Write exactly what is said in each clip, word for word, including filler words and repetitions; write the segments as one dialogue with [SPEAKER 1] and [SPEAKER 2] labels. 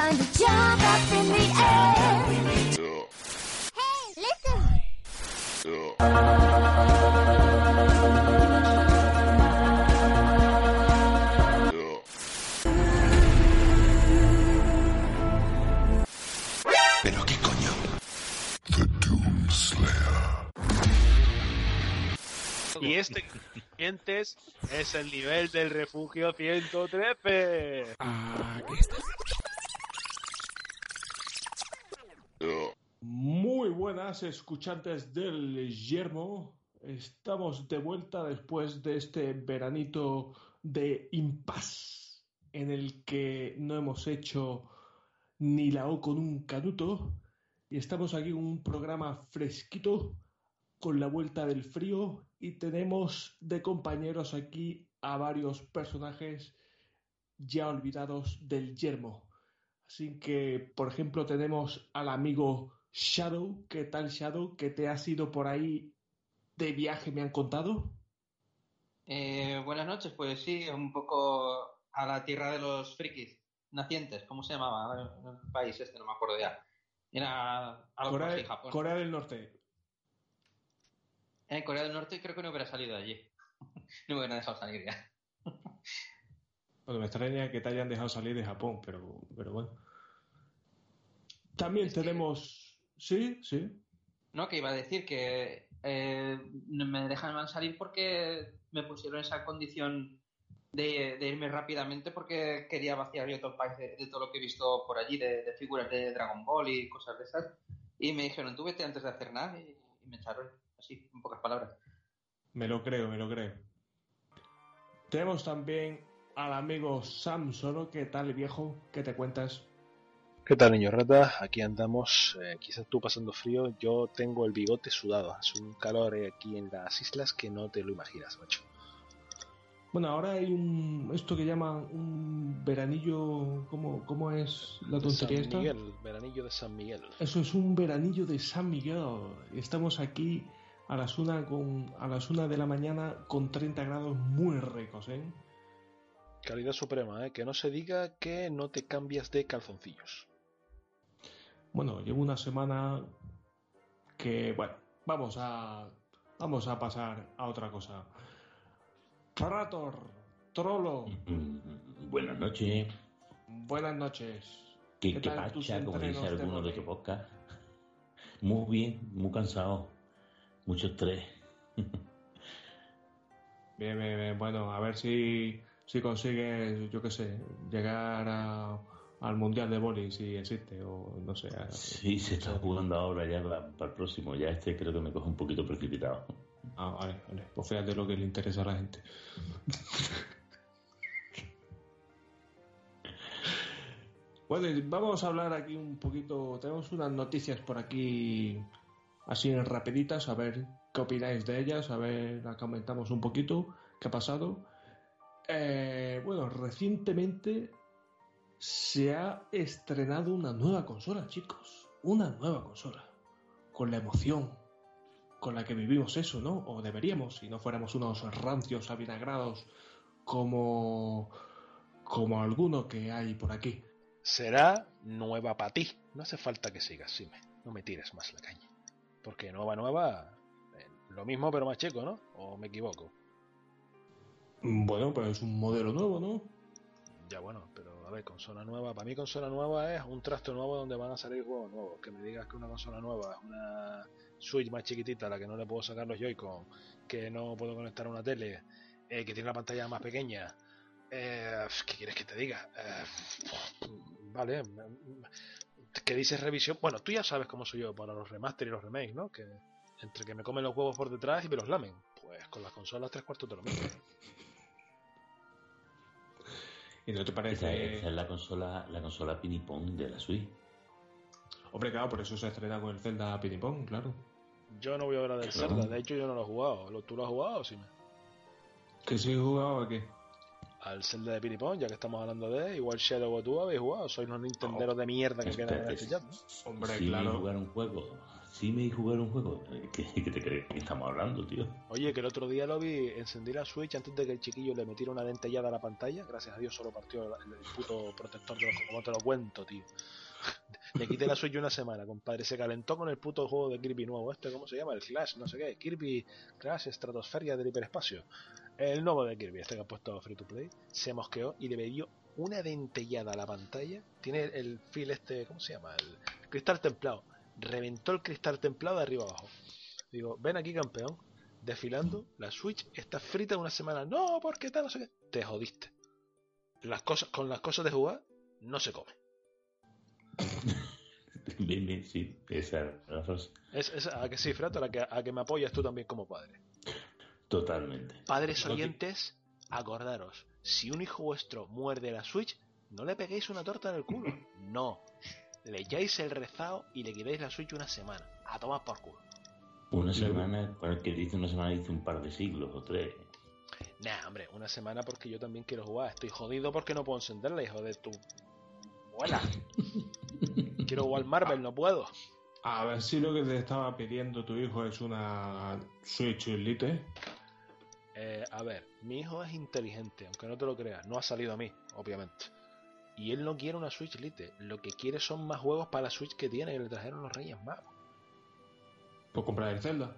[SPEAKER 1] time to jump up in the air. Hey, listen.
[SPEAKER 2] ¿Pero qué coño? The Doom Slayer.
[SPEAKER 3] Y este, clientes, es el nivel del refugio ciento trece.
[SPEAKER 4] Ah, ¿qué está?
[SPEAKER 5] Muy buenas, escuchantes del Yermo. Estamos de vuelta después de este veranito de impasse en el que no hemos hecho ni la O con un canuto y estamos aquí en un programa fresquito con la vuelta del frío y tenemos de compañeros aquí a varios personajes ya olvidados del Yermo. Así que, por ejemplo, tenemos al amigo Shadow. ¿Qué tal, Shadow? ¿Que te has ido por ahí de viaje, me han contado?
[SPEAKER 6] Eh, buenas noches, pues sí, un poco a la tierra de los frikis nacientes, ¿cómo se llamaba el país este? No me acuerdo ya. Era algo
[SPEAKER 5] Corea,
[SPEAKER 6] así, Japón.
[SPEAKER 5] Corea del Norte.
[SPEAKER 6] En Corea del Norte creo que no hubiera salido de allí. No me hubieran dejado salir ya.
[SPEAKER 5] Bueno, me extraña que te hayan dejado salir de Japón, pero, pero bueno. También
[SPEAKER 6] Es que-
[SPEAKER 5] tenemos... Sí, sí.
[SPEAKER 6] No, que iba a decir que eh, no me dejan salir porque me pusieron esa condición de, de irme rápidamente porque quería vaciar yo todo el país de, de todo lo que he visto por allí, de, de figuras de Dragon Ball y cosas de esas. Y me dijeron, tú vete antes de hacer nada, y, y me echaron así, en pocas palabras.
[SPEAKER 5] Me lo creo, me lo creo. Tenemos también al amigo Sam Solo. ¿Qué tal, viejo? ¿Qué te cuentas?
[SPEAKER 7] ¿Qué tal, niños ratas? Aquí andamos, eh, quizás tú pasando frío, yo tengo el bigote sudado, hace un calor aquí en las islas que no te lo imaginas, macho.
[SPEAKER 5] Bueno, ahora hay un... esto que llaman un veranillo... ¿Cómo, cómo es la
[SPEAKER 7] De
[SPEAKER 5] tontería
[SPEAKER 7] San
[SPEAKER 5] esta?
[SPEAKER 7] Miguel, veranillo de San Miguel.
[SPEAKER 5] Eso es un veranillo de San Miguel. Estamos aquí a las una con a las una de la mañana con treinta grados muy ricos, ¿eh?
[SPEAKER 7] Calidad suprema, ¿eh? Que no se diga que no te cambias de calzoncillos.
[SPEAKER 5] Bueno, llevo una semana que, bueno, vamos a vamos a pasar a otra cosa. Trator, Trollo,
[SPEAKER 8] Mm, Buenas noches.
[SPEAKER 5] buenas noches.
[SPEAKER 8] ¿Qué,
[SPEAKER 5] ¿Qué
[SPEAKER 8] qué
[SPEAKER 5] tal tus
[SPEAKER 8] pacha, como dice
[SPEAKER 5] entrenos de
[SPEAKER 8] alguno de
[SPEAKER 5] volei?
[SPEAKER 8] tu podcast? Muy bien, muy cansado. Mucho estrés.
[SPEAKER 5] Bien, bien, bien. Bueno, a ver si, si consigues, yo qué sé, llegar a, al Mundial de Vóley, si existe, o no sé. a-
[SPEAKER 8] Sí, se está jugando ahora ya para, para el próximo. Ya este creo que me coge un poquito precipitado.
[SPEAKER 5] Ah, vale, vale. Pues fíjate lo que le interesa a la gente. Bueno, y vamos a hablar aquí un poquito. Tenemos unas noticias por aquí, así en rapiditas, a ver qué opináis de ellas, a ver, la comentamos un poquito, qué ha pasado. Eh, bueno, recientemente se ha estrenado una nueva consola, chicos. Una nueva consola. Con la emoción con la que vivimos eso, ¿no? O deberíamos, si no fuéramos unos rancios avinagrados como, como alguno que hay por aquí.
[SPEAKER 7] Será nueva para ti. No hace falta que sigas, Sime. No me tires más la caña. Porque nueva, nueva, eh, lo mismo pero más chico, ¿no? ¿O me equivoco?
[SPEAKER 5] Bueno, pues es un modelo nuevo, ¿no?
[SPEAKER 7] Ya bueno, pero a ver, consola nueva, para mí consola nueva es un trasto nuevo donde van a salir juegos nuevos. Que me digas que una consola nueva es una Switch más chiquitita a la que no le puedo sacar los Joy-Con, que no puedo conectar a una tele, eh, que tiene la pantalla más pequeña. Eh, ¿Qué quieres que te diga? Eh, vale, ¿qué dices revisión? Bueno, tú ya sabes cómo soy yo para los remaster y los remakes, ¿no? Que entre que me comen los huevos por detrás y me los lamen. Pues con las consolas tres cuartos de lo mismo.
[SPEAKER 5] ¿Y no te
[SPEAKER 8] Esa,
[SPEAKER 5] parece...?
[SPEAKER 8] esa es la consola, la consola Pinipón de la Switch.
[SPEAKER 5] Hombre, claro, por eso se estrena con el Zelda Pinipón, claro.
[SPEAKER 7] Yo no voy a hablar del
[SPEAKER 8] Claro.
[SPEAKER 7] Zelda, de hecho yo no lo he jugado. ¿Lo- ¿Tú lo has jugado, Sime?
[SPEAKER 5] ¿Que sí he jugado a qué?
[SPEAKER 7] Al Zelda de Pinipón, ya que estamos hablando de él, igual Shadow o tú habéis jugado, sois unos nintenderos de mierda que quedan en este chat, ¿no?
[SPEAKER 5] Hombre,
[SPEAKER 8] si
[SPEAKER 5] claro.
[SPEAKER 8] jugar un juego, encima y jugar un juego. ¿Qué, qué te crees que estamos hablando, tío?
[SPEAKER 7] Oye, que el otro día lo vi, encendí la Switch antes de que el chiquillo le metiera una dentellada a la pantalla. Gracias a Dios solo partió el, el puto protector de los... Como te lo cuento, tío. Le quité la Switch una semana, compadre. Se calentó con el puto juego de Kirby nuevo. Este, ¿cómo se llama? El Clash, no sé qué. Kirby Clash Estratosferia del hiperespacio. El nuevo de Kirby, este que ha puesto free to play. Se mosqueó y le dio una dentellada a la pantalla. Tiene el fil este, ¿cómo se llama? El cristal templado. Reventó el cristal templado de arriba abajo. Digo, ven aquí, campeón. Desfilando, la Switch está frita una semana. No, porque tal, no sé qué. Te jodiste. Las cosas, con las cosas de jugar, no se come.
[SPEAKER 8] Bien, bien, sí, esa es la frase.
[SPEAKER 7] Es, es, a que sí, Frater, a que, a que me apoyas tú también como padre.
[SPEAKER 8] Totalmente.
[SPEAKER 7] Padres oyentes, acordaros, si un hijo vuestro muerde la Switch, no le peguéis una torta en el culo. No. Le echáis el rezado y le quitáis la Switch una semana. A tomar por culo.
[SPEAKER 8] Una semana, para el que dice una semana, dice un par de siglos o tres.
[SPEAKER 7] Nah, hombre, una semana porque yo también quiero jugar. Estoy jodido porque no puedo encenderla, hijo de tu... ¡Vuela! Quiero jugar Marvel, no puedo.
[SPEAKER 5] A ver si lo que te estaba pidiendo tu hijo es una Switch Lite.
[SPEAKER 7] Eh, a ver, mi hijo es inteligente, aunque no te lo creas. No ha salido a mí, obviamente. Y él no quiere una Switch Lite. Lo que quiere son más juegos para la Switch que tiene, que le trajeron los Reyes Magos.
[SPEAKER 5] Pues comprar el Zelda.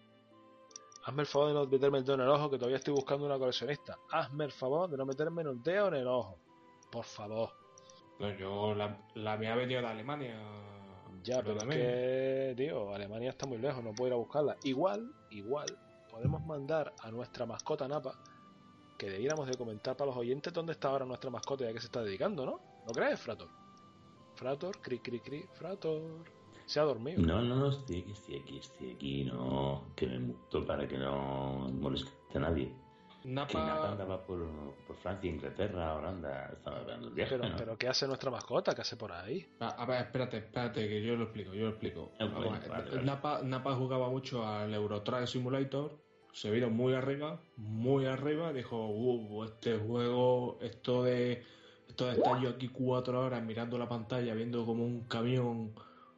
[SPEAKER 7] Hazme el favor de no meterme el dedo en el ojo, que todavía estoy buscando una coleccionista. Hazme el favor de no meterme el dedo en el ojo. Por favor.
[SPEAKER 5] No, yo la, la me ha venido de Alemania.
[SPEAKER 7] Ya, pero es que, tío, Alemania está muy lejos, no puedo ir a buscarla. Igual, igual, podemos mandar a nuestra mascota Napa, que debiéramos de comentar para los oyentes dónde está ahora nuestra mascota y a qué se está dedicando, ¿no? ¿No crees, Frator? Frator, cri, cri, cri, Frator. Se ha dormido.
[SPEAKER 8] No, no, no, estoy aquí, estoy aquí, estoy aquí, no, que me muto para que no moleste a nadie.
[SPEAKER 5] Napa...
[SPEAKER 8] Que Napa andaba por, por Francia, Inglaterra, Holanda, estaba dando el viaje,
[SPEAKER 7] Pero,
[SPEAKER 8] ¿no?
[SPEAKER 7] pero ¿qué hace nuestra mascota? ¿Qué hace por ahí?
[SPEAKER 5] A, a ver, espérate, espérate, que yo lo explico, yo lo explico.
[SPEAKER 8] Ah, bueno,
[SPEAKER 5] Vamos,
[SPEAKER 8] vale, vale.
[SPEAKER 5] Napa, Napa jugaba mucho al Euro Truck Simulator, se vino muy arriba, muy arriba, dijo, uh, este juego, esto de, esto de estar yo aquí cuatro horas mirando la pantalla, viendo como un camión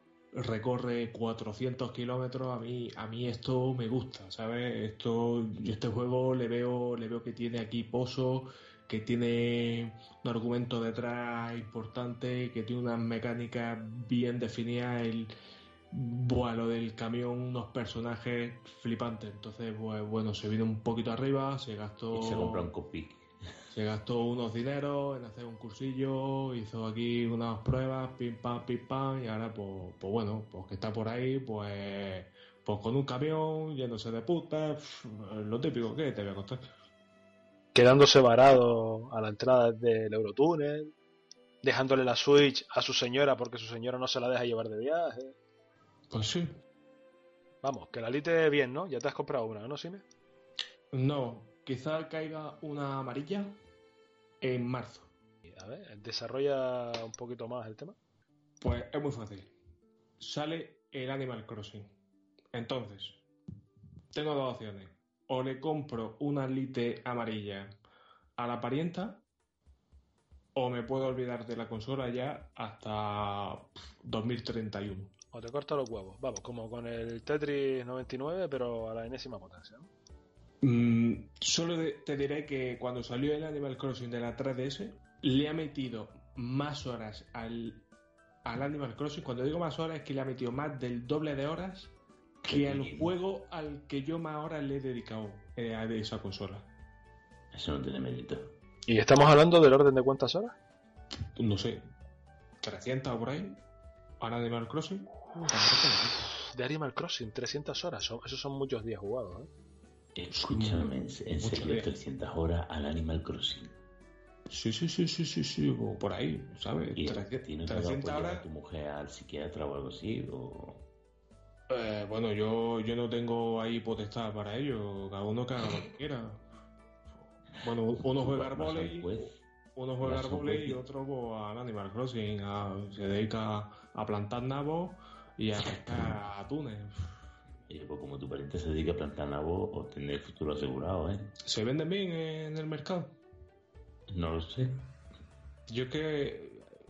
[SPEAKER 5] recorre cuatrocientos kilómetros, a mí a mí esto me gusta, ¿sabes? Esto, yo este juego le veo le veo que tiene aquí pozo, que tiene un argumento detrás importante, que tiene unas mecánicas bien definidas, el vuelo del camión, unos personajes flipantes. Entonces, pues bueno, se vino un poquito arriba, se gastó
[SPEAKER 8] Y se compró un Copic.
[SPEAKER 5] se gastó unos dineros en hacer un cursillo, hizo aquí unas pruebas, pim pam, pim pam, y ahora pues, pues bueno, pues que está por ahí, pues pues con un camión, yéndose de puta, pff, lo típico que te voy a contar.
[SPEAKER 7] Quedándose varado a la entrada del Eurotúnel, dejándole la Switch a su señora porque su señora no se la deja llevar de viaje.
[SPEAKER 5] Pues sí.
[SPEAKER 7] Vamos, que la Lite bien, ¿no? Ya te has comprado una, ¿no, Sime?
[SPEAKER 5] No, quizá caiga una amarilla en marzo.
[SPEAKER 7] A ver, desarrolla un poquito más el tema.
[SPEAKER 5] Pues es muy fácil. Sale el Animal Crossing. Entonces, tengo dos opciones. O le compro una Lite amarilla a la parienta, o me puedo olvidar de la consola ya hasta dos mil treinta y uno.
[SPEAKER 7] O te corta los huevos. Vamos, como con el Tetris noventa y nueve, pero a la enésima potencia, ¿no?
[SPEAKER 5] Mm, solo de- te diré que cuando salió el Animal Crossing de la tres D S, le ha metido más horas al, al Animal Crossing. Cuando digo más horas, es que le ha metido más del doble de horas que al juego al que yo más horas le he dedicado eh, a esa consola.
[SPEAKER 8] Eso no tiene mérito.
[SPEAKER 7] ¿Y estamos hablando del orden de cuántas horas?
[SPEAKER 5] No sé, trescientas o por ahí. Ahora Animal Crossing.
[SPEAKER 7] De Animal Crossing, trescientas horas. Son, esos son muchos días jugados, ¿eh?
[SPEAKER 8] Escúchame, en, en
[SPEAKER 5] Mucho
[SPEAKER 8] serio,
[SPEAKER 5] bien.
[SPEAKER 8] trescientas horas al Animal Crossing.
[SPEAKER 5] Sí, sí, sí, sí, sí, sí, o por ahí, ¿sabes?
[SPEAKER 8] ¿Y
[SPEAKER 5] trescientas
[SPEAKER 8] a ti no te ha dado por
[SPEAKER 5] trescientas
[SPEAKER 8] llevar a
[SPEAKER 5] horas.
[SPEAKER 8] tu mujer al psiquiatra o algo así? O...
[SPEAKER 5] Eh, bueno, yo, yo no tengo ahí potestad para ello, cada uno que haga lo que quiera. Bueno, uno juega al
[SPEAKER 8] Vas al
[SPEAKER 5] vóley,
[SPEAKER 8] juez.
[SPEAKER 5] uno juega
[SPEAKER 8] vas
[SPEAKER 5] al
[SPEAKER 8] al
[SPEAKER 5] vóley
[SPEAKER 8] juez.
[SPEAKER 5] y otro pues, al Animal Crossing, a- se dedica a plantar nabos y a pescar atunes.
[SPEAKER 8] Oye, pues como tu pariente se dedica a plantar nabos o tener el futuro asegurado, ¿eh?
[SPEAKER 5] ¿Se venden bien en el mercado?
[SPEAKER 8] No lo sé.
[SPEAKER 5] Yo es que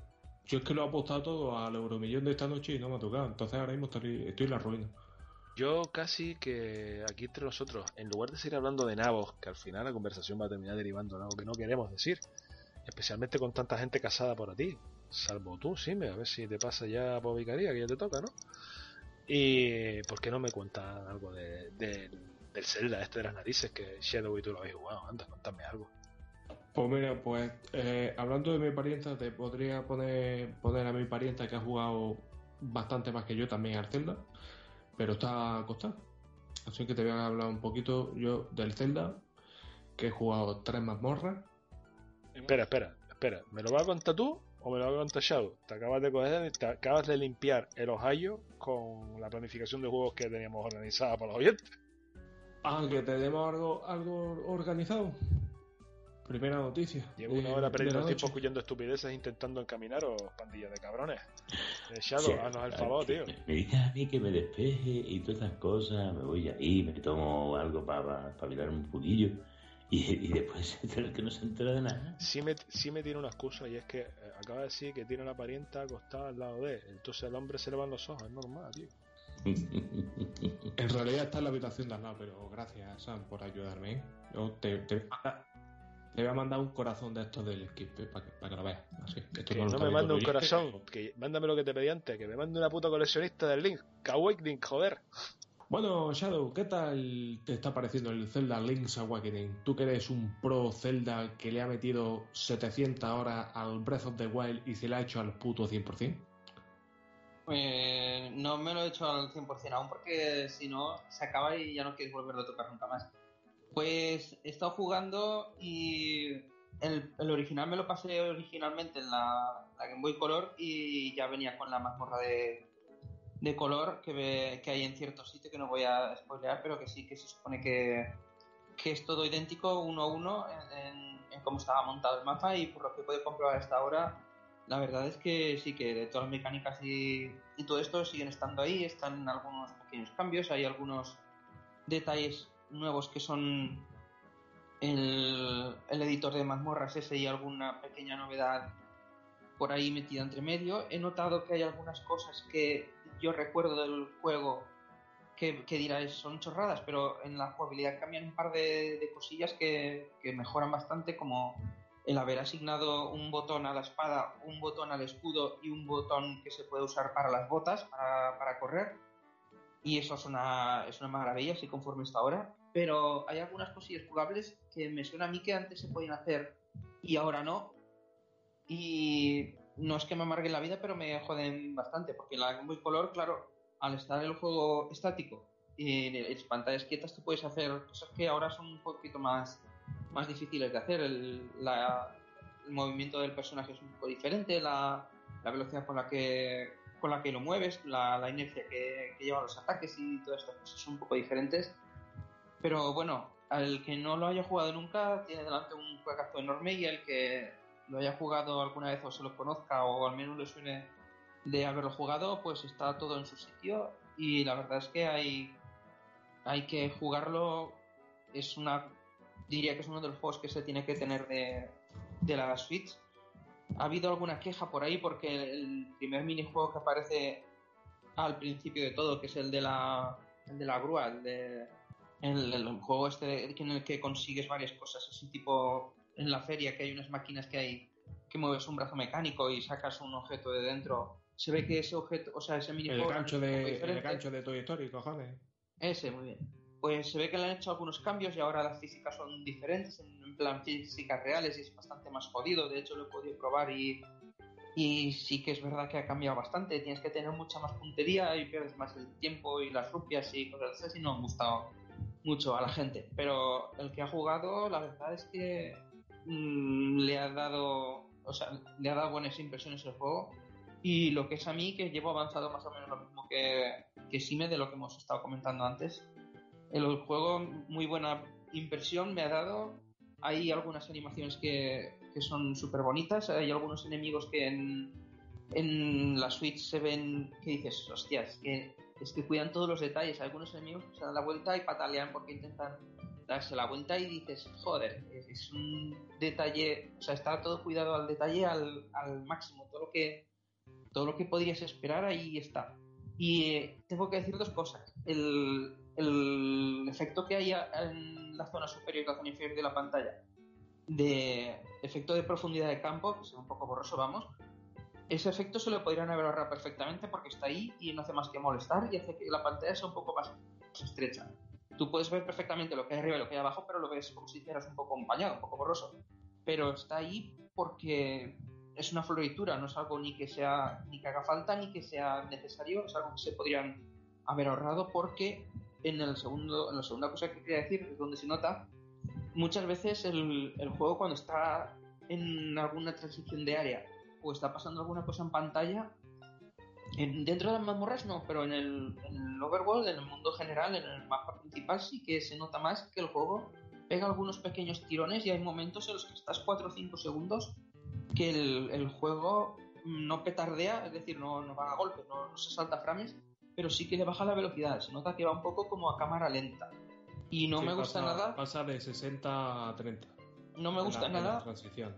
[SPEAKER 5] Yo es que lo he apostado todo al Euromillón de esta noche y no me ha tocado. Entonces ahora mismo estoy, estoy en la ruina.
[SPEAKER 7] Yo casi que aquí entre nosotros, en lugar de seguir hablando de nabos, que al final la conversación va a terminar derivando en algo que no queremos decir, especialmente con tanta gente casada por ti, salvo tú, sí, a ver si te pasa ya por vicaría, que ya te toca, ¿no? Y ¿por qué no me cuentas algo de, de, del Zelda este de las narices, que Shadow y tú lo habéis jugado? Anda, contadme algo.
[SPEAKER 5] Pues mira, pues eh, hablando de mi parienta, te podría poner, poner a mi parienta que ha jugado bastante más que yo también al Zelda, pero está acostada. Así que te voy a hablar un poquito yo del Zelda, que he jugado tres mazmorras.
[SPEAKER 7] Espera, espera, espera. ¿Me lo vas a contar tú o me lo vas a contar Shadow? Te acabas de coger, te acabas de limpiar el Ohio con la planificación de juegos que teníamos organizada para los oyentes.
[SPEAKER 5] Ah, que tenemos algo, algo organizado. Primera noticia.
[SPEAKER 7] Llevo
[SPEAKER 5] de-
[SPEAKER 7] una hora
[SPEAKER 5] de
[SPEAKER 7] perdiendo
[SPEAKER 5] la
[SPEAKER 7] el tiempo
[SPEAKER 5] noche.
[SPEAKER 7] escuchando estupideces intentando encaminar pandilla de cabrones. Eh, Shadow,
[SPEAKER 8] Sí,
[SPEAKER 7] haznos el
[SPEAKER 8] ay,
[SPEAKER 7] favor,
[SPEAKER 8] que
[SPEAKER 7] tío.
[SPEAKER 8] Me, me dices a mí que me despeje y todas esas cosas, me voy ahí, me tomo algo para pa, mirar un putillo y, y después el que no se entera de nada.
[SPEAKER 7] Sí me, sí me tiene una excusa y es que eh, acaba de decir que tiene a la parienta acostada al lado de él. Entonces al hombre se le van los ojos, es normal, tío.
[SPEAKER 5] En realidad está en la habitación de al lado, pero gracias, Sam, por ayudarme. ¿eh? Yo te, te, te voy a mandar un corazón de estos del equipo para que, para que lo veas. Así, esto
[SPEAKER 7] Que
[SPEAKER 5] no lo
[SPEAKER 7] no
[SPEAKER 5] está
[SPEAKER 7] me
[SPEAKER 5] viendo
[SPEAKER 7] mande
[SPEAKER 5] el
[SPEAKER 7] un
[SPEAKER 5] oyente.
[SPEAKER 7] corazón, que mándame lo que te pedí antes, que me mande una puta coleccionista del Link. Awakening, joder.
[SPEAKER 5] Bueno, Shadow, ¿qué tal te está pareciendo el Zelda Link's Awakening? Tú que eres un pro Zelda que le ha metido setecientas horas al Breath of the Wild y se le ha hecho al puto cien por ciento.
[SPEAKER 6] Eh, no me lo he hecho al cien por ciento aún porque si no se acaba y ya no quieres volverlo a tocar nunca más. Pues he estado jugando y el, el original me lo pasé originalmente en la, la Game Boy Color y ya venía con la mazmorra de, de color que, ve, que hay en cierto sitio que no voy a spoilear, pero que sí que se supone que, que es todo idéntico uno a uno en, en, en cómo estaba montado el mapa, y por lo que puedo comprobar hasta ahora, la verdad es que sí que de todas las mecánicas y, y todo esto siguen estando ahí. Están algunos pequeños cambios, hay algunos detalles nuevos que son el, el editor de mazmorras ese y alguna pequeña novedad por ahí metida entre medio. He notado que hay algunas cosas que yo recuerdo del juego que, que diráis son chorradas, pero en la jugabilidad cambian un par de, de cosillas que, que mejoran bastante, como el haber asignado un botón a la espada, un botón al escudo y un botón que se puede usar para las botas, para, para correr. Y eso es una, es una maravilla, así conforme está ahora. Pero hay algunas cosillas jugables que me suena a mí que antes se podían hacer y ahora no. Y no es que me amarguen la vida, pero me joden bastante, porque en la Game Boy Color, claro, al estar el juego estático y en las pantallas quietas, tú puedes hacer cosas que ahora son un poquito más, más difíciles de hacer. El, la, el movimiento del personaje es un poco diferente, la, la velocidad con la que con la que lo mueves, la, la inercia que, que llevan los ataques y todas estas cosas son un poco diferentes. Pero bueno, al que no lo haya jugado nunca tiene delante un juegazo enorme, y el que lo haya jugado alguna vez o se lo conozca o al menos le suene de haberlo jugado, pues está todo en su sitio, y la verdad es que hay, hay que jugarlo. Es una, diría que es uno de los juegos que se tiene que tener de, de la Switch. Ha habido alguna queja por ahí porque el primer minijuego que aparece al principio de todo, que es el de la, el de la grúa, el de el, el juego este en el que consigues varias cosas, así tipo en la feria, que hay unas máquinas que hay que mueves un brazo mecánico y sacas un objeto de dentro. Se ve que ese objeto, o sea, ese
[SPEAKER 5] El
[SPEAKER 6] minijuego
[SPEAKER 5] gancho
[SPEAKER 6] es un poco
[SPEAKER 5] de, el
[SPEAKER 6] diferente.
[SPEAKER 5] gancho de Toy Story, cojones.
[SPEAKER 6] Ese, muy bien. Pues se ve que le han hecho algunos cambios y ahora las físicas son diferentes, en, en plan físicas reales, y es bastante más jodido. De hecho, lo he podido probar y, y sí que es verdad que ha cambiado bastante. Tienes que tener mucha más puntería y pierdes más el tiempo y las rupias y cosas así. No han gustado mucho a la gente. Pero el que ha jugado, la verdad es que mmm, le ha dado, o sea, le ha dado buenas impresiones el juego. Y lo que es a mí, que llevo avanzado más o menos lo mismo que, que Sime, de lo que hemos estado comentando antes. El juego, muy buena impresión me ha dado. Hay algunas animaciones que, que son súper bonitas. Hay algunos enemigos que en, en la Switch se ven que dices, hostias, que, es que cuidan todos los detalles. Algunos enemigos se dan la vuelta y patalean porque intentan darse la vuelta, y dices, joder, es, es un detalle, o sea, está todo cuidado al detalle al, al máximo. Todo lo que Todo lo que podrías esperar ahí está. Y eh, tengo que decir dos cosas. El, el efecto que hay en la zona superior y la zona inferior de la pantalla, de efecto de profundidad de campo, que es un poco borroso, vamos, ese efecto se lo podrían haber ahorrado perfectamente porque está ahí y no hace más que molestar y hace que la pantalla sea un poco más estrecha. Tú puedes ver perfectamente lo que hay arriba y lo que hay abajo, pero lo ves como si hicieras un poco empañado, un poco borroso. Pero está ahí porque es una floritura, no es algo ni que sea ni que haga falta ni que sea necesario, es algo que se podrían haber ahorrado porque en el segundo en la segunda cosa que quería decir es donde se nota muchas veces el, el juego cuando está en alguna transición de área o está pasando alguna cosa en pantalla, en, dentro de las mazmorras no, pero en el, en el overworld, en el mundo general, en el mapa principal sí que se nota más que el juego pega algunos pequeños tirones y hay momentos en los que estás cuatro o cinco segundos que el, el juego no petardea, es decir, no, no va a golpes, no, no se salta frames, pero sí que le baja la velocidad, se nota que va un poco como a cámara lenta. Y no
[SPEAKER 5] Sí,
[SPEAKER 6] me gusta
[SPEAKER 5] pasa,
[SPEAKER 6] nada.
[SPEAKER 5] Pasa de sesenta a treinta.
[SPEAKER 6] No me gusta
[SPEAKER 5] en la,
[SPEAKER 6] nada.
[SPEAKER 5] En la transición.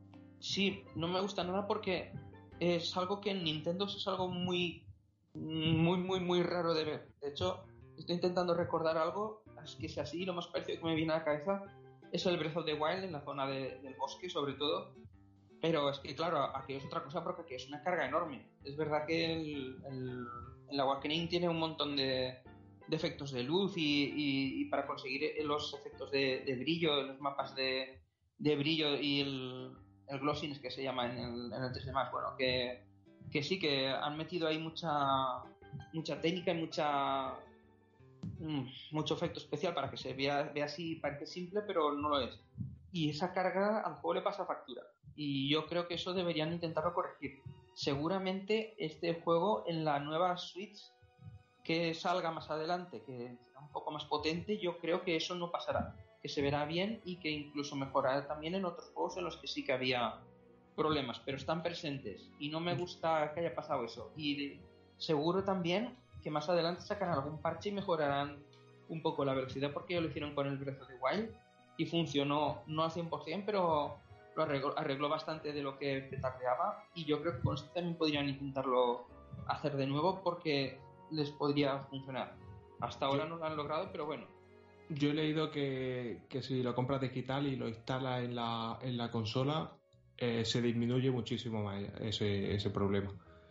[SPEAKER 6] Sí, no me gusta nada porque es algo que en Nintendo es algo muy, muy, muy, muy raro de ver. De hecho, estoy intentando recordar algo, es que sea así, lo más parecido que me viene a la cabeza es el Breath of the Wild en la zona de, del bosque, sobre todo. Pero es que, claro, aquí es otra cosa porque aquí es una carga enorme. Es verdad que el, el, el Awakening tiene un montón de, de efectos de luz y, y, y para conseguir los efectos de, de brillo, los mapas de, de brillo y el, el glossiness que se llama en el, en el tres D más, bueno, que, que sí, que han metido ahí mucha mucha técnica y mucha mm, mucho efecto especial para que se vea, vea así, parece simple, pero no lo es. Y esa carga al juego le pasa factura. Y yo creo que eso deberían intentarlo corregir. Seguramente este juego en la nueva Switch que salga más adelante, que será un poco más potente, yo creo que eso no pasará, que se verá bien y que incluso mejorará también en otros juegos en los que sí que había problemas, pero están presentes y no me gusta que haya pasado eso. Y seguro también que más adelante sacarán algún parche y mejorarán un poco la velocidad, porque ya lo hicieron con el Breath of the Wild y funcionó, no al cien por ciento, pero lo arregló, arregló bastante de lo que petardeaba, y yo creo que con esto también podrían intentarlo hacer de nuevo porque les podría funcionar. Hasta ahora yo, no lo han logrado, pero bueno.
[SPEAKER 5] Yo he leído que, que si lo compras digital y lo instalas en la, en la consola, eh, se disminuye muchísimo más ese, ese problema.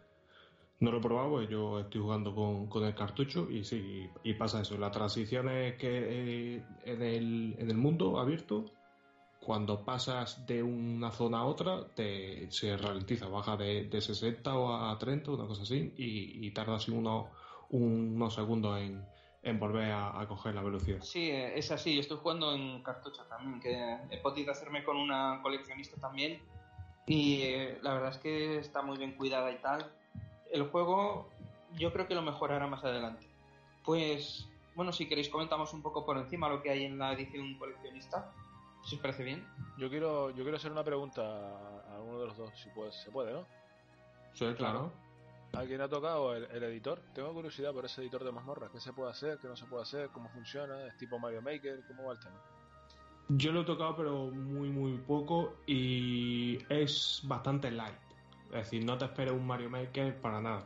[SPEAKER 5] No lo he probado, pues yo estoy jugando con, con el cartucho y sí, y pasa eso. La transición es que eh, en, el, en el mundo abierto, cuando pasas de una zona a otra, te, se ralentiza, baja de, de sesenta o a treinta, una cosa así, y, y tardas unos, unos segundos en, en volver a, a coger la velocidad.
[SPEAKER 6] Sí, es así. Yo estoy jugando en cartucho también, que he podido hacerme con una coleccionista también, y eh, la verdad es que está muy bien cuidada y tal. El juego yo creo que lo mejorará más adelante. Pues, bueno, si queréis comentamos un poco por encima lo que hay en la edición coleccionista, si os parece bien.
[SPEAKER 7] Yo quiero yo quiero hacer una pregunta a uno de los dos, si puede, se puede, ¿no?
[SPEAKER 5] Sí, claro.
[SPEAKER 7] ¿A quién ha tocado el, el editor? Tengo curiosidad por ese editor de mazmorras. ¿Qué se puede hacer? ¿Qué no se puede hacer? ¿Cómo funciona? ¿Es tipo Mario Maker? ¿Cómo va el tema?
[SPEAKER 5] Yo lo he tocado, pero muy, muy poco, y es bastante light. Es decir, no te esperes un Mario Maker para nada.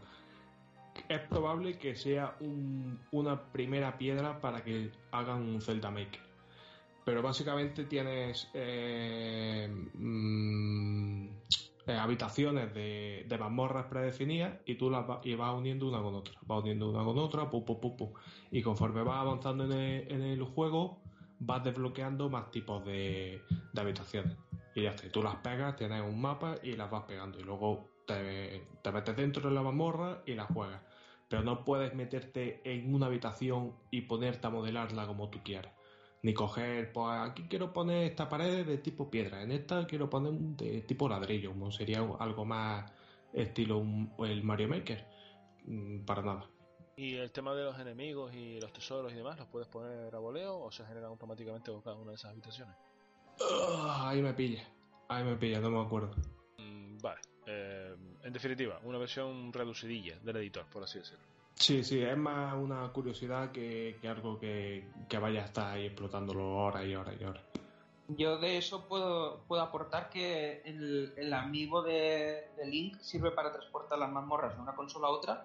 [SPEAKER 5] Es probable que sea un, una primera piedra para que hagan un Zelda Maker. Pero básicamente tienes eh, mmm, eh, habitaciones de, de mazmorras predefinidas y tú las va, y vas uniendo una con otra. Vas uniendo una con otra, pu, pu, pu, pu. Y conforme vas avanzando en el, en el juego, vas desbloqueando más tipos de, de habitaciones. Y ya está, tú las pegas, tienes un mapa y las vas pegando. Y luego te, te metes dentro de la mazmorra y la juegas. Pero no puedes meterte en una habitación y ponerte a modelarla como tú quieras. Ni coger, pues aquí quiero poner esta pared de tipo piedra, en esta quiero poner de tipo ladrillo, como sería algo más estilo un, el Mario Maker. Para nada.
[SPEAKER 7] ¿Y el tema de los enemigos y los tesoros y demás, los puedes poner a voleo o se generan automáticamente con cada una de esas habitaciones?
[SPEAKER 5] Uh, ahí me pilla, ahí me pilla, no me acuerdo.
[SPEAKER 7] Mm, vale, eh, en definitiva, una versión reducidilla del editor, por así decirlo.
[SPEAKER 5] Sí, sí, es más una curiosidad que, que algo que, que vaya a estar ahí explotándolo horas y horas y horas.
[SPEAKER 6] Yo de eso puedo, puedo aportar que el, el amigo de, de Link sirve para transportar las mazmorras de una consola a otra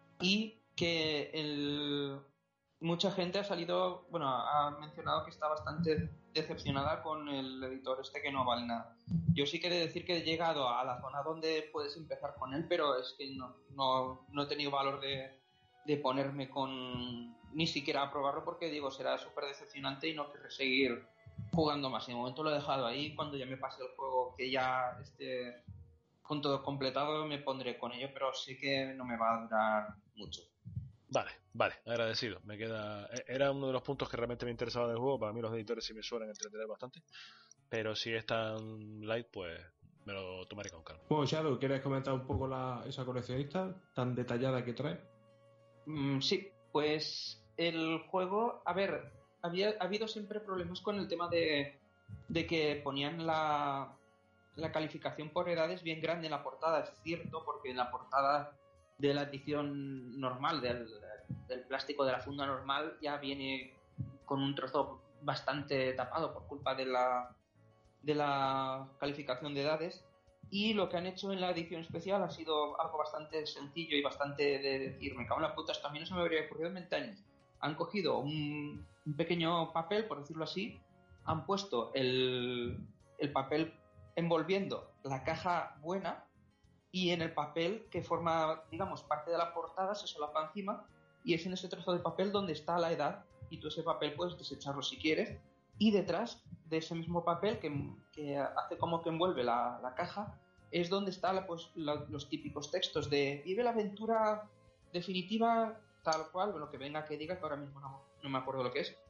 [SPEAKER 6] y que el, mucha gente ha salido, bueno, ha mencionado que está bastante decepcionada con el editor este que no vale nada. Yo sí quiero decir que he llegado a la zona donde puedes empezar con él, pero es que no, no, no he tenido valor de, de ponerme con ni siquiera a probarlo porque digo, será súper decepcionante y no querré seguir jugando más. En el momento lo he dejado ahí, cuando ya me pase el juego que ya esté con todo completado me pondré con ello, pero sé que no me va a durar mucho.
[SPEAKER 7] Vale, vale, agradecido. Me queda. Era uno de los puntos que realmente me interesaba del juego. Para mí los editores sí me suelen entretener bastante. Pero si es tan light, pues me lo tomaré con calma.
[SPEAKER 5] Bueno, Shadow, ¿quieres comentar un poco la, esa coleccionista tan detallada que trae?
[SPEAKER 6] Mm, sí, pues el juego, a ver, había ha habido siempre problemas con el tema de, de que ponían la, la calificación por edades bien grande en la portada, es cierto, porque en la portada de la edición normal, del, del plástico de la funda normal, ya viene con un trozo bastante tapado por culpa de la, de la calificación de edades. Y lo que han hecho en la edición especial ha sido algo bastante sencillo y bastante de decir, me cago en la puta, esto a mí no se me habría ocurrido en veinte años. Han cogido un, un pequeño papel, por decirlo así, han puesto el, el papel envolviendo la caja buena y en el papel que forma, digamos, parte de la portada se solapa encima y es en ese trozo de papel donde está la edad y tú ese papel puedes desecharlo si quieres y detrás de ese mismo papel que, que hace como que envuelve la, la caja es donde están pues, la, los típicos textos de vive la aventura definitiva tal cual, lo que venga que diga que ahora mismo no, no me acuerdo lo que es.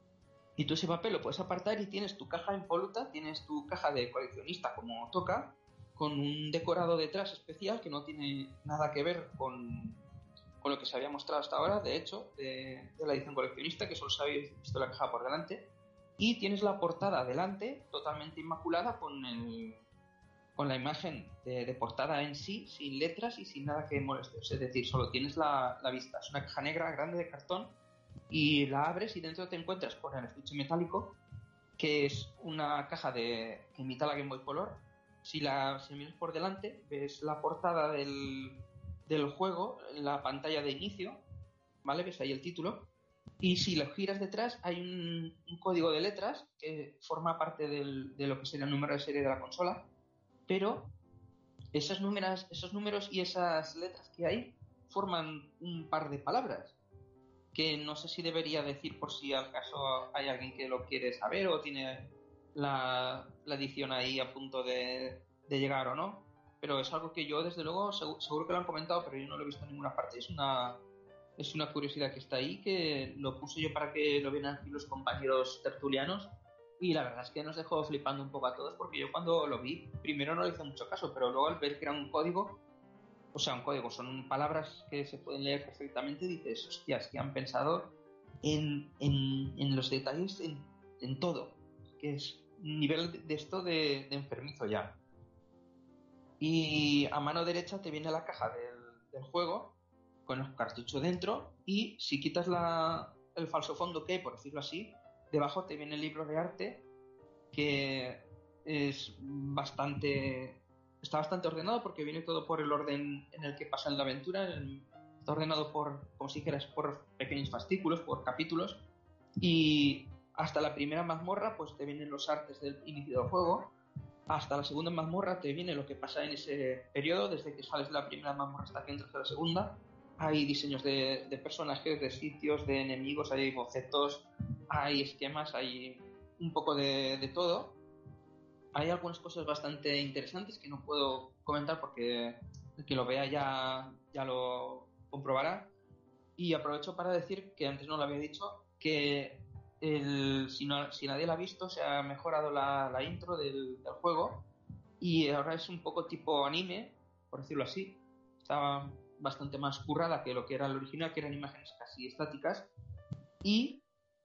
[SPEAKER 6] Y tú ese papel lo puedes apartar y tienes tu caja impoluta, tienes tu caja de coleccionista como toca, con un decorado detrás especial que no tiene nada que ver con, con lo que se había mostrado hasta ahora, de hecho, de, de la edición coleccionista, que solo se había visto la caja por delante. Y tienes la portada delante, totalmente inmaculada, con, el, con la imagen de, de portada en sí, sin letras y sin nada que moleste. Es decir, solo tienes la, la vista. Es una caja negra grande de cartón y la abres y dentro te encuentras con el estuche metálico, que es una caja de, que imita la Game Boy Color. Si la si miras por delante, ves la portada del, del juego, la pantalla de inicio, ¿vale? Ves ahí el título. Y si lo giras detrás, hay un, un código de letras que forma parte del, de lo que sería el número de serie de la consola, pero esos números, esos números y esas letras que hay forman un par de palabras que no sé si debería decir por si al caso hay alguien que lo quiere saber o tiene la, la edición ahí a punto de, de llegar o no, pero es algo que yo desde luego seguro, seguro que lo han comentado, pero yo no lo he visto en ninguna parte. Es una es una curiosidad que está ahí, que lo puse yo para que lo vieran aquí los compañeros tertulianos y la verdad es que nos dejó flipando un poco a todos porque yo cuando lo vi primero no le hice mucho caso, pero luego al ver que era un código, o sea un código, son palabras que se pueden leer perfectamente, dices, hostias, que han pensado en, en, en los detalles, en, en todo, que es un nivel de esto de, de enfermizo ya. Y a mano derecha te viene la caja del, del juego con el cartucho dentro y si quitas la, el falso fondo que hay, por decirlo así, debajo te viene el libro de arte que es bastante está bastante ordenado porque viene todo por el orden en el que pasa en la aventura, está ordenado por, como si dijeras, por pequeños fascículos, por capítulos, y hasta la primera mazmorra pues te vienen los artes del inicio del juego, hasta la segunda mazmorra te viene lo que pasa en ese periodo, desde que sales de la primera mazmorra hasta que entras a la segunda. Hay diseños de, de personajes, de sitios, de enemigos, hay bocetos, hay esquemas, hay un poco de, de todo. Hay algunas cosas bastante interesantes que no puedo comentar porque el que lo vea ya, ya lo comprobará. Y aprovecho para decir, que antes no lo había dicho, que el, si, no, si nadie la ha visto, se ha mejorado la, la intro del, del juego y ahora es un poco tipo anime, por decirlo así. Está bastante más currada que lo que era el original, que eran imágenes casi estáticas. Y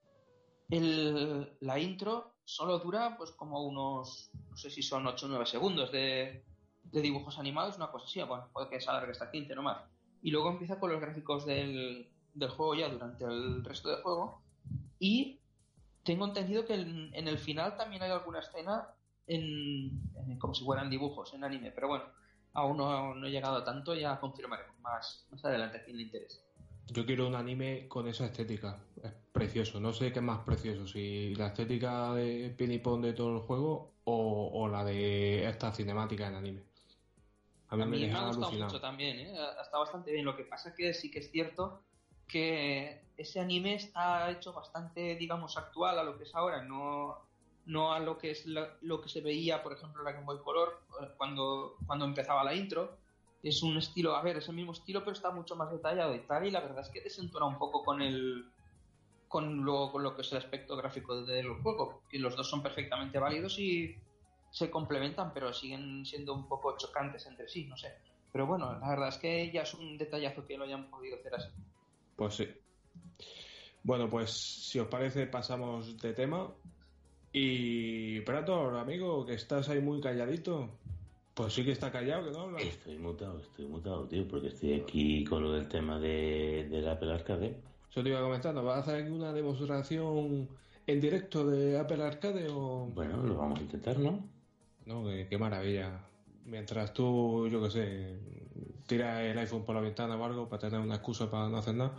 [SPEAKER 6] el, la intro solo dura pues como unos, no sé si son ocho o nueve segundos de, de dibujos animados, una cosa así, bueno, puede que se alargue hasta quince no más. Y luego empieza con los gráficos del, del juego ya durante el resto del juego y tengo entendido que en, en el final también hay alguna escena en, en- como si fueran dibujos en anime, pero bueno, aún no, no he llegado a tanto, ya confirmaremos más, más adelante a quien le interese.
[SPEAKER 5] Yo quiero un anime con esa estética. Es precioso. No sé qué es más precioso, si la estética de pin y pon de todo el juego o, o la de esta cinemática en anime. A mí
[SPEAKER 6] A
[SPEAKER 5] me
[SPEAKER 6] mí me ha
[SPEAKER 5] deja
[SPEAKER 6] gustado
[SPEAKER 5] alucinado.
[SPEAKER 6] mucho también, ¿eh? Está bastante bien. Lo que pasa que sí que es cierto que ese anime está hecho bastante, digamos, actual a lo que es ahora, no, no a lo que es la- lo que se veía, por ejemplo, en la Game Boy Color eh, cuando, cuando empezaba la intro. Es un estilo, a ver, es el mismo estilo, pero está mucho más detallado y tal, y la verdad es que desentona un poco con el con lo, con lo que es el aspecto gráfico del juego, que los dos son perfectamente válidos y se complementan, pero siguen siendo un poco chocantes entre sí, no sé. Pero bueno, la verdad es que ya es un detallazo que lo hayan podido hacer así.
[SPEAKER 5] Pues sí. Bueno, pues si os parece pasamos de tema. Y Prator, amigo, que estás ahí muy calladito. Pues sí que está callado, que no hablas.
[SPEAKER 8] Estoy mutado, estoy mutado, tío, porque estoy aquí con lo del tema de, del Apple Arcade.
[SPEAKER 5] Eso te iba comentando. ¿Vas a hacer aquí una demostración en directo de Apple Arcade o...?
[SPEAKER 8] Bueno, lo vamos a intentar, ¿no?
[SPEAKER 5] No, qué, qué maravilla. Mientras tú, yo qué sé, tiras el iPhone por la ventana o algo para tener una excusa para no hacer nada,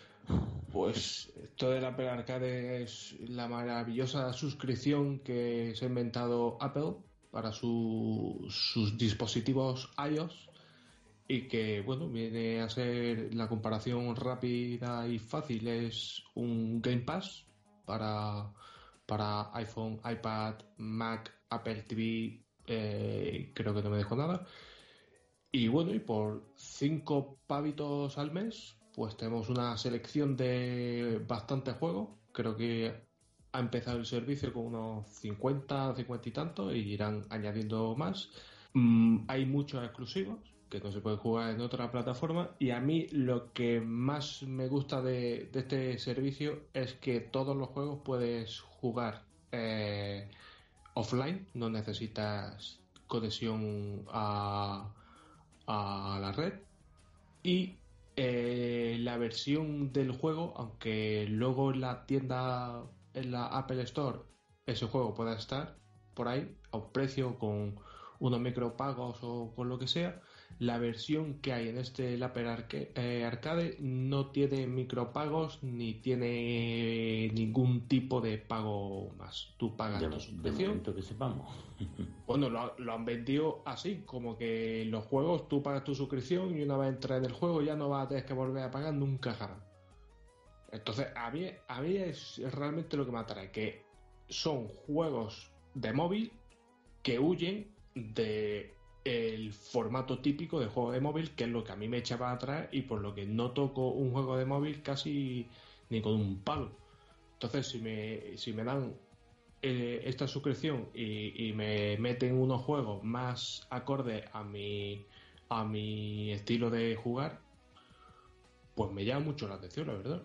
[SPEAKER 5] pues esto del Apple Arcade es la maravillosa suscripción que se ha inventado Apple para su- sus dispositivos iOS y que, bueno, viene a ser la comparación rápida y fácil. Es un Game Pass para, para iPhone, iPad, Mac, Apple T V, eh, creo que no me dejo nada. Y bueno, y por cinco pavitos al mes, pues tenemos una selección de bastantes juegos. Creo que ha empezado el servicio con unos cincuenta, cincuenta y tantos, y irán añadiendo más. Mm, hay muchos exclusivos que no se pueden jugar en otra plataforma. Y a mí lo que más me gusta de, de este servicio es que todos los juegos puedes jugar eh, offline, no necesitas conexión a a la red y eh, la versión del juego, aunque luego en la tienda, en la Apple Store, ese juego pueda estar por ahí a un precio con unos micropagos o con lo que sea, la versión que hay en este el Apple Arque- eh, Arcade no tiene micropagos ni tiene ningún tipo de pago más. Tú pagas
[SPEAKER 8] De,
[SPEAKER 5] tu
[SPEAKER 8] de
[SPEAKER 5] suscripción.
[SPEAKER 8] momento que sepamos.
[SPEAKER 5] Bueno, lo, lo han vendido así, como que los juegos tú pagas tu suscripción y una vez entras en el juego ya no vas a tener que volver a pagar nunca jamás. Entonces, a mí, a mí es realmente lo que me atrae, que son juegos de móvil que huyen de el formato típico de juego de móvil, que es lo que a mí me echa para atrás y por lo que no toco un juego de móvil casi ni con un palo. Entonces, si me, si me dan eh, esta suscripción y, y me meten unos juegos más acordes a mi a mi estilo de jugar, pues me llama mucho la atención, la verdad.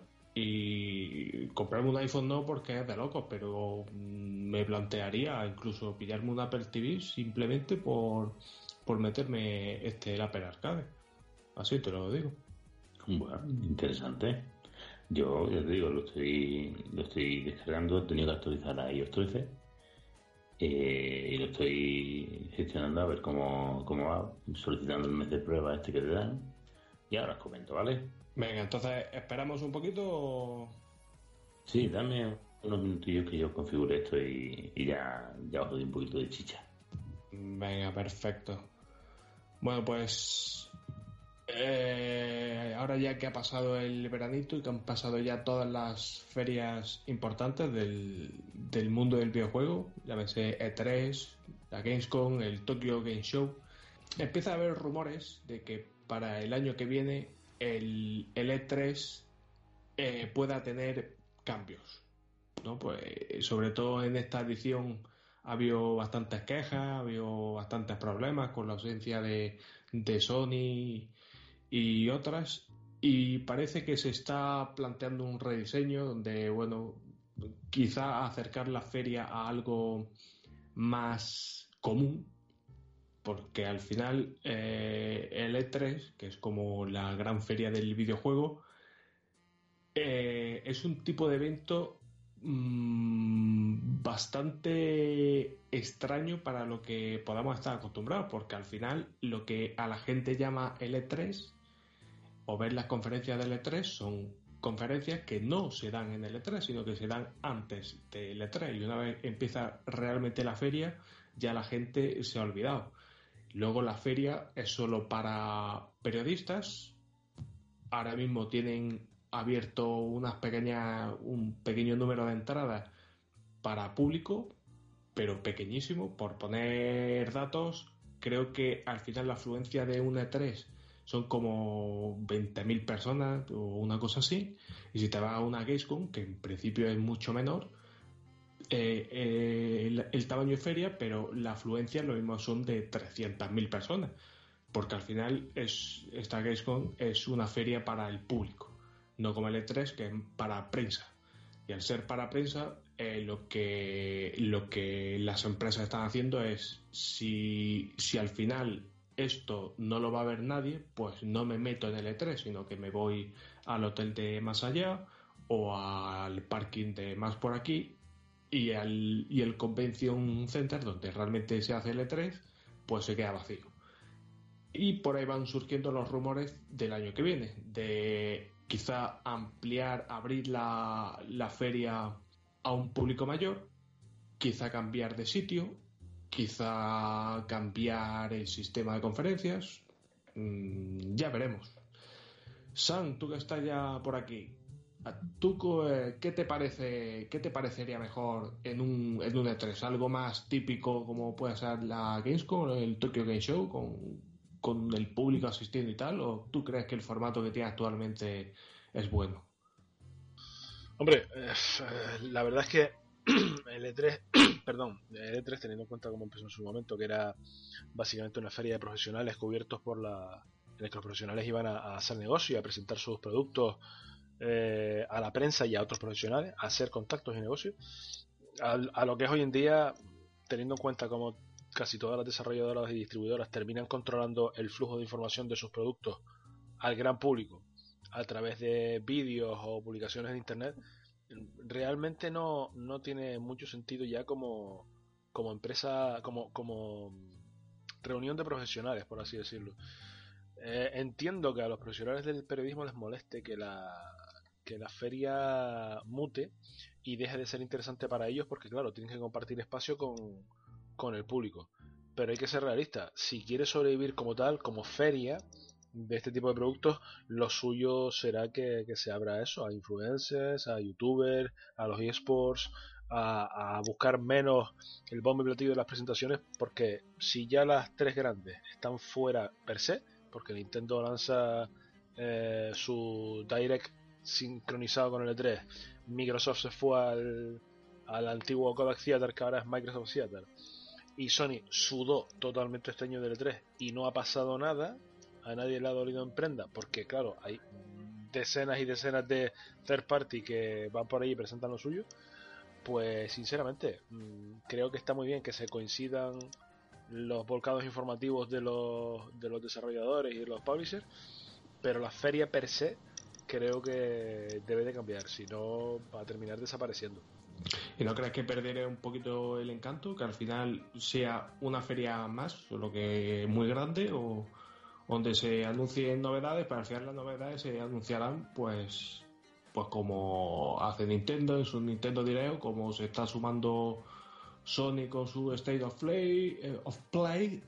[SPEAKER 5] Y comprarme un iPhone no porque es de locos, pero mm, me plantearía incluso pillarme un Apple T V simplemente por, por meterme este el Apple Arcade. Así te lo digo.
[SPEAKER 8] Bueno, interesante. Yo, ya te digo, lo estoy, lo estoy descargando, he tenido que actualizar a iOS trece eh, y lo estoy gestionando a ver cómo, cómo va, solicitando el mes de prueba este que te dan y ahora os comento, ¿vale?
[SPEAKER 5] Venga, entonces, ¿esperamos un poquito o...?
[SPEAKER 8] Sí, dame unos minutillos que yo configure esto y, y ya, ya os doy un poquito de chicha.
[SPEAKER 5] Venga, perfecto. Bueno, pues eh, ahora ya que ha pasado el veranito y que han pasado ya todas las ferias importantes del, del mundo del videojuego, llámese E tres, la Gamescom, el Tokyo Game Show, empieza a haber rumores de que para el año que viene el, el E tres eh, pueda tener cambios, ¿no? Pues sobre todo en esta edición ha habido bastantes quejas, ha habido bastantes problemas con la ausencia de, de Sony y otras, y parece que se está planteando un rediseño donde, bueno, quizá acercar la feria a algo más común, porque al final eh, el E tres, que es como la gran feria del videojuego, eh, es un tipo de evento mmm, bastante extraño para lo que podamos estar acostumbrados, porque al final lo que a la gente llama el E tres o ver las conferencias del E tres son conferencias que no se dan en el E tres, sino que se dan antes del E tres, y una vez empieza realmente la feria ya la gente se ha olvidado. Luego la feria es solo para periodistas. Ahora mismo tienen abierto unas pequeñas, un pequeño número de entradas para público, pero pequeñísimo. Por poner datos, creo que al final la afluencia de un E tres son como veinte mil personas o una cosa así, y si te vas a una Gamescom, que en principio es mucho menor, eh, eh, el, el tamaño de feria, pero la afluencia lo mismo son de trescientas mil personas, porque al final es, esta Gamescom es una feria para el público, no como el E tres, que es para prensa. Y al ser para prensa, eh, lo que lo que las empresas están haciendo es, si, si al final esto no lo va a ver nadie, pues no me meto en el E tres, sino que me voy al hotel de más allá o al parking de más por aquí, y, al, y el Convention Center, donde realmente se hace el E tres, pues se queda vacío. Y por ahí van surgiendo los rumores del año que viene, de quizá ampliar, abrir la, la feria a un público mayor, quizá cambiar de sitio, quizá cambiar el sistema de conferencias. Mm, ya veremos. Sam, tú que estás ya por aquí, ¿tú qué te parece, qué te parecería mejor en un, en un E tres? ¿Algo más típico como puede ser la Gamescom, el Tokyo Game Show, con, con el público asistiendo y tal? ¿O tú crees que el formato que tiene actualmente es bueno?
[SPEAKER 7] Hombre, eh, la verdad es que el E tres, perdón, el E tres, teniendo en cuenta cómo empezó en su momento, que era básicamente una feria de profesionales cubiertos por la, en la que los profesionales iban a, a hacer negocio y a presentar sus productos eh, a la prensa y a otros profesionales, a hacer contactos y negocios, a, a lo que es hoy en día, teniendo en cuenta cómo casi todas las desarrolladoras y distribuidoras terminan controlando el flujo de información de sus productos al gran público a través de vídeos o publicaciones en internet, realmente no, no tiene mucho sentido ya como, como empresa, como, como reunión de profesionales, por así decirlo. Eh, entiendo que a los profesionales del periodismo les moleste que la, que la feria mute y deje de ser interesante para ellos, porque claro, tienen que compartir espacio con, con el público. Pero hay que ser realista. Si quiere sobrevivir como tal, como feria de este tipo de productos, lo suyo será que, que se abra eso a influencers, a youtubers, a los eSports, a, a buscar menos el bombo y platillo de las presentaciones, porque si ya las tres grandes están fuera per se, porque Nintendo lanza eh, su Direct sincronizado con el E tres, Microsoft se fue al, al antiguo Kodak Theater, que ahora es Microsoft Theater, y Sony sudó totalmente este año del E tres y no ha pasado nada, a nadie le ha dolido en prenda, porque claro, hay decenas y decenas de third party que van por ahí y presentan lo suyo. Pues sinceramente creo que está muy bien que se coincidan los volcados informativos de los, de los desarrolladores y de los publishers, pero la feria per se creo que debe de cambiar, si no va a terminar desapareciendo.
[SPEAKER 5] ¿Y no crees que perderé un poquito el encanto? Que al final sea una feria más, solo que muy grande, o donde se anuncien novedades, pero al final las novedades se anunciarán pues pues como hace Nintendo en su Nintendo Direct, como se está sumando Sony con su State of Play, eh, of Play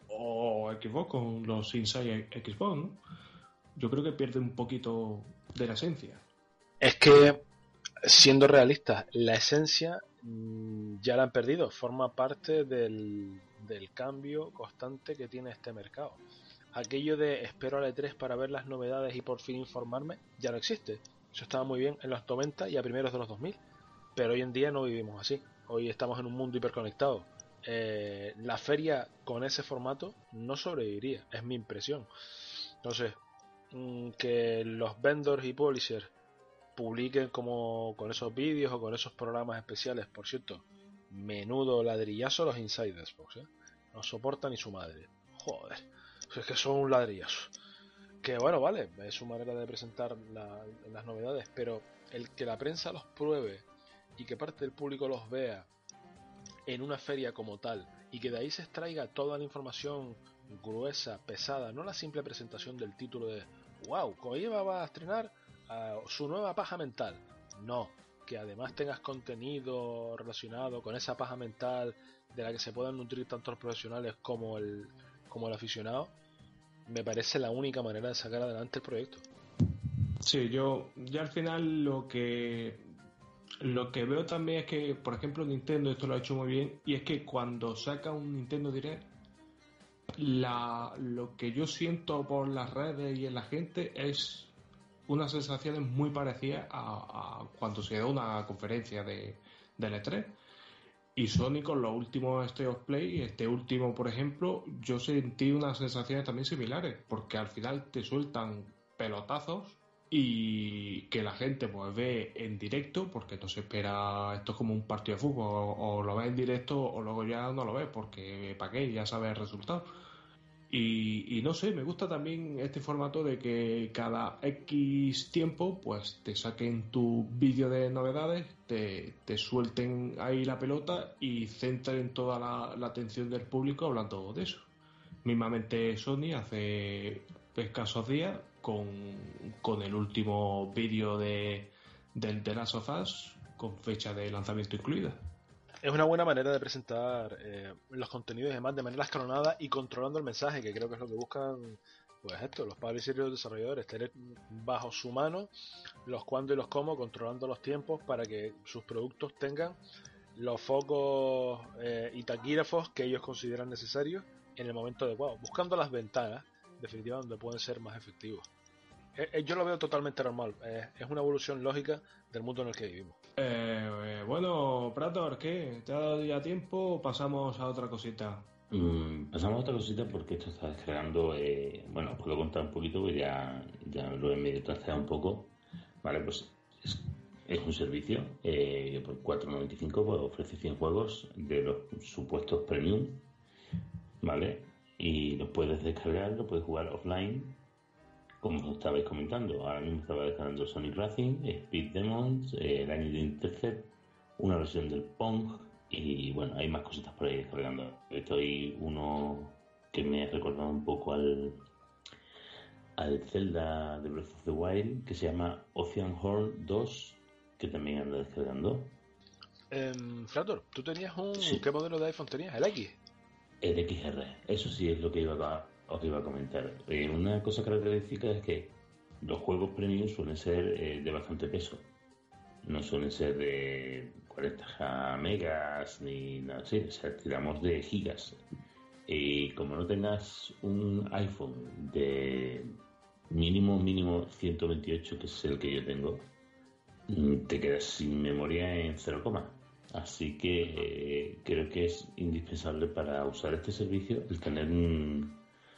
[SPEAKER 5] o Xbox con los Inside Xbox, ¿no? Yo creo que pierde un poquito de la esencia.
[SPEAKER 7] Es que, siendo realistas, la esencia mmm, ya la han perdido, forma parte del, del cambio constante que tiene este mercado. Aquello de espero al E tres para ver las novedades y por fin informarme, ya no existe. Eso estaba muy bien en los noventa y a primeros de los dos mil, pero hoy en día no vivimos así. Hoy estamos en un mundo hiperconectado. Eh, la feria con ese formato no sobreviviría, es mi impresión. Entonces, mmm, que los vendors y publishers publiquen como con esos vídeos o con esos programas especiales, por cierto, menudo ladrillazo los Inside Xbox, ¿eh? No soporta ni su madre. Joder. Es que son un ladrillazo. Que bueno, vale, es su manera de presentar la, las novedades, pero el que la prensa los pruebe y que parte del público los vea en una feria como tal y que de ahí se extraiga toda la información gruesa, pesada, no la simple presentación del título de wow, Kojima va a estrenar uh, su nueva paja mental, no, que además tengas contenido relacionado con esa paja mental de la que se puedan nutrir tanto los profesionales como el, como el aficionado, me parece la única manera de sacar adelante el proyecto.
[SPEAKER 5] Sí, yo ya al final lo que lo que veo también es que, por ejemplo, Nintendo esto lo ha hecho muy bien, y es que cuando saca un Nintendo Direct, la, lo que yo siento por las redes y en la gente es unas sensaciones muy parecidas a, a cuando se da una conferencia de, de E tres. Y Sony con los últimos State of Play, este último por ejemplo, yo sentí unas sensaciones también similares, porque al final te sueltan pelotazos y que la gente pues ve en directo, porque no se espera, esto es como un partido de fútbol, o, o lo ves en directo o luego ya no lo ves, porque para qué, ya sabes el resultado. Y, y no sé, me gusta también este formato de que cada X tiempo pues te saquen tu vídeo de novedades, te, te suelten ahí la pelota y centren toda la, la atención del público hablando de eso. Mismamente Sony hace escasos días con, con el último vídeo de, del The Last of Us con fecha de lanzamiento incluida.
[SPEAKER 7] Es una buena manera de presentar eh, los contenidos y demás de manera escalonada y controlando el mensaje, que creo que es lo que buscan pues esto, los publishers y los desarrolladores, tener bajo su mano los cuándo y los cómo, controlando los tiempos para que sus productos tengan los focos eh, y taquígrafos que ellos consideran necesarios en el momento adecuado, buscando las ventanas definitivas donde pueden ser más efectivos. Eh, eh, yo lo veo totalmente normal, eh, es una evolución lógica del mundo en el que vivimos.
[SPEAKER 5] Eh, eh, bueno, Prator, ¿qué? ¿Te ha dado ya tiempo o pasamos a otra cosita?
[SPEAKER 8] Mm, pasamos a otra cosita porque esto está descargando, eh, bueno, puedo contar un poquito, porque ya, ya lo he medio trasteado un poco, ¿vale? Pues es, es un servicio eh, por cuatro noventa y cinco, pues ofrece cien juegos de los supuestos premium, ¿vale? Y los puedes descargar, lo puedes jugar offline, como estabais comentando. Ahora mismo estaba descargando Sonic Racing, Speed Demons, eh, el año de Intercept, una versión del Pong, y bueno, hay más cositas por ahí descargando. Estoy uno que me ha recordado un poco al al Zelda de Breath of the Wild, que se llama Oceanhorn dos, que también anda descargando.
[SPEAKER 7] Eh, Frator, ¿tú tenías un...
[SPEAKER 8] Sí.
[SPEAKER 7] ¿Qué modelo de iPhone tenías? ¿El X?
[SPEAKER 8] El X R, eso sí es lo que iba a, os iba a comentar. Eh, una cosa característica es que los juegos premium suelen ser eh, de bastante peso. No suelen ser de cuarenta megas ni nada así, o sea, tiramos de gigas. Y como no tengas un iPhone de mínimo, mínimo ciento veintiocho, que es el que yo tengo, te quedas sin memoria en cero coma. Así que eh, creo que es indispensable para usar este servicio el tener un,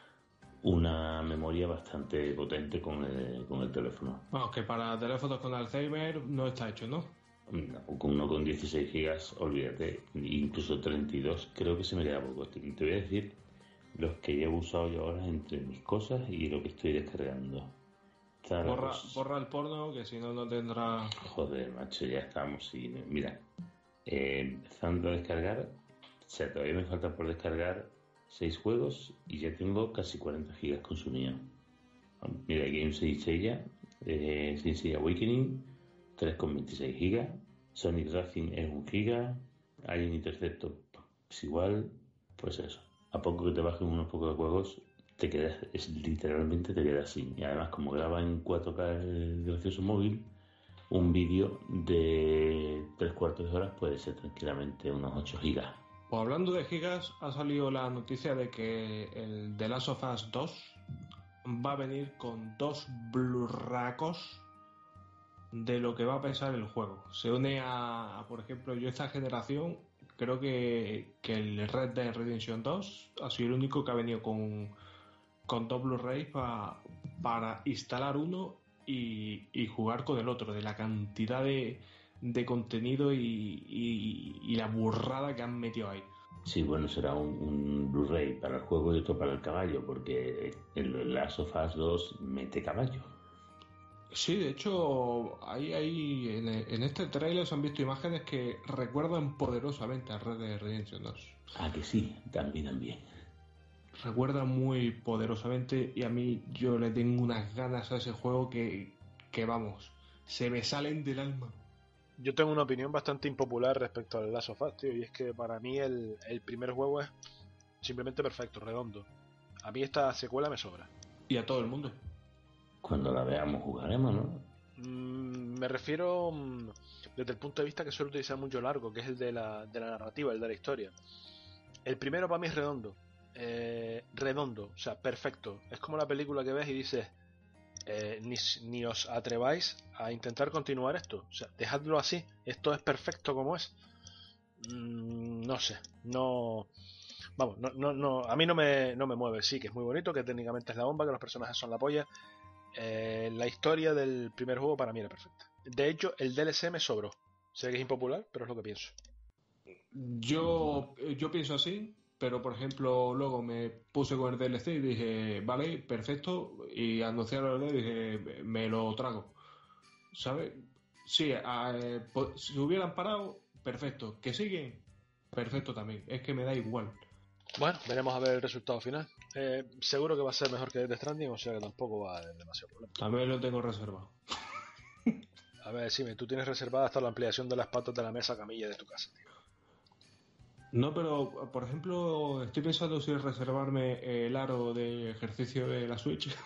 [SPEAKER 8] una memoria bastante potente con el, con el teléfono.
[SPEAKER 5] Bueno, que para teléfonos con Alzheimer no está hecho, ¿no?
[SPEAKER 8] No, con uno con dieciséis gigas, olvídate, incluso treinta y dos creo que se me queda poco. Te, te voy a decir los que ya he usado yo ahora entre mis cosas y lo que estoy descargando.
[SPEAKER 5] Borra, borra el porno, que si no, no tendrá...
[SPEAKER 8] Joder, macho, ya estamos. Y, mira, eh, empezando a descargar, o sea, todavía me falta por descargar seis juegos y ya tengo casi cuarenta gigas consumidos. Mira, Game Seiya, eh, Sensei Awakening, tres coma veintiséis gigas, Sonic Racing es un giga, Alien Interceptor es igual, pues eso. A poco que te bajen unos pocos de juegos, te quedas, es, literalmente te quedas sin. Y además, como graba en cuatro K el gracioso móvil, un vídeo de tres cuartos de hora puede ser tranquilamente unos ocho gigas.
[SPEAKER 5] Pues hablando de gigas, ha salido la noticia de que el The Last of Us dos va a venir con dos blurracos de lo que va a pesar el juego. Se une a, a por ejemplo, yo esta generación creo que, que el Red Dead Redemption dos ha sido el único que ha venido con, con dos Blu-rays pa, para instalar uno y, y jugar con el otro, de la cantidad de, de contenido y, y, y la burrada que han metido ahí.
[SPEAKER 8] Sí, bueno, será un, un Blu-ray para el juego y otro para el caballo, porque el Last of Us dos mete caballo.
[SPEAKER 5] Sí, de hecho, ahí, ahí en, en este tráiler se han visto imágenes que recuerdan poderosamente a Red Dead Redemption dos.
[SPEAKER 8] Ah, que sí, también, también.
[SPEAKER 5] Recuerda muy poderosamente y a mí yo le tengo unas ganas a ese juego que, que vamos, se me salen del alma.
[SPEAKER 7] Yo tengo una opinión bastante impopular respecto al Last of Us, tío, y es que para mí el, el primer juego es simplemente perfecto, redondo. A mí esta secuela me sobra.
[SPEAKER 5] Y a todo el mundo.
[SPEAKER 8] Cuando la veamos jugaremos, ¿no?
[SPEAKER 7] Mm, me refiero mm, desde el punto de vista que suelo utilizar mucho largo, que es el de la, de la narrativa, el de la historia. El primero para mí es redondo. Eh, redondo, o sea, perfecto. Es como la película que ves y dices, eh, ni, ni os atreváis a intentar continuar esto. O sea, dejadlo así. Esto es perfecto como es. Mm, no sé, no... Vamos, no, no, no, a mí no me, no me mueve. Sí, que es muy bonito, que técnicamente es la bomba, que los personajes son la polla. Eh, la historia del primer juego para mí era perfecta. De hecho, el D L C me sobró. Sé que es impopular, pero es lo que pienso.
[SPEAKER 5] Yo, yo pienso así, pero por ejemplo, luego me puse con el D L C y dije, vale, perfecto, y anunciaron el D L C y dije, me lo trago. ¿Sabes? Sí, a, eh, po- si hubieran parado, perfecto. ¿Que siguen? Perfecto también. Es que me da igual.
[SPEAKER 7] Bueno, veremos a ver el resultado final. Eh, seguro que va a ser mejor que Death Stranding, o sea que tampoco va a haber demasiado problema.
[SPEAKER 5] También lo tengo reservado.
[SPEAKER 7] A ver, decime, tú tienes reservada hasta la ampliación de las patas de la mesa camilla de tu casa, tío.
[SPEAKER 5] No, pero por ejemplo, estoy pensando si reservarme el aro de ejercicio de la Switch.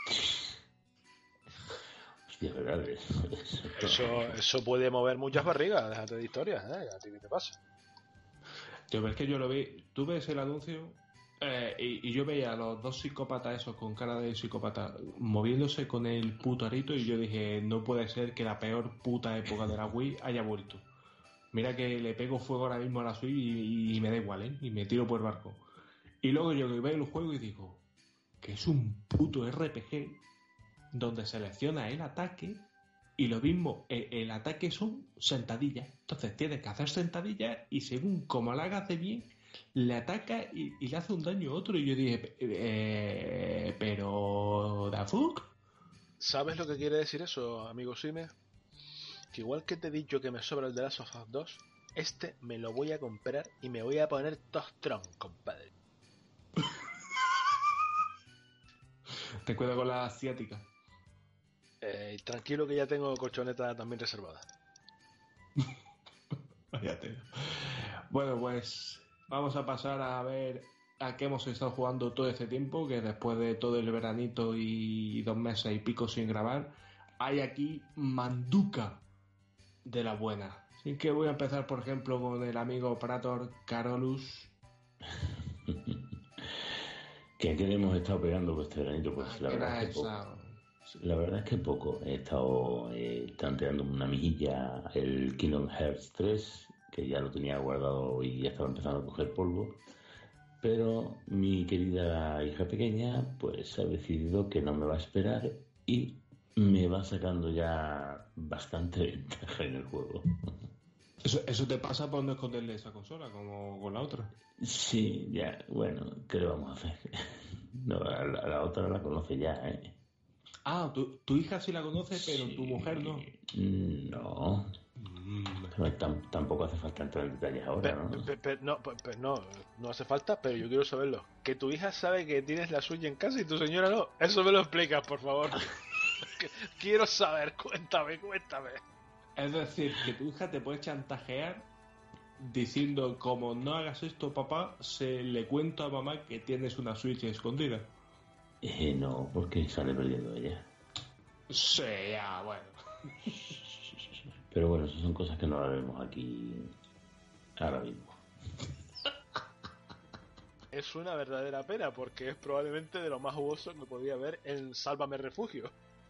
[SPEAKER 8] Hostia, verdad. Eso,
[SPEAKER 7] Eso, eso puede mover muchas barrigas, déjate de historias, ¿eh? ¿A ti qué te pasa?
[SPEAKER 5] Tío, es que yo lo vi, tú ves el anuncio eh, y, y yo veía a los dos psicópatas esos con cara de psicópata moviéndose con el puto arito y yo dije, no puede ser que la peor puta época de la Wii haya vuelto. Mira que le pego fuego ahora mismo a la Switch y, y me da igual, ¿eh? Y me tiro por el barco. Y luego yo veo el juego y digo, que es un puto R P G donde selecciona el ataque y lo mismo, el, el ataque son sentadillas. Entonces tienes que hacer sentadillas y según como la hagas de bien, le ataca y, y le hace un daño a otro. Y yo dije, eh, pero... ¿da fuck?
[SPEAKER 7] ¿Sabes lo que quiere decir eso, amigo Sime? Que igual que te he dicho que me sobra el de Last of Us dos, este me lo voy a comprar y me voy a poner Tostron, compadre.
[SPEAKER 5] Te cuido con la asiática.
[SPEAKER 7] Eh, tranquilo que ya tengo colchoneta también reservada.
[SPEAKER 5] Vaya tela. Bueno, pues vamos a pasar a ver a qué hemos estado jugando todo este tiempo, que después de todo el veranito y dos meses y pico sin grabar, hay aquí manduca de la buena. Así que voy a empezar, por ejemplo, con el amigo Prator Carolus.
[SPEAKER 8] ¿Qué, ¿Qué le hemos estado pegando por este veranito? Pues la verdad, es que poco. la verdad es que poco. He estado eh, tanteando una mijilla el Kingdom Hearts tres, que ya lo tenía guardado y ya estaba empezando a coger polvo. Pero mi querida hija pequeña pues ha decidido que no me va a esperar y me va sacando ya bastante ventaja en el juego.
[SPEAKER 5] Eso, eso te pasa por no esconderle esa consola, como con la otra.
[SPEAKER 8] Sí, ya, bueno, ¿qué le vamos a hacer? No, a la, a la otra la conoce ya, ¿eh?
[SPEAKER 5] Ah, tu, tu hija sí la conoce, pero
[SPEAKER 8] Sí,
[SPEAKER 5] tu mujer no.
[SPEAKER 8] No. Pero tam- tampoco hace falta entrar en detalles ahora, ¿no?
[SPEAKER 7] Pe- pe- pe- no, pe- pe- no, no hace falta, pero yo quiero saberlo. Que tu hija sabe que tienes la suya en casa y tu señora no. Eso me lo explicas, por favor. Quiero saber, cuéntame, cuéntame.
[SPEAKER 5] Es decir, que tu hija te puede chantajear diciendo, como no hagas esto, papá, se le cuento a mamá que tienes una Switch escondida.
[SPEAKER 8] Eh, no, porque sale perdiendo ella.
[SPEAKER 5] Sí, ya, bueno.
[SPEAKER 8] Pero bueno, esas son cosas que no haremos aquí ahora mismo.
[SPEAKER 7] Es una verdadera pena porque es probablemente de lo más jugoso que podía haber en Sálvame Refugio.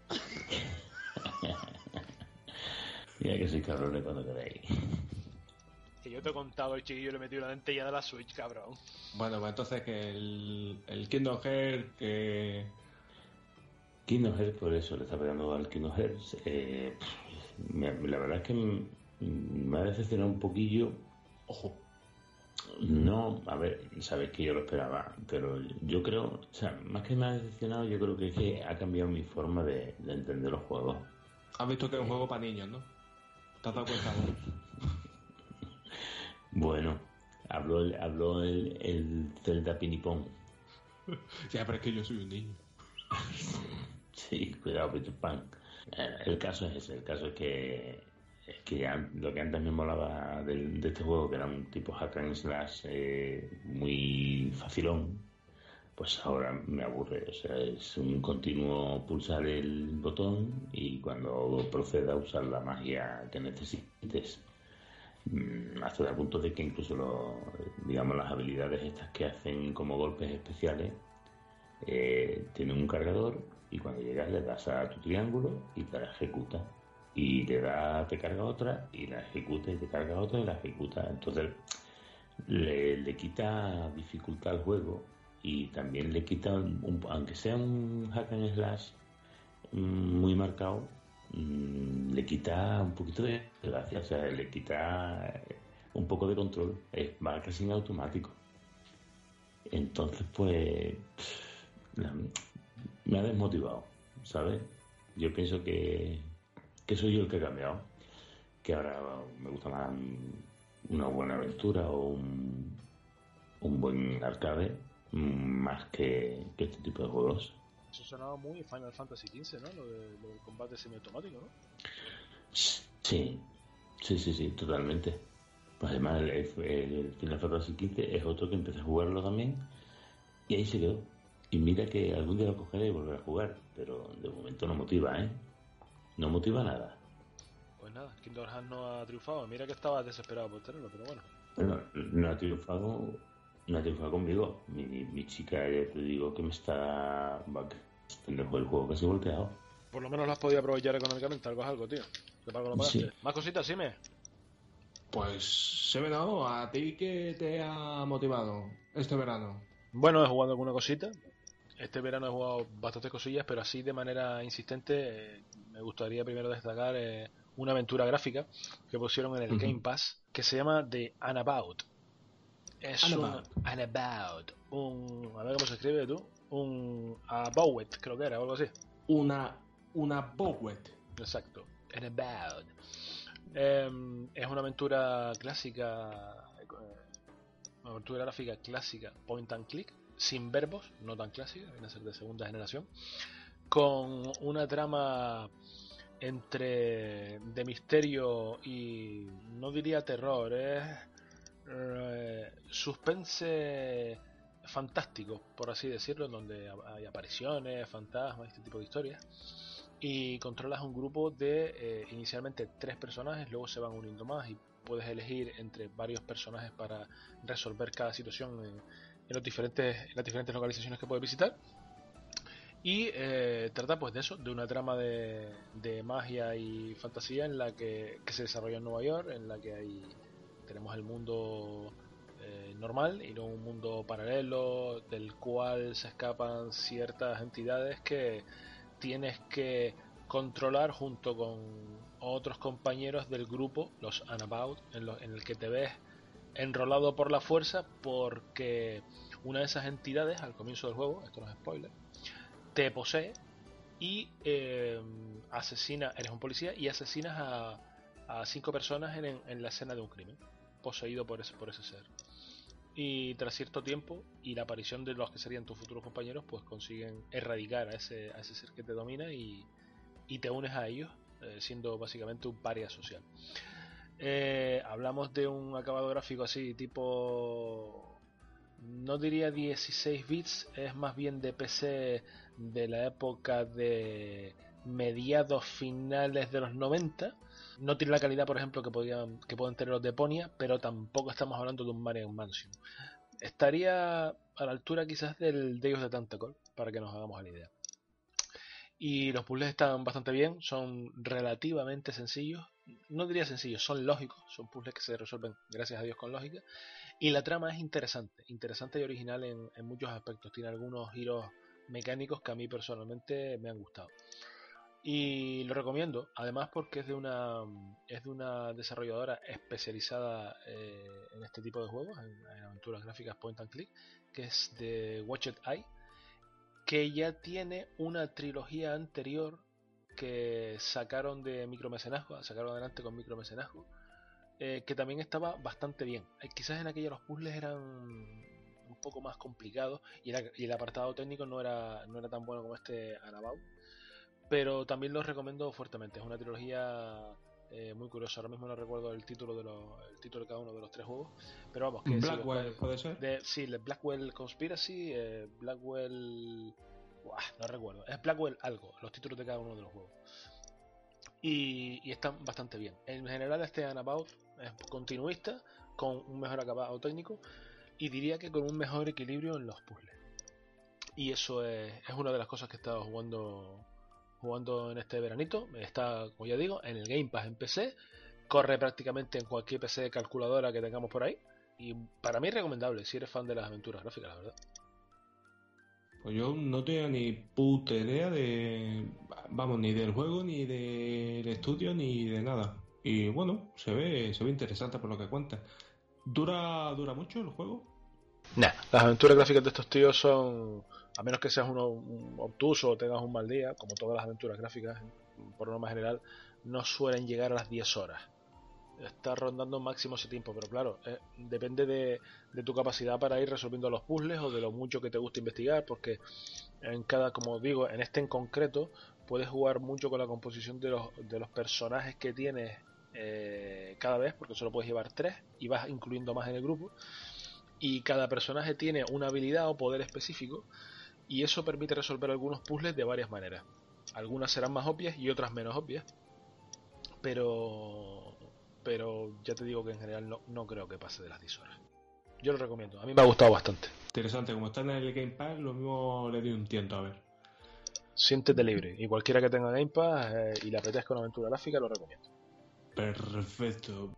[SPEAKER 8] Mira que soy cabrones cuando queráis.
[SPEAKER 7] Que yo te he contado, el chiquillo le metió la dentella de la Switch, cabrón.
[SPEAKER 5] Bueno, pues entonces que el, el Kingdom Hearts que...
[SPEAKER 8] Kingdom Hearts, por eso le está pegando al Kingdom Hearts. Eh, me- la verdad es que m- me ha decepcionado un poquillo.
[SPEAKER 5] Ojo.
[SPEAKER 8] No, a ver, sabes que yo lo esperaba, pero yo creo, o sea, más que me ha decepcionado, yo creo que es que ha cambiado mi forma de, de entender los juegos.
[SPEAKER 5] Has visto que es un juego para niños, ¿no? ¿Te has dado cuenta, no?
[SPEAKER 8] Bueno, habló el, habló el, el Zelda Pinipón.
[SPEAKER 5] Ya, pero es que yo soy un niño.
[SPEAKER 8] Sí, cuidado, Peter Pan. Eh, El caso es ese, el caso es que, es que ya lo que antes me molaba del- de, este juego, que era un tipo hack and slash eh, muy facilón, pues ahora me aburre. O sea, es un continuo pulsar el botón y cuando proceda a usar la magia que necesites. Mm, hasta el punto de que incluso lo- digamos las habilidades estas que hacen como golpes especiales eh, tienen un cargador y cuando llegas le das a tu triángulo y te la ejecuta y le da, te carga otra y la ejecuta y te carga otra y la ejecuta. Entonces le, le quita dificultad al juego y también le quita un- aunque sea un hack and slash mm, muy marcado, mm, le quita un poquito de gracia, o sea, le quita eh, un poco de control, es, va casi en automático. Entonces, pues, la- me ha desmotivado, ¿sabes? Yo pienso que, que soy yo el que he cambiado, que ahora me gusta más una buena aventura o un, un buen arcade mm, más que, que este tipo de juegos.
[SPEAKER 7] Eso sonaba muy Final Fantasy quince, ¿no? Lo, de, lo del combate semiautomático, ¿no?
[SPEAKER 8] Sí, sí, sí, sí, totalmente. Pues además el, el Final Fantasy quince es otro que empecé a jugarlo también y ahí se quedó. Y mira que algún día lo cogeré y volveré a jugar, pero de momento no motiva, ¿eh? No motiva nada.
[SPEAKER 7] Pues nada, Kingdom Hearts no ha triunfado. Mira que estaba desesperado por tenerlo, pero bueno.
[SPEAKER 8] Bueno, no ha triunfado, no ha triunfado conmigo. Mi, mi chica, ya te digo que me está... Va, que pendejo el juego casi volteado.
[SPEAKER 7] Por lo menos lo has podido aprovechar económicamente, algo es algo, tío. ¿Qué pago lo pagaste?
[SPEAKER 8] Sí.
[SPEAKER 7] Más cositas, sí, me.
[SPEAKER 5] Pues, Severano, ¿a ti qué te ha motivado este verano?
[SPEAKER 7] Bueno, he jugado alguna cosita. Este verano he jugado bastantes cosillas, pero así de manera insistente eh, me gustaría primero destacar eh, una aventura gráfica que pusieron en el
[SPEAKER 5] Ujú.
[SPEAKER 7] Game Pass que se llama The Unabout. Es
[SPEAKER 5] Unabout.
[SPEAKER 7] un Unabout, un a ver cómo se escribe tú, un About, creo que era o algo así.
[SPEAKER 5] Una, una Bowet.
[SPEAKER 7] Exacto, Unabout. Eh, es una aventura clásica, eh, una aventura gráfica clásica, point and click, sin verbos, no tan clásica, viene a ser de segunda generación, con una trama entre de misterio y no diría terror, es eh, suspense fantástico, por así decirlo, en donde hay apariciones, fantasmas, este tipo de historias. Y controlas un grupo de eh, inicialmente tres personajes, luego se van uniendo más y puedes elegir entre varios personajes para resolver cada situación en, en los diferentes, en las diferentes localizaciones que puedes visitar. Y eh, trata pues de eso, de una trama de, de magia y fantasía en la que, que se desarrolla en Nueva York, en la que hay tenemos el mundo eh, normal y no un mundo paralelo del cual se escapan ciertas entidades que tienes que controlar junto con otros compañeros del grupo, los Unabout, en, lo, en el que te ves enrolado por la fuerza porque una de esas entidades al comienzo del juego, esto no es spoiler, te posee y eh, asesina, eres un policía y asesinas a, a cinco personas en, en la escena de un crimen, poseído por ese, por ese ser. Y tras cierto tiempo y la aparición de los que serían tus futuros compañeros, pues consiguen erradicar a ese, a ese ser que te domina y, y te unes a ellos, eh, siendo básicamente un paria social. Eh, hablamos de un acabado gráfico así, tipo... no diría dieciséis bits, es más bien de P C de la época de mediados finales de los noventa. No tiene la calidad, por ejemplo, que podían que pueden tener los de Ponia, pero tampoco estamos hablando de un Marian Mansion. Estaría a la altura quizás del Deus de Tentacle, para que nos hagamos a la idea. Y los puzzles están bastante bien, son relativamente sencillos. No diría sencillos, son lógicos, son puzzles que se resuelven, gracias a Dios, con lógica. Y la trama es interesante, interesante y original en, en muchos aspectos. Tiene algunos giros mecánicos que a mí personalmente me han gustado. Y lo recomiendo, además porque es de una es de una desarrolladora especializada eh, en este tipo de juegos, en, en aventuras gráficas point and click, que es de Watched Eye, que ya tiene una trilogía anterior que sacaron de micromecenazgo, sacaron adelante con micromecenazgo, eh, que también estaba bastante bien. Eh, quizás en aquella los puzzles eran un poco más complicados y, era, y el apartado técnico no era, no era tan bueno como este Anabout, pero también los recomiendo fuertemente. Es una trilogía eh, muy curiosa. Ahora mismo no recuerdo el título de los, el título de cada uno de los tres juegos, pero vamos, que
[SPEAKER 5] Blackwell,
[SPEAKER 7] sí,
[SPEAKER 5] ¿puede ser?
[SPEAKER 7] De, sí, el Blackwell Conspiracy, eh, Blackwell... Buah, no recuerdo. Es Blackwell algo, los títulos de cada uno de los juegos. Y, y están bastante bien. En general este Anabout es continuista, con un mejor acabado técnico, y diría que con un mejor equilibrio en los puzzles. Y eso es, es una de las cosas que he estado jugando jugando en este veranito. Está, como ya digo, en el Game Pass en P C, corre prácticamente en cualquier P C de calculadora que tengamos por ahí, y para mí es recomendable si eres fan de las aventuras gráficas, la verdad.
[SPEAKER 5] Pues yo no tenía ni puta idea de, vamos, ni del juego, ni del estudio, ni de nada. Y bueno, se ve, se ve interesante por lo que cuenta. ¿Dura, dura mucho el juego?
[SPEAKER 7] Nah, las aventuras gráficas de estos tíos son, a menos que seas uno un obtuso o tengas un mal día, como todas las aventuras gráficas, por norma general, no suelen llegar a las diez horas. Está rondando máximo ese tiempo, pero claro, eh, depende de, de tu capacidad para ir resolviendo los puzzles o de lo mucho que te gusta investigar, porque en cada, como digo, en este en concreto, puedes jugar mucho con la composición de los, de los personajes que tienes eh, cada vez, porque solo puedes llevar tres y vas incluyendo más en el grupo. Y cada personaje tiene una habilidad o poder específico, y eso permite resolver algunos puzzles de varias maneras. Algunas serán más obvias y otras menos obvias, pero pero ya te digo que en general no, no creo que pase de las diez horas. Yo lo recomiendo, a mí me ha gustado bastante.
[SPEAKER 5] Interesante, como está en el Game Pass, lo mismo le doy un tiento a ver.
[SPEAKER 7] Siéntete libre, y cualquiera que tenga Game Pass eh, y le apetezca una aventura gráfica, lo recomiendo.
[SPEAKER 5] Perfecto.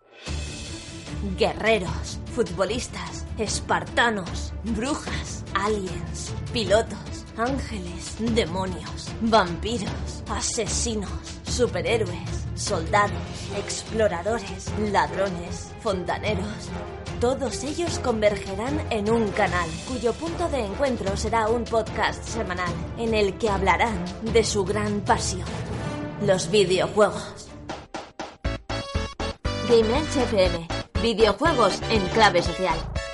[SPEAKER 1] Guerreros, futbolistas, espartanos, brujas, aliens, pilotos, ángeles, demonios, vampiros, asesinos, superhéroes, soldados, exploradores, ladrones, fontaneros. Todos ellos convergerán en un canal, cuyo punto de encuentro será un podcast semanal, en el que hablarán de su gran pasión, los videojuegos. GameEdge F M. Videojuegos en clave social.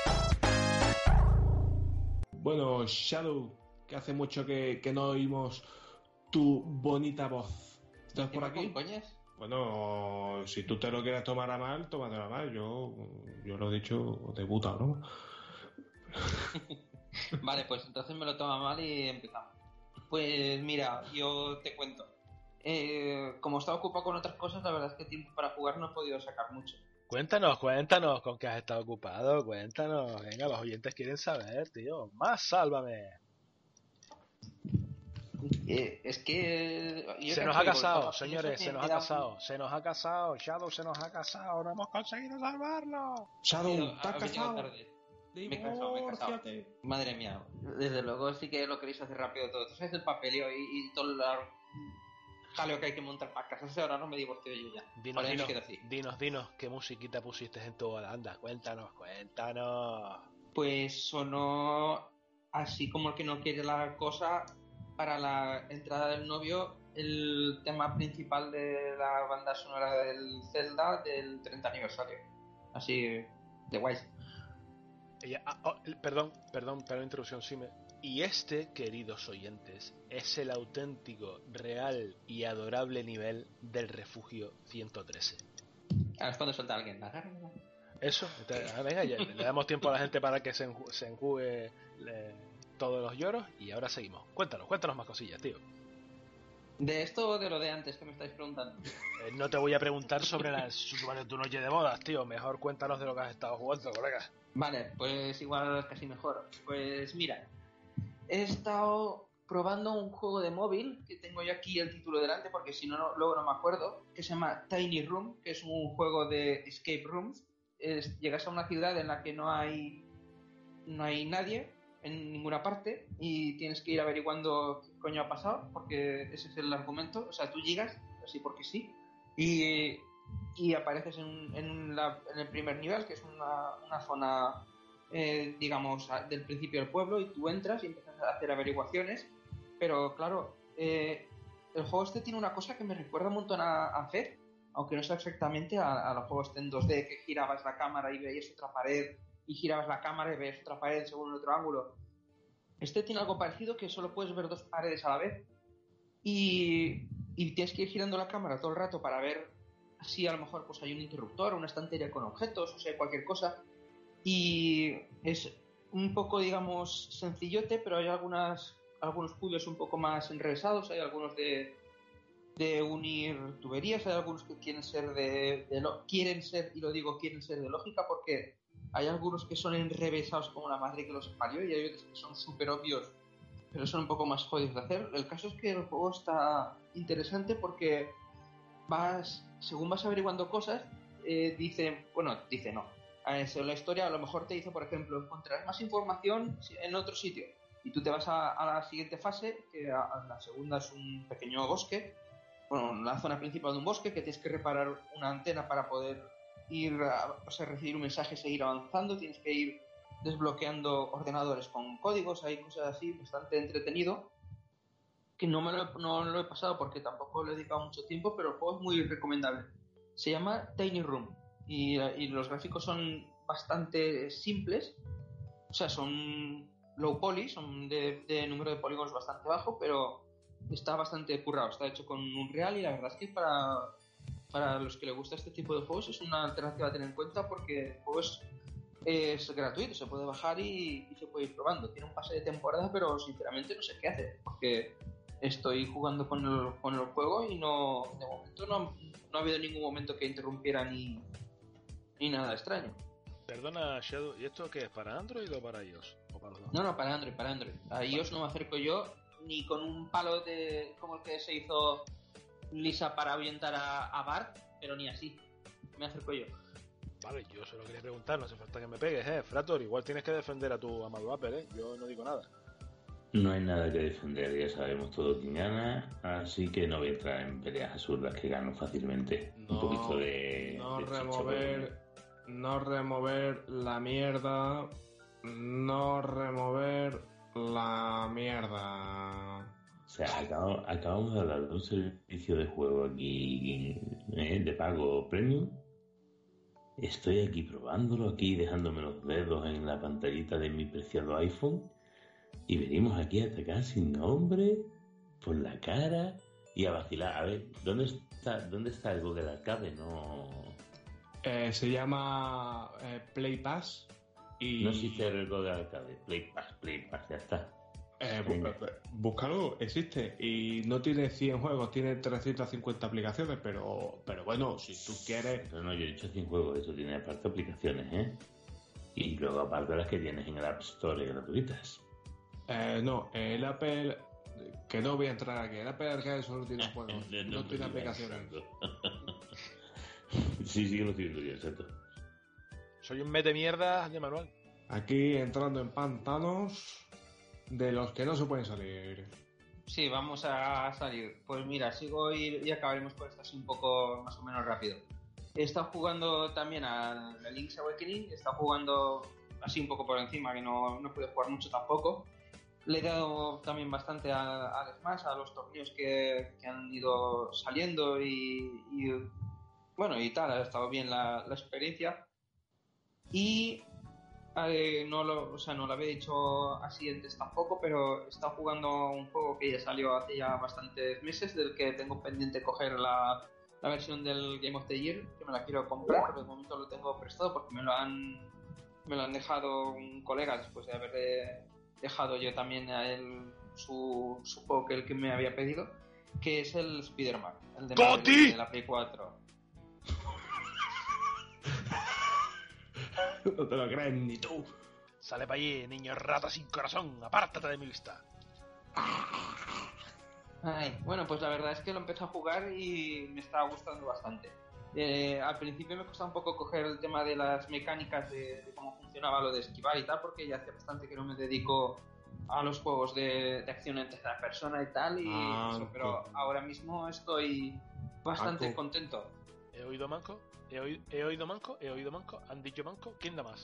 [SPEAKER 5] Bueno, Shadow, que hace mucho que, que no oímos tu bonita voz. ¿Estás por aquí?
[SPEAKER 6] ¿Coñas?
[SPEAKER 5] Bueno, si tú te lo quieres tomar a mal, tómatelo a mal. Yo, yo lo he dicho de puta, ¿no?
[SPEAKER 6] Vale, pues entonces me lo toma mal y empezamos. Pues mira, yo te cuento. Eh, como estaba ocupado con otras cosas, la verdad es que tiempo para jugar no he podido sacar mucho.
[SPEAKER 7] Cuéntanos, cuéntanos con qué has estado ocupado, cuéntanos. Venga, los oyentes quieren saber, tío. Más, sálvame.
[SPEAKER 6] Eh, es que... yo
[SPEAKER 7] Se nos
[SPEAKER 6] que
[SPEAKER 7] ha
[SPEAKER 6] digo,
[SPEAKER 7] casado,
[SPEAKER 6] estaba-
[SPEAKER 7] señores,
[SPEAKER 6] eso
[SPEAKER 7] se
[SPEAKER 6] me-
[SPEAKER 7] nos
[SPEAKER 6] me
[SPEAKER 7] ha
[SPEAKER 6] da un-
[SPEAKER 7] casado, se nos ha casado, Shadow se nos ha casado, no hemos conseguido salvarlo.
[SPEAKER 5] Shadow,
[SPEAKER 6] Pero,
[SPEAKER 5] ¿estás
[SPEAKER 6] ha venido
[SPEAKER 5] casado?
[SPEAKER 6] tarde. Me he casado, me he casado.
[SPEAKER 5] Divórciate.
[SPEAKER 6] Madre mía, desde luego sí que lo queréis hacer rápido todo. Tú sabes el papeleo y, y todo el jaleo que hay que montar para casarse, ahora no me divorcio yo ya.
[SPEAKER 7] Dinos,
[SPEAKER 6] Ahora ya me
[SPEAKER 7] dinos,
[SPEAKER 6] quedo así.
[SPEAKER 7] dinos, dinos, qué musiquita pusiste en tu banda, cuéntanos, cuéntanos.
[SPEAKER 6] Pues sonó así como el que no quiere la cosa para la entrada del novio, el tema principal de la banda sonora del Zelda del treinta aniversario. Así de guay.
[SPEAKER 7] Ella- ah, oh, perdón, perdón, perdón, interrupción, Sime. Y este, queridos oyentes, es el auténtico, real y adorable nivel del refugio ciento trece.
[SPEAKER 6] Ahora es cuando suelta alguien. La garra.
[SPEAKER 7] Eso, entonces, ah, venga, ya, le damos tiempo a la gente para que se, enju- se enjugue le- todos los lloros y ahora seguimos. Cuéntanos, cuéntanos más cosillas, tío.
[SPEAKER 6] ¿De esto o de lo de antes que me estáis preguntando?
[SPEAKER 7] Eh, no te voy a preguntar sobre, la, sobre tu noche de bodas, tío. Mejor cuéntanos de lo que has estado jugando, colega.
[SPEAKER 6] Vale, pues igual casi mejor. Pues mira, he estado probando un juego de móvil, que tengo yo aquí el título delante porque si no, no luego no me acuerdo, que se llama Tiny Room, que es un juego de escape rooms. Es, llegas a una ciudad en la que no hay no hay nadie en ninguna parte y tienes que ir averiguando qué coño ha pasado, porque ese es el argumento. O sea, tú llegas así porque sí y, y apareces en, en, la, en el primer nivel, que es una, una zona eh, digamos del principio del pueblo, y tú entras y empiezas a hacer averiguaciones, pero claro, eh, el juego este tiene una cosa que me recuerda un montón a, a F E D, aunque no sea exactamente a, a los juegos este en dos D, que girabas la cámara y veías otra pared, y girabas la cámara y veías otra pared según otro ángulo. Este tiene algo parecido, que solo puedes ver dos paredes a la vez, y, y tienes que ir girando la cámara todo el rato para ver si a lo mejor pues hay un interruptor, una estantería con objetos, o sea, cualquier cosa. Y es un poco, digamos, sencillote, pero hay algunas algunos puzzles un poco más enrevesados, hay algunos de, de unir tuberías, hay algunos que quieren ser de, de lo, quieren ser, y lo digo, quieren ser de lógica, porque hay algunos que son enrevesados como la madre que los parió, y hay otros que son súper obvios, pero son un poco más jodidos de hacer. El caso es que el juego está interesante porque vas, según vas averiguando cosas, eh, dice, bueno, dice no, en la historia a lo mejor te dice, por ejemplo, encontrarás más información en otro sitio, y tú te vas a, a la siguiente fase, que a, a la segunda es un pequeño bosque, bueno, la zona principal de un bosque, que tienes que reparar una antena para poder ir a, o sea, recibir un mensaje y seguir avanzando, tienes que ir desbloqueando ordenadores con códigos, hay cosas así, bastante entretenido, que no me lo, no lo he pasado porque tampoco le he dedicado mucho tiempo, pero el juego es muy recomendable. Se llama Tiny Room y, y los gráficos son bastante simples, o sea, son low poly, son de, de número de polígonos bastante bajo, pero está bastante currado, está hecho con Unreal, y la verdad es que para, para los que les gusta este tipo de juegos es una alternativa a tener en cuenta, porque el juego es, es gratuito, se puede bajar y, y se puede ir probando. Tiene un pase de temporada, pero sinceramente no sé qué hace, porque estoy jugando con el, con el juego y no, de momento no, no ha habido ningún momento que interrumpiera ni, ni nada extraño.
[SPEAKER 7] Perdona, Shadow, ¿y esto qué es? ¿Para Android o para iOS? ¿O para los dos?
[SPEAKER 6] No, no, para Android, para Android. A iOS no me acerco yo ni con un palo de como el que se hizo Lisa para ahuyentar a, a Bart, pero ni así me acerco yo.
[SPEAKER 7] Vale, yo solo quería preguntar, no hace falta que me pegues, eh. Frator, igual tienes que defender a tu amado Apple, eh. Yo no digo nada.
[SPEAKER 8] No hay nada que defender, ya sabemos todo quién gana, así que no voy a entrar en peleas absurdas que gano fácilmente.
[SPEAKER 5] No,
[SPEAKER 8] un poquito de...
[SPEAKER 5] no
[SPEAKER 8] de
[SPEAKER 5] remover, no remover la mierda, no remover la mierda.
[SPEAKER 8] O sea, acabo, acabamos de hablar de un servicio de juego aquí eh, de pago premium. Estoy aquí probándolo, aquí dejándome los dedos en la pantallita de mi preciado iPhone, y venimos aquí a atacar sin nombre, por la cara, y a vacilar. A ver, ¿dónde está, dónde está el Google Arcade? No...
[SPEAKER 5] Eh, se llama eh, Play Pass y...
[SPEAKER 8] No existe el Google Arcade. Play Pass, Play Pass, ya está.
[SPEAKER 5] Eh, bú- búscalo, existe. Y no tiene cien juegos, tiene trescientas cincuenta aplicaciones, pero pero bueno, si tú quieres...
[SPEAKER 8] Pero no, yo he dicho cien juegos, eso tiene aparte aplicaciones, ¿eh? Y luego aparte las que tienes en el App Store gratuitas.
[SPEAKER 5] Eh, no, el Apple... Que no voy a entrar aquí. El Apple Arcade solo tiene juegos,
[SPEAKER 8] No,
[SPEAKER 5] no,
[SPEAKER 8] no
[SPEAKER 5] tiene
[SPEAKER 8] me
[SPEAKER 5] aplicaciones.
[SPEAKER 8] digas eso. Sí, sí que lo estoy viendo yo, exacto.
[SPEAKER 7] Soy un mete mierda de manual.
[SPEAKER 5] Aquí entrando en pantanos de los que no se pueden salir.
[SPEAKER 6] Sí, vamos a salir. Pues mira, sigo y, y acabaremos con esto así un poco más o menos rápido. He estado jugando también a la Link's Awakening, he estado jugando así un poco por encima, que no, no pude jugar mucho tampoco. Le he dado también bastante a- al Smash, a los torneos que, que han ido saliendo y, y bueno, y tal, ha estado bien la, la experiencia. Y eh, no lo, o sea, no lo había dicho así antes tampoco, pero he estado jugando un juego que ya salió hace ya bastantes meses, del que tengo pendiente coger la, la versión del Game of the Year, que me la quiero comprar, pero de momento lo tengo prestado porque me lo han me lo han dejado un colega después de haberle dejado yo también a él su, su juego que el que me había pedido, que es el Spider-Man, el de, Marvel,
[SPEAKER 7] ¡Goti!
[SPEAKER 6] de la Play cuatro.
[SPEAKER 5] No te lo crees ni tú.
[SPEAKER 7] Sale para allí, niño rata sin corazón, apártate de mi vista.
[SPEAKER 6] Ay, bueno, pues la verdad es que lo empecé a jugar y me estaba gustando bastante. Eh, al principio me costaba un poco coger el tema de las mecánicas de, de cómo funcionaba lo de esquivar y tal, porque ya hace bastante que no me dedico a los juegos de, de acción en tercera persona y tal, y
[SPEAKER 5] Ah,
[SPEAKER 6] eso, pero
[SPEAKER 5] co-
[SPEAKER 6] ahora mismo estoy bastante
[SPEAKER 5] Ah, co-
[SPEAKER 6] contento.
[SPEAKER 7] He oído manco, he oído, he oído manco, he oído manco, han dicho manco, ¿quién da más?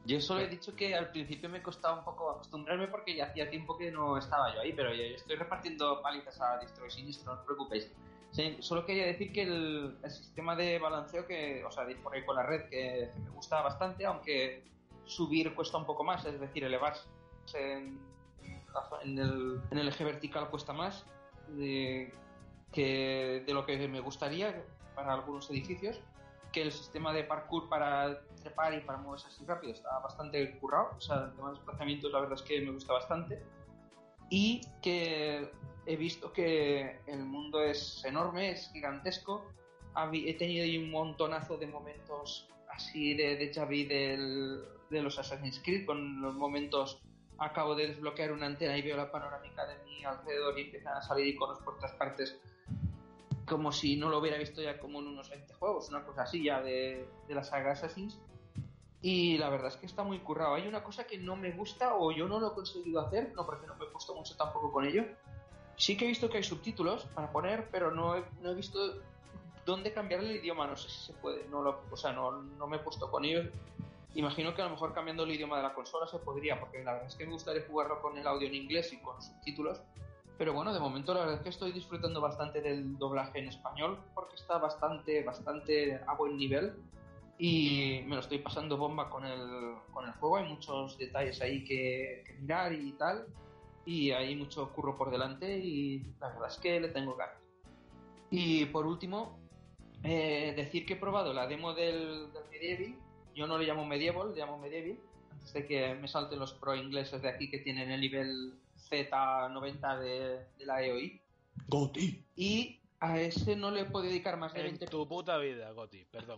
[SPEAKER 6] Yo solo he dicho que al principio me costaba un poco acostumbrarme porque ya hacía tiempo que no estaba yo ahí, pero yo estoy repartiendo palizas a distro y sinistro, no os preocupéis. Sí, solo quería decir que el, el sistema de balanceo, que, o sea, de ir por ahí con la red, que, que me gusta bastante, aunque subir cuesta un poco más, es decir, elevarse en, en, el, en el eje vertical cuesta más de, que de lo que me gustaría para algunos edificios. Que el sistema de parkour para trepar y para moverse así rápido está bastante currado, o sea, el tema de desplazamientos la verdad es que me gusta bastante, y que he visto que el mundo es enorme, es gigantesco. He tenido ahí un montonazo de momentos así de déjà vu del, de los Assassin's Creed, con los momentos acabo de desbloquear una antena y veo la panorámica de mi alrededor y empiezan a salir iconos por todas partes, como si no lo hubiera visto ya como en unos veinte juegos, una cosa así ya de, de la saga Assassin's. Y la verdad es que está muy currado. Hay una cosa que no me gusta o yo no lo he conseguido hacer, no porque no me he puesto mucho tampoco con ello. Sí que he visto que hay subtítulos para poner, pero no he, no he visto dónde cambiarle el idioma, no sé si se puede, no lo, o sea, no, no me he puesto con ellos. Imagino que a lo mejor cambiando el idioma de la consola se podría, porque la verdad es que me gustaría jugarlo con el audio en inglés y con subtítulos. Pero bueno, de momento la verdad es que estoy disfrutando bastante del doblaje en español porque está bastante, bastante a buen nivel y me lo estoy pasando bomba con el, con el juego. Hay muchos detalles ahí que, que mirar y tal, y hay mucho curro por delante y la verdad es que le tengo ganas. Y por último, eh, decir que he probado la demo del, del Medieval. Yo no le llamo Medieval, le llamo Medieval, antes de que me salten los pro ingleses de aquí que tienen el nivel Z noventa de, de la E O I.
[SPEAKER 5] Goti.
[SPEAKER 6] Y a ese no le he podido dedicar más de
[SPEAKER 7] En
[SPEAKER 6] veinte...
[SPEAKER 7] tu puta vida, Goti, perdón.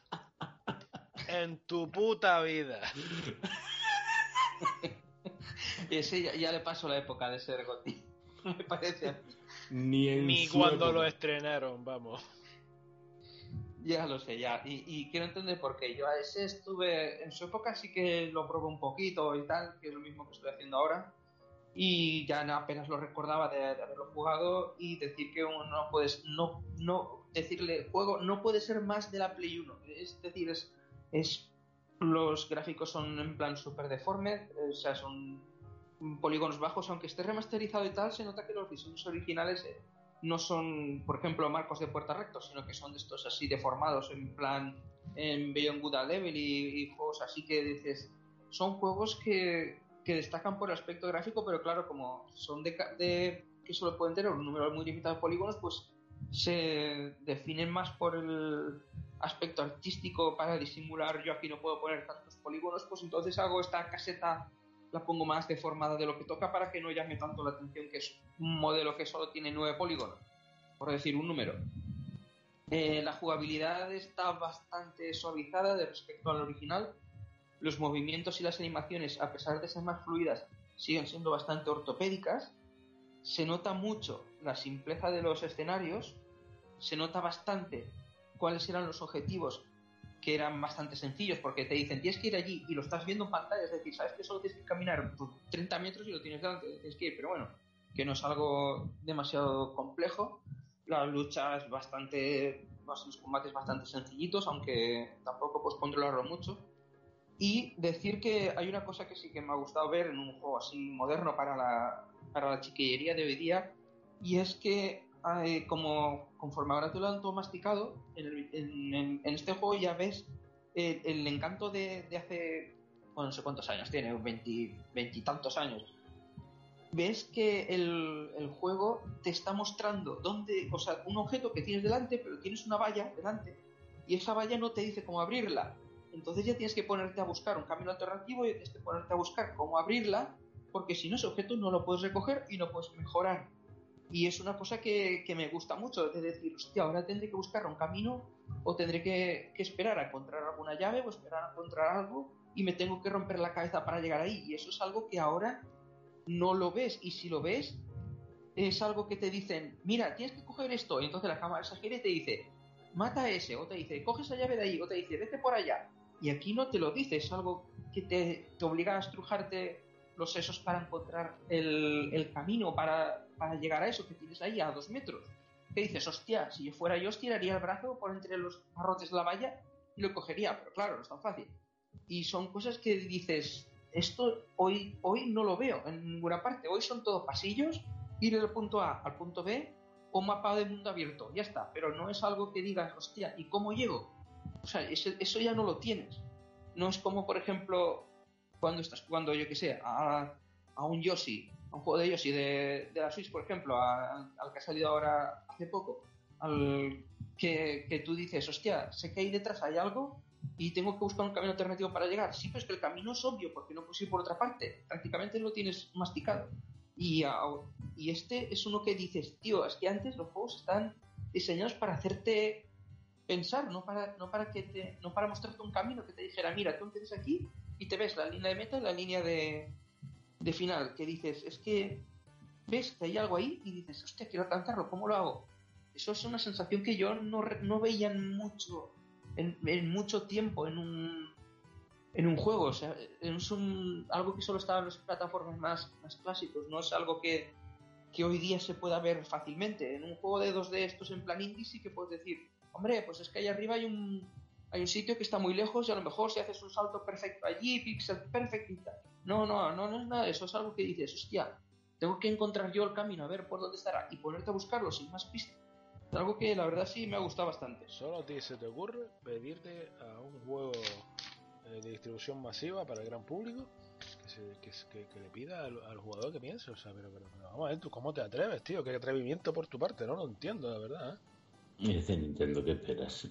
[SPEAKER 7] En tu puta vida.
[SPEAKER 6] Ese ya, ya le paso la época de ser Goti. Me parece a mí.
[SPEAKER 5] Ni en
[SPEAKER 7] Ni
[SPEAKER 5] su
[SPEAKER 7] cuando
[SPEAKER 5] época.
[SPEAKER 7] lo estrenaron, vamos.
[SPEAKER 6] Ya lo sé, ya. Y, y quiero entender por qué. Yo a ese estuve... En su época sí que lo probé un poquito y tal, que es lo mismo que estoy haciendo ahora. Y ya apenas lo recordaba de, de haberlo jugado y decir que uno no puedes... No, no, decirle, el juego no puede ser más de la Play uno. Es decir, es... es los gráficos son en plan súper deforme, o sea, son polígonos bajos, aunque esté remasterizado y tal, se nota que los diseños originales... Eh, no son, por ejemplo, marcos de puerta rectos, sino que son de estos así deformados, en plan en Beyond Good and Evil y, y juegos así que dices, son juegos que, que destacan por el aspecto gráfico, pero claro, como son de, de que solo pueden tener un número muy limitado de polígonos, pues se definen más por el aspecto artístico para disimular, yo aquí no puedo poner tantos polígonos, pues entonces hago esta caseta, la pongo más deformada de lo que toca para que no llame tanto la atención, que es un modelo que solo tiene nueve polígonos, por decir un número. Eh, la jugabilidad está bastante suavizada de respecto al original. Los movimientos y las animaciones, a pesar de ser más fluidas, siguen siendo bastante ortopédicas. Se nota mucho la simpleza de los escenarios, se nota bastante cuáles eran los objetivos, que eran bastante sencillos, porque te dicen tienes que ir allí y lo estás viendo en pantalla, es decir, sabes que solo tienes que caminar treinta metros y lo tienes delante, tienes que ir, pero bueno, que no es algo demasiado complejo. La lucha es bastante, los combates bastante sencillitos, aunque tampoco puedes controlarlo mucho. Y decir que hay una cosa que sí que me ha gustado ver en un juego así moderno para la, para la chiquillería de hoy día, y es que Eh, como conforme ahora te lo han todo masticado en, el, en, en, en este juego ya ves el, el encanto de, de hace, bueno, no sé cuántos años tiene, veintitantos años. Ves que el, el juego te está mostrando dónde, o sea, un objeto que tienes delante, pero tienes una valla delante y esa valla no te dice cómo abrirla, entonces ya tienes que ponerte a buscar un camino alternativo y tienes que ponerte a buscar cómo abrirla, porque si no ese objeto no lo puedes recoger y no puedes mejorar. Y es una cosa que, que me gusta mucho, de decir, hostia, ahora tendré que buscar un camino o tendré que, que esperar a encontrar alguna llave o esperar a encontrar algo y me tengo que romper la cabeza para llegar ahí. Y eso es algo que ahora no lo ves. Y si lo ves, es algo que te dicen, mira, tienes que coger esto. Y entonces la cámara se gira y te dice, mata a ese. O te dice, coge esa llave de ahí. O te dice, vete por allá. Y aquí no te lo dice, es algo que te, te obliga a estrujarte los sesos para encontrar el, el camino para, para llegar a eso que tienes ahí a dos metros. Que dices, hostia, si yo fuera yo, estiraría el brazo por entre los barrotes de la valla y lo cogería, pero claro, no es tan fácil. y son cosas que dices, esto hoy, hoy no lo veo en ninguna parte. Hoy son todos pasillos, ir del punto A al punto B o mapa de mundo abierto, ya está. Pero no es algo que digas, hostia, ¿y cómo llego? O sea, eso, eso ya no lo tienes. No es como, por ejemplo, cuando estás jugando, yo que sé, a, a un Yoshi, a un juego de Yoshi de, de la Switch, por ejemplo, a, al que ha salido ahora hace poco, al que, que tú dices, hostia, sé que ahí detrás hay algo y tengo que buscar un camino alternativo para llegar. Sí, pero es que el camino es obvio porque no puedes ir por otra parte. Prácticamente lo tienes masticado. Y, uh, y este es uno que dices, tío, es que antes los juegos están diseñados para hacerte pensar, no para, no para que te, no para mostrarte un camino que te dijera, mira, tú empiezas aquí y te ves la línea de meta y la línea de, de final, que dices, es que ves que hay algo ahí y dices, hostia, quiero alcanzarlo, ¿cómo lo hago? Eso es una sensación que yo no, no veía en mucho, en, en mucho tiempo en un, en un juego. O sea, es un, algo que solo estaba en las plataformas más, más clásicos, no es algo que, que hoy día se pueda ver fácilmente. En un juego de dos D estos en plan indie sí que puedes decir, hombre, pues es que ahí arriba hay un, hay un sitio que está muy lejos y a lo mejor si haces un salto perfecto allí, pixel perfectita. No, no, no, no es nada de eso, es algo que dices, hostia, tengo que encontrar yo el camino, a ver por dónde estará y ponerte a buscarlo sin más pistas. Es algo que la verdad sí me ha gustado bastante.
[SPEAKER 7] Solo a ti se te ocurre pedirte a un juego eh, de distribución masiva para el gran público que, se, que, que, que le pida al, al jugador que piense, o sea, pero, pero, pero vamos a ver, ¿tú cómo te atreves, tío? Qué atrevimiento por tu parte, no lo entiendo, la verdad, ¿eh?
[SPEAKER 8] Y es de Nintendo, ¿qué esperas?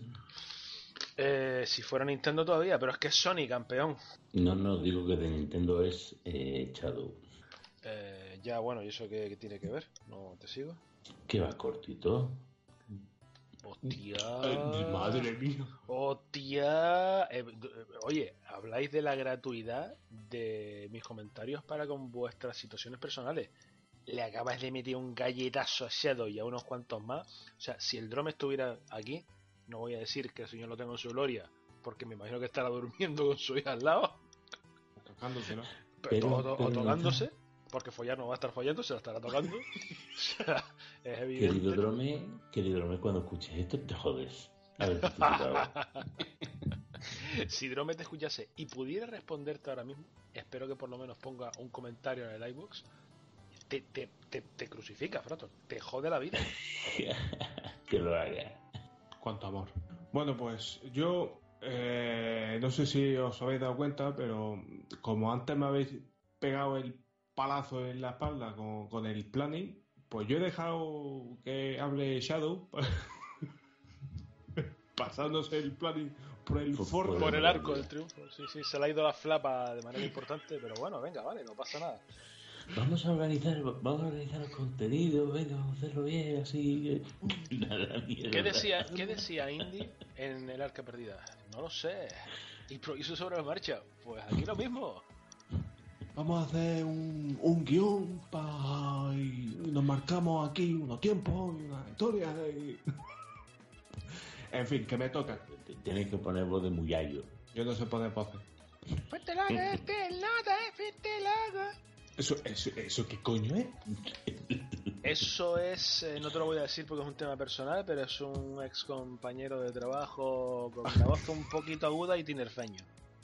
[SPEAKER 7] Eh, si fuera Nintendo todavía, pero es que es Sony, campeón.
[SPEAKER 8] No, no, digo que de Nintendo es eh, Shadow.
[SPEAKER 7] Eh, ya, bueno, ¿y eso qué, qué tiene que ver? No te sigo.
[SPEAKER 8] Que va cortito.
[SPEAKER 7] Hostia.
[SPEAKER 5] Ay, madre mía.
[SPEAKER 7] Hostia. Eh, oye, habláis de la gratuidad de mis comentarios para con vuestras situaciones personales. Le acabas de meter un galletazo a Shadow y a unos cuantos más. O sea, si el Drome estuviera aquí, no voy a decir que el señor lo tenga en su gloria, porque me imagino que estará durmiendo con su hija al lado.
[SPEAKER 5] Tocándose, ¿no?
[SPEAKER 7] Pero,
[SPEAKER 8] Pero-
[SPEAKER 7] o, o
[SPEAKER 8] pero-
[SPEAKER 7] tocándose, porque follar no va a estar follando, se la estará tocando. O sea, es
[SPEAKER 8] Querido
[SPEAKER 7] evidente.
[SPEAKER 8] Drome, querido Drome, cuando escuches esto te jodes. A ver, justificado.
[SPEAKER 7] Si Drome te escuchase y pudiera responderte ahora mismo, espero que por lo menos ponga un comentario en el iVoox. Te, te, te, te crucifica, Frato. Te jode la vida.
[SPEAKER 8] Que lo haga.
[SPEAKER 5] Cuánto amor. Bueno, pues yo eh, no sé si os habéis dado cuenta, pero como antes me habéis pegado el palazo en la espalda con, con el planning, pues yo he dejado que hable Shadow pasándose el planning por el
[SPEAKER 8] Por-
[SPEAKER 5] forro.
[SPEAKER 7] Por el arco del triunfo. Sí, sí, se le ha ido la flapa de manera importante, pero bueno, venga, vale, no pasa nada.
[SPEAKER 8] Vamos a organizar, vamos a organizar el contenido, venga, vamos a hacerlo bien, así que... Nada, mierda.
[SPEAKER 7] ¿Qué decía, ¿Qué decía Indy en el Arca Perdida? No lo sé. Improviso sobre la marcha. Pues aquí lo mismo.
[SPEAKER 5] Vamos a hacer un, un guión pa, y nos marcamos aquí unos tiempos y una historia. Y... en fin, que me toca.
[SPEAKER 8] Tienes que poner voz de muyallo.
[SPEAKER 5] Yo no sé poner voces.
[SPEAKER 7] Fuerte laga, este nada, fuerte laga.
[SPEAKER 5] ¿Eso, eso, ¿Eso qué coño es?
[SPEAKER 7] Eso es, eh, no te lo voy a decir porque es un tema personal, pero es un ex compañero de trabajo con una voz un poquito aguda y tinerfeño.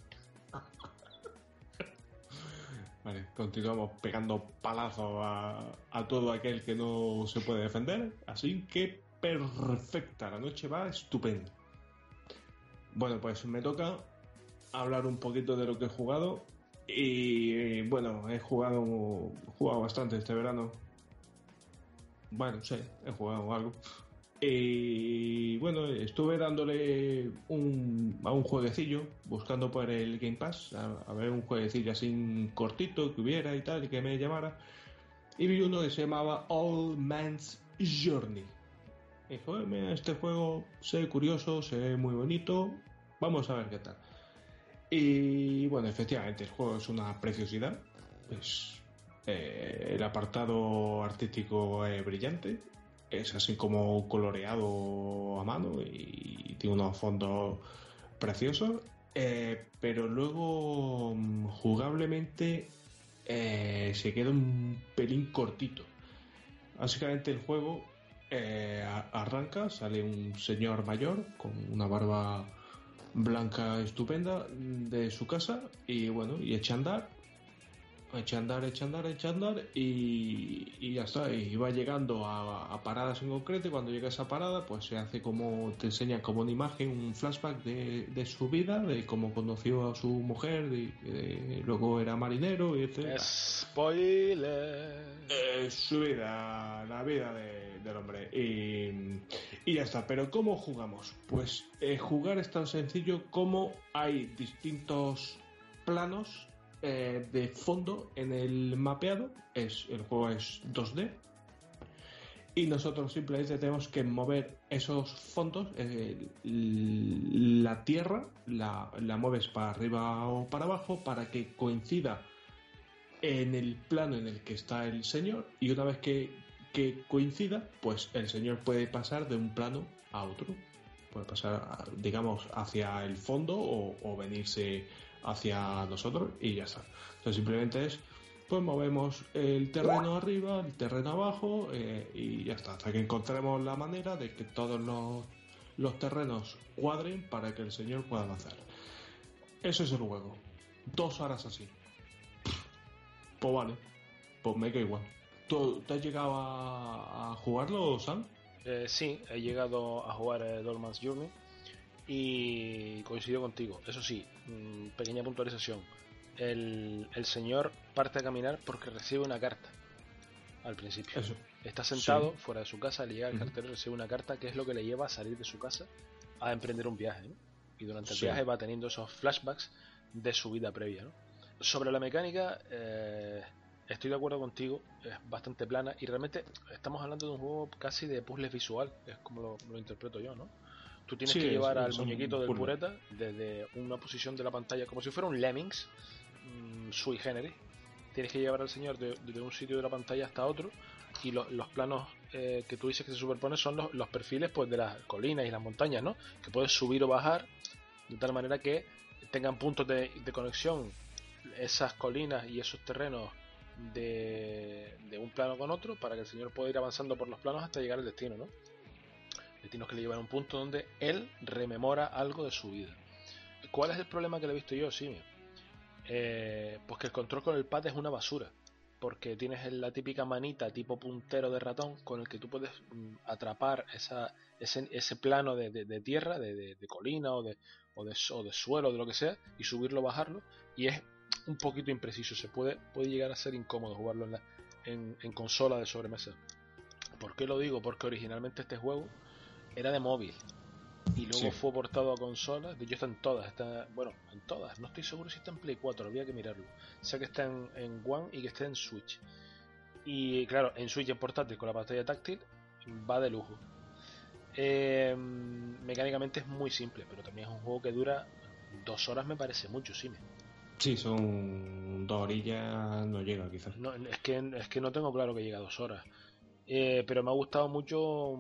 [SPEAKER 5] Vale, continuamos pegando palazos a, a todo aquel que no se puede defender. Así que perfecta, la noche va estupenda. Bueno, pues me toca hablar un poquito de lo que he jugado. Y bueno, he jugado, he jugado bastante este verano. Bueno, sí, he jugado algo. Y bueno, estuve dándole un, a un jueguecillo, buscando por el Game Pass, a, a ver un jueguecillo así cortito que hubiera y tal, y que me llamara. Y vi uno que se llamaba All Man's Journey. Y dije, "Oye, mira, este juego se ve curioso, se ve muy bonito, vamos a ver qué tal". Y bueno, efectivamente, el juego es una preciosidad. Pues eh, el apartado artístico es brillante. Es así como coloreado a mano y tiene unos fondos preciosos. Eh, pero luego, jugablemente, eh, se queda un pelín cortito. Básicamente el juego eh, arranca, sale un señor mayor con una barba blanca estupenda de su casa y bueno, y echa a andar, echa a andar, echa a andar, echa a andar y, y ya está, y va llegando a, a paradas en concreto y cuando llega a esa parada pues se hace como, te enseñan como una imagen, un flashback de, de su vida, de cómo conoció a su mujer, y, de, luego era marinero y etcétera.
[SPEAKER 7] Spoiler.
[SPEAKER 5] Eh, su vida, la vida de, del hombre y, y ya está. Pero ¿cómo jugamos? Pues eh, jugar es tan sencillo como hay distintos planos eh, de fondo en el mapeado. Es, el juego es dos D y nosotros simplemente tenemos que mover esos fondos. Eh, la tierra la, la mueves para arriba o para abajo para que coincida en el plano en el que está el señor, y una vez que, que coincida, pues el señor puede pasar de un plano a otro, puede pasar, digamos, hacia el fondo o, o venirse hacia nosotros y ya está. Entonces simplemente es, pues movemos el terreno arriba, el terreno abajo eh, y ya está, hasta que encontremos la manera de que todos los, los terrenos cuadren para que el señor pueda avanzar. Eso es el juego. Dos horas así. Pues vale, pues me queda igual. ¿Tú te has llegado a, a jugarlo, Sam?
[SPEAKER 7] Eh, sí, he llegado a jugar eh, Dorman's Journey y coincido contigo. Eso sí, mmm, pequeña puntualización. El, el señor parte a caminar porque recibe una carta al principio.
[SPEAKER 5] Eso.
[SPEAKER 7] Está sentado
[SPEAKER 5] Sí.
[SPEAKER 7] fuera de su casa, le llega el
[SPEAKER 5] Ujú.
[SPEAKER 7] cartero y recibe una carta que es lo que le lleva a salir de su casa a emprender un viaje, ¿no? Y durante el
[SPEAKER 5] Sí.
[SPEAKER 7] viaje va teniendo esos flashbacks de su vida previa, ¿no? Sobre la mecánica, eh, estoy de acuerdo contigo, es bastante plana y realmente estamos hablando de un juego casi de puzzles visual, es como lo, lo interpreto yo, ¿no? Tú tienes
[SPEAKER 5] Sí,
[SPEAKER 7] que llevar
[SPEAKER 5] es-
[SPEAKER 7] al
[SPEAKER 5] son
[SPEAKER 7] muñequito del
[SPEAKER 5] puzzles.
[SPEAKER 7] pureta desde una posición de la pantalla, como si fuera un Lemmings, mmm, sui generis. Tienes que llevar al señor de, de un sitio de la pantalla hasta otro y lo- los planos eh, que tú dices que se superponen son los, los perfiles pues de las colinas y las montañas, ¿no? Que puedes subir o bajar de tal manera que tengan puntos de, de conexión esas colinas y esos terrenos de, de un plano con otro para que el señor pueda ir avanzando por los planos hasta llegar al destino, ¿no? Destinos que le llevan a un punto donde él rememora algo de su vida. ¿Cuál es el problema que le he visto yo, Simio? Eh, pues que el control con el pad es una basura, porque tienes la típica manita tipo puntero de ratón con el que tú puedes mm, atrapar esa, ese, ese plano de, de, de tierra, de, de, de colina o de, o, de, o de suelo, de lo que sea, y subirlo o bajarlo, y es un poquito impreciso, se puede, puede llegar a ser incómodo jugarlo en, la, en, en consola de sobremesa. ¿Por qué lo digo? Porque originalmente este juego era de móvil y luego
[SPEAKER 5] Sí.
[SPEAKER 7] fue portado a consolas. De hecho está en todas, está, bueno, en todas, no estoy seguro si está en Play cuatro, había que mirarlo. Sé que está en, en One y que está en Switch. Y claro, en Switch en portátil con la pantalla táctil va de lujo. Eh, mecánicamente es muy simple, pero también es un juego que dura dos horas, me parece mucho, sí.
[SPEAKER 5] Sí, son dos orillas, no llega quizás.
[SPEAKER 7] No, es que es que no tengo claro que llega a dos horas. Eh, pero me ha gustado mucho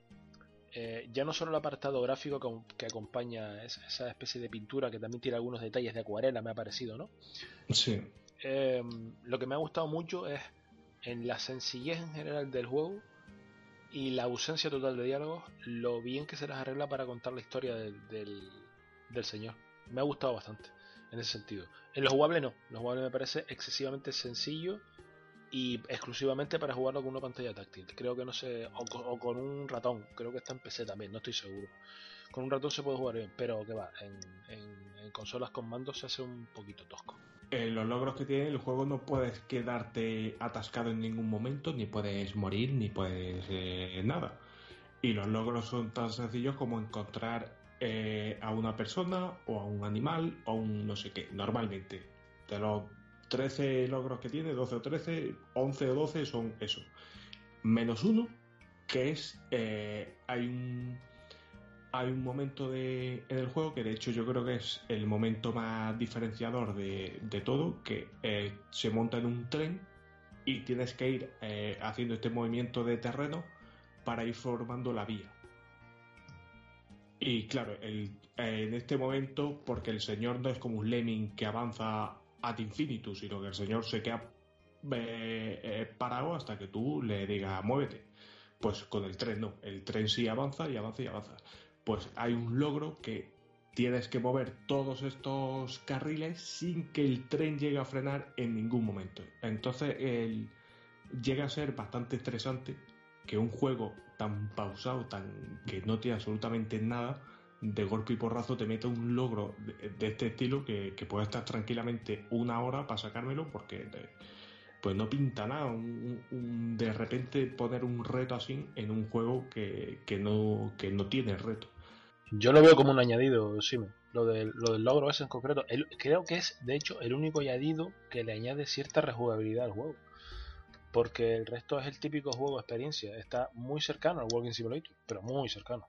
[SPEAKER 7] eh, ya no solo el apartado gráfico que, que acompaña esa, esa especie de pintura que también tiene algunos detalles de acuarela, me ha parecido, ¿no?
[SPEAKER 5] Sí.
[SPEAKER 7] Eh, lo que me ha gustado mucho es en la sencillez en general del juego y la ausencia total de diálogos, lo bien que se las arregla para contar la historia del, del, del señor. Me ha gustado bastante en ese sentido. En lo jugable no, lo jugable me parece excesivamente sencillo y exclusivamente para jugarlo con una pantalla táctil. Creo que no sé, o con, o con un ratón, creo que está en P C también, no estoy seguro. Con un ratón se puede jugar bien, pero que va, en, en, en consolas con mando se hace un poquito tosco.
[SPEAKER 5] Eh, los logros que tiene el juego, no puedes quedarte atascado en ningún momento, ni puedes morir, ni puedes eh, nada. Y los logros son tan sencillos como encontrar eh, a una persona o a un animal o a un no sé qué. Normalmente, de los trece logros que tiene, doce o trece, once o doce son eso. Menos uno, que es eh, hay un hay un momento de, en el juego que de hecho yo creo que es el momento más diferenciador de, de todo, que eh, se monta en un tren y tienes que ir eh, haciendo este movimiento de terreno para ir formando la vía. Y claro, el, eh, en este momento, porque el señor no es como un lemming que avanza ad infinitum, sino que el señor se queda eh, eh, parado hasta que tú le digas muévete. Pues con el tren no, el tren sí avanza y avanza y avanza. Pues hay un logro que tienes que mover todos estos carriles sin que el tren llegue a frenar en ningún momento. Entonces el, llega a ser bastante estresante que un juego tan pausado, tan que no tiene absolutamente nada, de golpe y porrazo te meta un logro de, de este estilo que, que puede estar tranquilamente una hora para sacármelo, porque de, pues no pinta nada un, un, de repente poner un reto así en un juego que, que, no, que no tiene reto.
[SPEAKER 7] Yo lo veo como un añadido, sí, lo del, lo del logro ese en concreto. El, creo que es, de hecho, el único añadido que le añade cierta rejugabilidad al juego. Porque el resto es el típico juego de experiencia. Está muy cercano al Walking Simulator, pero muy cercano.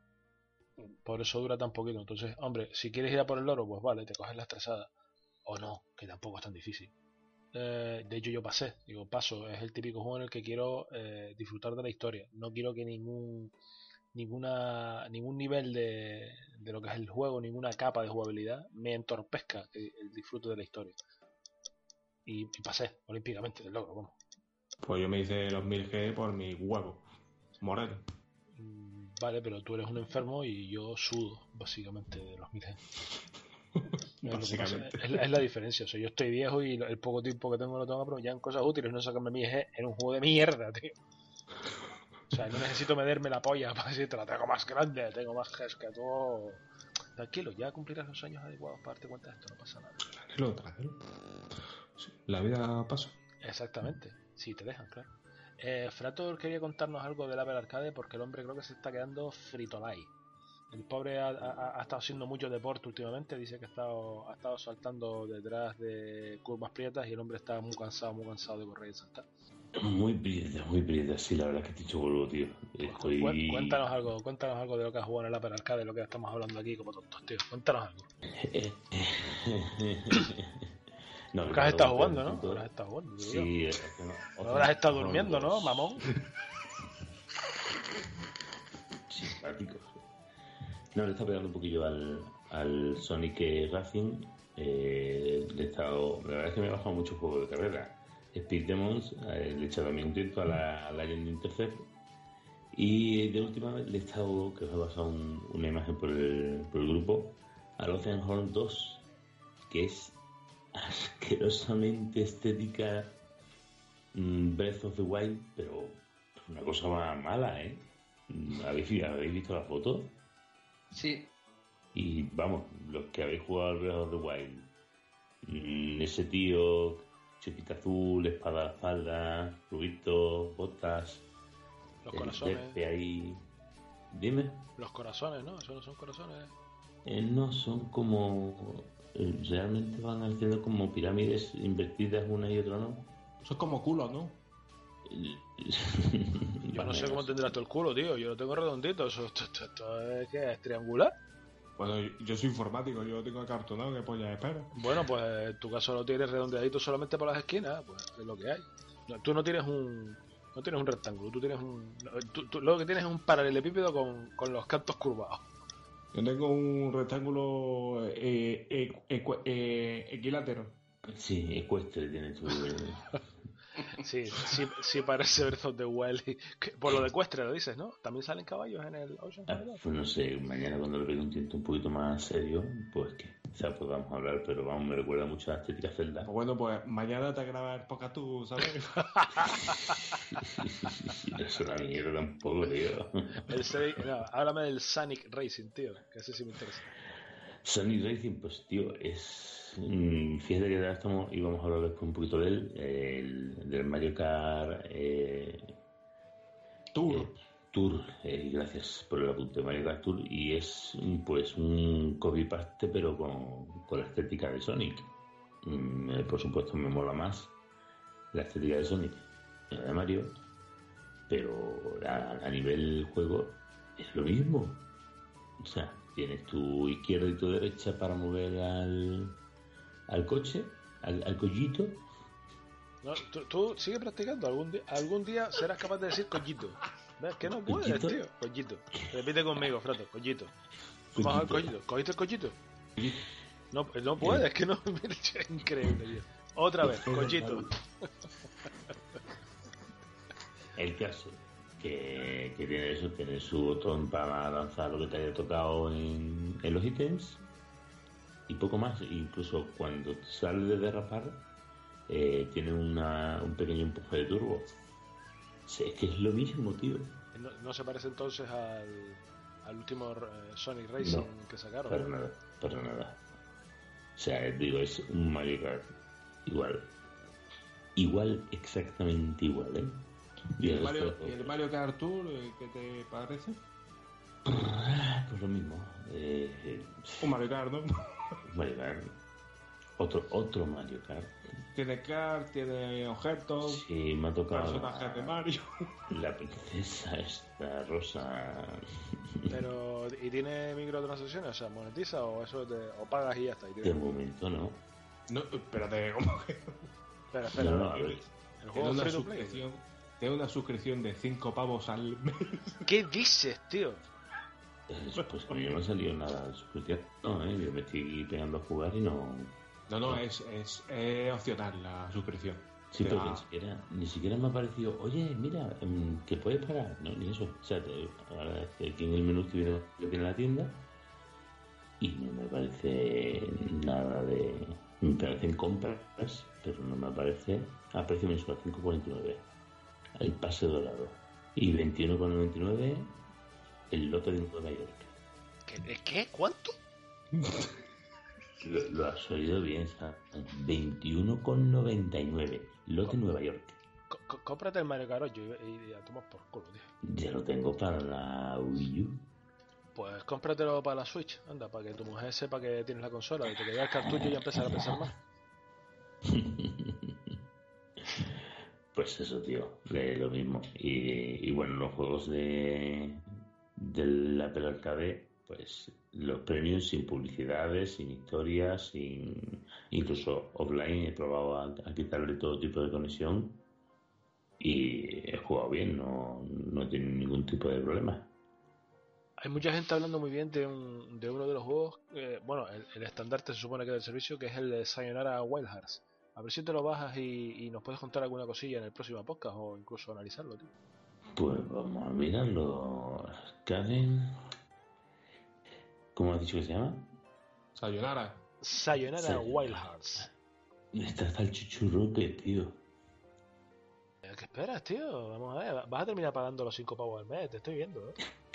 [SPEAKER 7] Por eso dura tan poquito. Entonces, hombre, si quieres ir a por el logro, pues vale, te coges la estresada. O no, que tampoco es tan difícil. Eh, de hecho, yo pasé. Digo, paso. Es el típico juego en el que quiero eh, disfrutar de la historia. No quiero que ningún... ninguna ningún nivel de, de lo que es el juego, ninguna capa de jugabilidad me entorpezca el, el disfrute de la historia. Y, y pasé olímpicamente del logro, vamos.
[SPEAKER 5] Pues yo me hice los mil G por mi huevo moreno.
[SPEAKER 7] Mm, vale, pero tú eres un enfermo y yo sudo, básicamente, de los mil G.
[SPEAKER 5] Básicamente.
[SPEAKER 7] Es, es la diferencia. O sea, yo estoy viejo y el poco tiempo que tengo lo tengo que aprovechar en cosas útiles, no sacarme mil G en un juego de mierda, tío. O sea, no necesito medirme la polla para decirte la tengo más grande, tengo más Gs que todo. Tranquilo, ya cumplirás los años adecuados para darte cuenta de esto, no pasa nada.
[SPEAKER 5] Tranquilo, tranquilo. Sí, la vida pasa.
[SPEAKER 7] Exactamente, sí, te dejan, claro. Eh, Frator quería contarnos algo del Apple Arcade porque el hombre creo que se está quedando fritolay. El pobre ha, ha, ha estado haciendo mucho deporte últimamente, dice que ha estado, ha estado saltando detrás de curvas prietas y el hombre está muy cansado, muy cansado de correr y saltar.
[SPEAKER 8] Muy prieta, muy prieta, sí, la verdad es que estoy chulo, tío. Estoy...
[SPEAKER 7] Cuéntanos algo, cuéntanos algo de lo que has jugado en el Apple Arcade, de lo que estamos hablando aquí como tontos, tío. Cuéntanos algo.
[SPEAKER 8] no,
[SPEAKER 7] ¿Qué has estado jugando, no? ¿Qué has estado jugando?
[SPEAKER 8] Sí, es que no.
[SPEAKER 7] Ahora has estado durmiendo, ¿no, mamón?
[SPEAKER 8] Simpático. No, le he estado pegando un poquillo al, al Sonic Racing. Eh, le he estado... La verdad es que me he bajado mucho juego de carrera. Speed Demons, eh, le he echado también un tiento a la, a la Legend Intercept. Y de última vez le he estado, que os he pasado un, una imagen por el, por el grupo, al Oceanhorn dos, que es asquerosamente estética mm, Breath of the Wild, pero una cosa más mala, ¿eh? ¿Habéis, ¿habéis visto la foto?
[SPEAKER 6] Sí.
[SPEAKER 8] Y vamos, los que habéis jugado al Breath of the Wild, mmm, ese tío, chupita azul, espada a la espalda, rubito, botas,
[SPEAKER 7] los
[SPEAKER 8] el
[SPEAKER 7] corazones.
[SPEAKER 8] de ahí. Dime.
[SPEAKER 7] Los corazones, ¿no? Eso no son corazones.
[SPEAKER 8] Eh, no, son como... eh, realmente van haciendo como pirámides invertidas una y otra, ¿no?
[SPEAKER 5] Eso es como culo, ¿no?
[SPEAKER 7] Yo no sé cómo tendrás tú el culo, tío. Yo lo tengo redondito. Eso, esto, esto, esto es, ¿qué es? ¿Triangular?
[SPEAKER 5] Bueno, yo soy informático, yo lo tengo acartonado, ¿qué polla espera?
[SPEAKER 7] Bueno, pues en tu caso lo tienes redondeadito solamente por las esquinas, pues es lo que hay. No, tú no tienes un no tienes un rectángulo, tú tienes un... Tú, tú, lo que tienes es un paralelepípedo con, con los cantos curvados.
[SPEAKER 5] Yo tengo un rectángulo eh, eh, eh, eh, equilátero.
[SPEAKER 8] Sí, ecuestre tiene tu...
[SPEAKER 7] Sí, sí, sí parece Breath of the Wild. Por lo de ecuestre lo dices, ¿no? ¿También salen caballos en el Ocean?
[SPEAKER 8] Ah, pues no sé, mañana cuando le pegue un tiento un poquito más serio, pues que quizás podamos hablar, pero vamos, me recuerda mucho a la estética Zelda.
[SPEAKER 5] Pues bueno, pues mañana te grabas el podcast tú, ¿sabes?
[SPEAKER 8] No es una mierda tampoco, tío.
[SPEAKER 7] El Sonic, no, háblame del Sonic Racing, tío, que ese sí me interesa.
[SPEAKER 8] Sonic Racing, pues tío, es... Fíjate que ahora estamos, y vamos a hablar después un poquito de él, el, del Mario Kart eh,
[SPEAKER 5] Tour.
[SPEAKER 8] Eh, Tour, eh, gracias por el apunte, Mario Kart Tour, y es pues un copy-paste pero con, con la estética de Sonic. Mm, eh, por supuesto me mola más la estética de Sonic que la de Mario, pero a, a nivel juego es lo mismo. O sea, tienes tu izquierda y tu derecha para mover al, al coche, al, al collito.
[SPEAKER 7] No, tú, tú sigue practicando, algún día, algún día serás capaz de decir collito. ¿Ves que no puedes,
[SPEAKER 8] ¿Collito?
[SPEAKER 7] tío? Collito. Repite conmigo, Frato, collito. Vamos al collito. ¿Cogiste el collito? No, no puedes, es que no. Es increíble, tío. Otra vez, collito.
[SPEAKER 8] El caso que, que tiene eso, tiene su botón para lanzar lo que te haya tocado en, en los ítems y poco más. Incluso cuando sale de derrapar, eh, tiene una, un pequeño empuje de turbo. Sí, es que es lo mismo, tío.
[SPEAKER 7] ¿No, no se parece entonces al, al último eh, Sonic Racing
[SPEAKER 8] No,
[SPEAKER 7] que sacaron?
[SPEAKER 8] para nada, para nada. O sea, digo, es un Mario Kart igual. Igual, exactamente igual, ¿eh?
[SPEAKER 5] ¿Y el Mario, ¿y el Mario Kart Tour, eh, qué te parece?
[SPEAKER 8] Pues lo mismo. Eh, eh,
[SPEAKER 5] Un Mario Kart, ¿no?
[SPEAKER 8] Mario Kart. Otro, otro Mario Kart.
[SPEAKER 5] Tiene kart, tiene objetos,
[SPEAKER 8] Sí, me ha tocado
[SPEAKER 5] personajes de Mario.
[SPEAKER 8] la princesa esta rosa.
[SPEAKER 7] Pero, ¿y tiene microtransacciones? O sea, ¿monetiza o eso de, o pagas y ya está? Y
[SPEAKER 8] De
[SPEAKER 7] tienes-
[SPEAKER 8] momento no.
[SPEAKER 5] No, espérate, ¿cómo que?
[SPEAKER 7] Espera, espera.
[SPEAKER 8] No, no, a ver.
[SPEAKER 7] ¿El
[SPEAKER 5] Tiene
[SPEAKER 7] juego
[SPEAKER 5] una
[SPEAKER 7] free to play?
[SPEAKER 5] suscripción, tiene una suscripción de cinco pavos al mes.
[SPEAKER 7] ¿Qué dices, tío?
[SPEAKER 8] Eh, Pues a mí no me ha salido nada de suscripción. No, eh, yo me estoy pegando a jugar y no.
[SPEAKER 5] No, no, es, es, es opcional la suscripción.
[SPEAKER 8] Sí,
[SPEAKER 5] Te
[SPEAKER 8] pero
[SPEAKER 5] da-
[SPEAKER 8] ni siquiera, ni siquiera me ha parecido, oye, mira, em, que puedes parar. No, ni eso. O sea, te, ahora estoy aquí en el menú que viene, que tiene la tienda y no me aparece nada de. Me aparecen compras, pero no me aparece a precio mensual cinco cuarenta y nueve. El pase dorado. Y veintiuno con noventa y nueve el lote de Nueva York.
[SPEAKER 7] ¿Qué? ¿Qué? ¿Cuánto?
[SPEAKER 8] Lo, lo has oído bien, ¿sabes? veintiuno con noventa y nueve lote Nueva York.
[SPEAKER 7] C- c- cómprate el Mario Kart ocho y, y a tomar por culo, tío.
[SPEAKER 8] Ya lo tengo para la Wii U.
[SPEAKER 7] Pues cómpratelo para la Switch, anda, para que tu mujer sepa que tienes la consola y te queda el cartucho y ya empezar a pensar más.
[SPEAKER 8] Pues eso, tío, de lo mismo. Y, y bueno, los juegos de del Apple Arcade, pues los premios sin publicidades, sin historias, sin incluso offline he probado a, a quitarle todo tipo de conexión y he jugado bien, no, no he tenido ningún tipo de problema.
[SPEAKER 7] Hay mucha gente hablando muy bien de, un, de uno de los juegos, eh, bueno, el, el estandarte se supone que del servicio, que es el de Sayonara Wild Hearts. A ver si te lo bajas y, y nos puedes contar alguna cosilla en el próximo podcast o incluso analizarlo, tío.
[SPEAKER 8] Pues vamos a mirarlo. Arcade. ¿Cómo has dicho que se llama?
[SPEAKER 5] Sayonara.
[SPEAKER 7] Sayonara
[SPEAKER 8] Sayonara.
[SPEAKER 7] Wild Hearts.
[SPEAKER 8] Está hasta el chuchurroque, tío.
[SPEAKER 7] Eh, ¿Qué esperas, tío? Vamos a ver, vas a terminar pagando los cinco pavos al mes, te estoy viendo, ¿eh?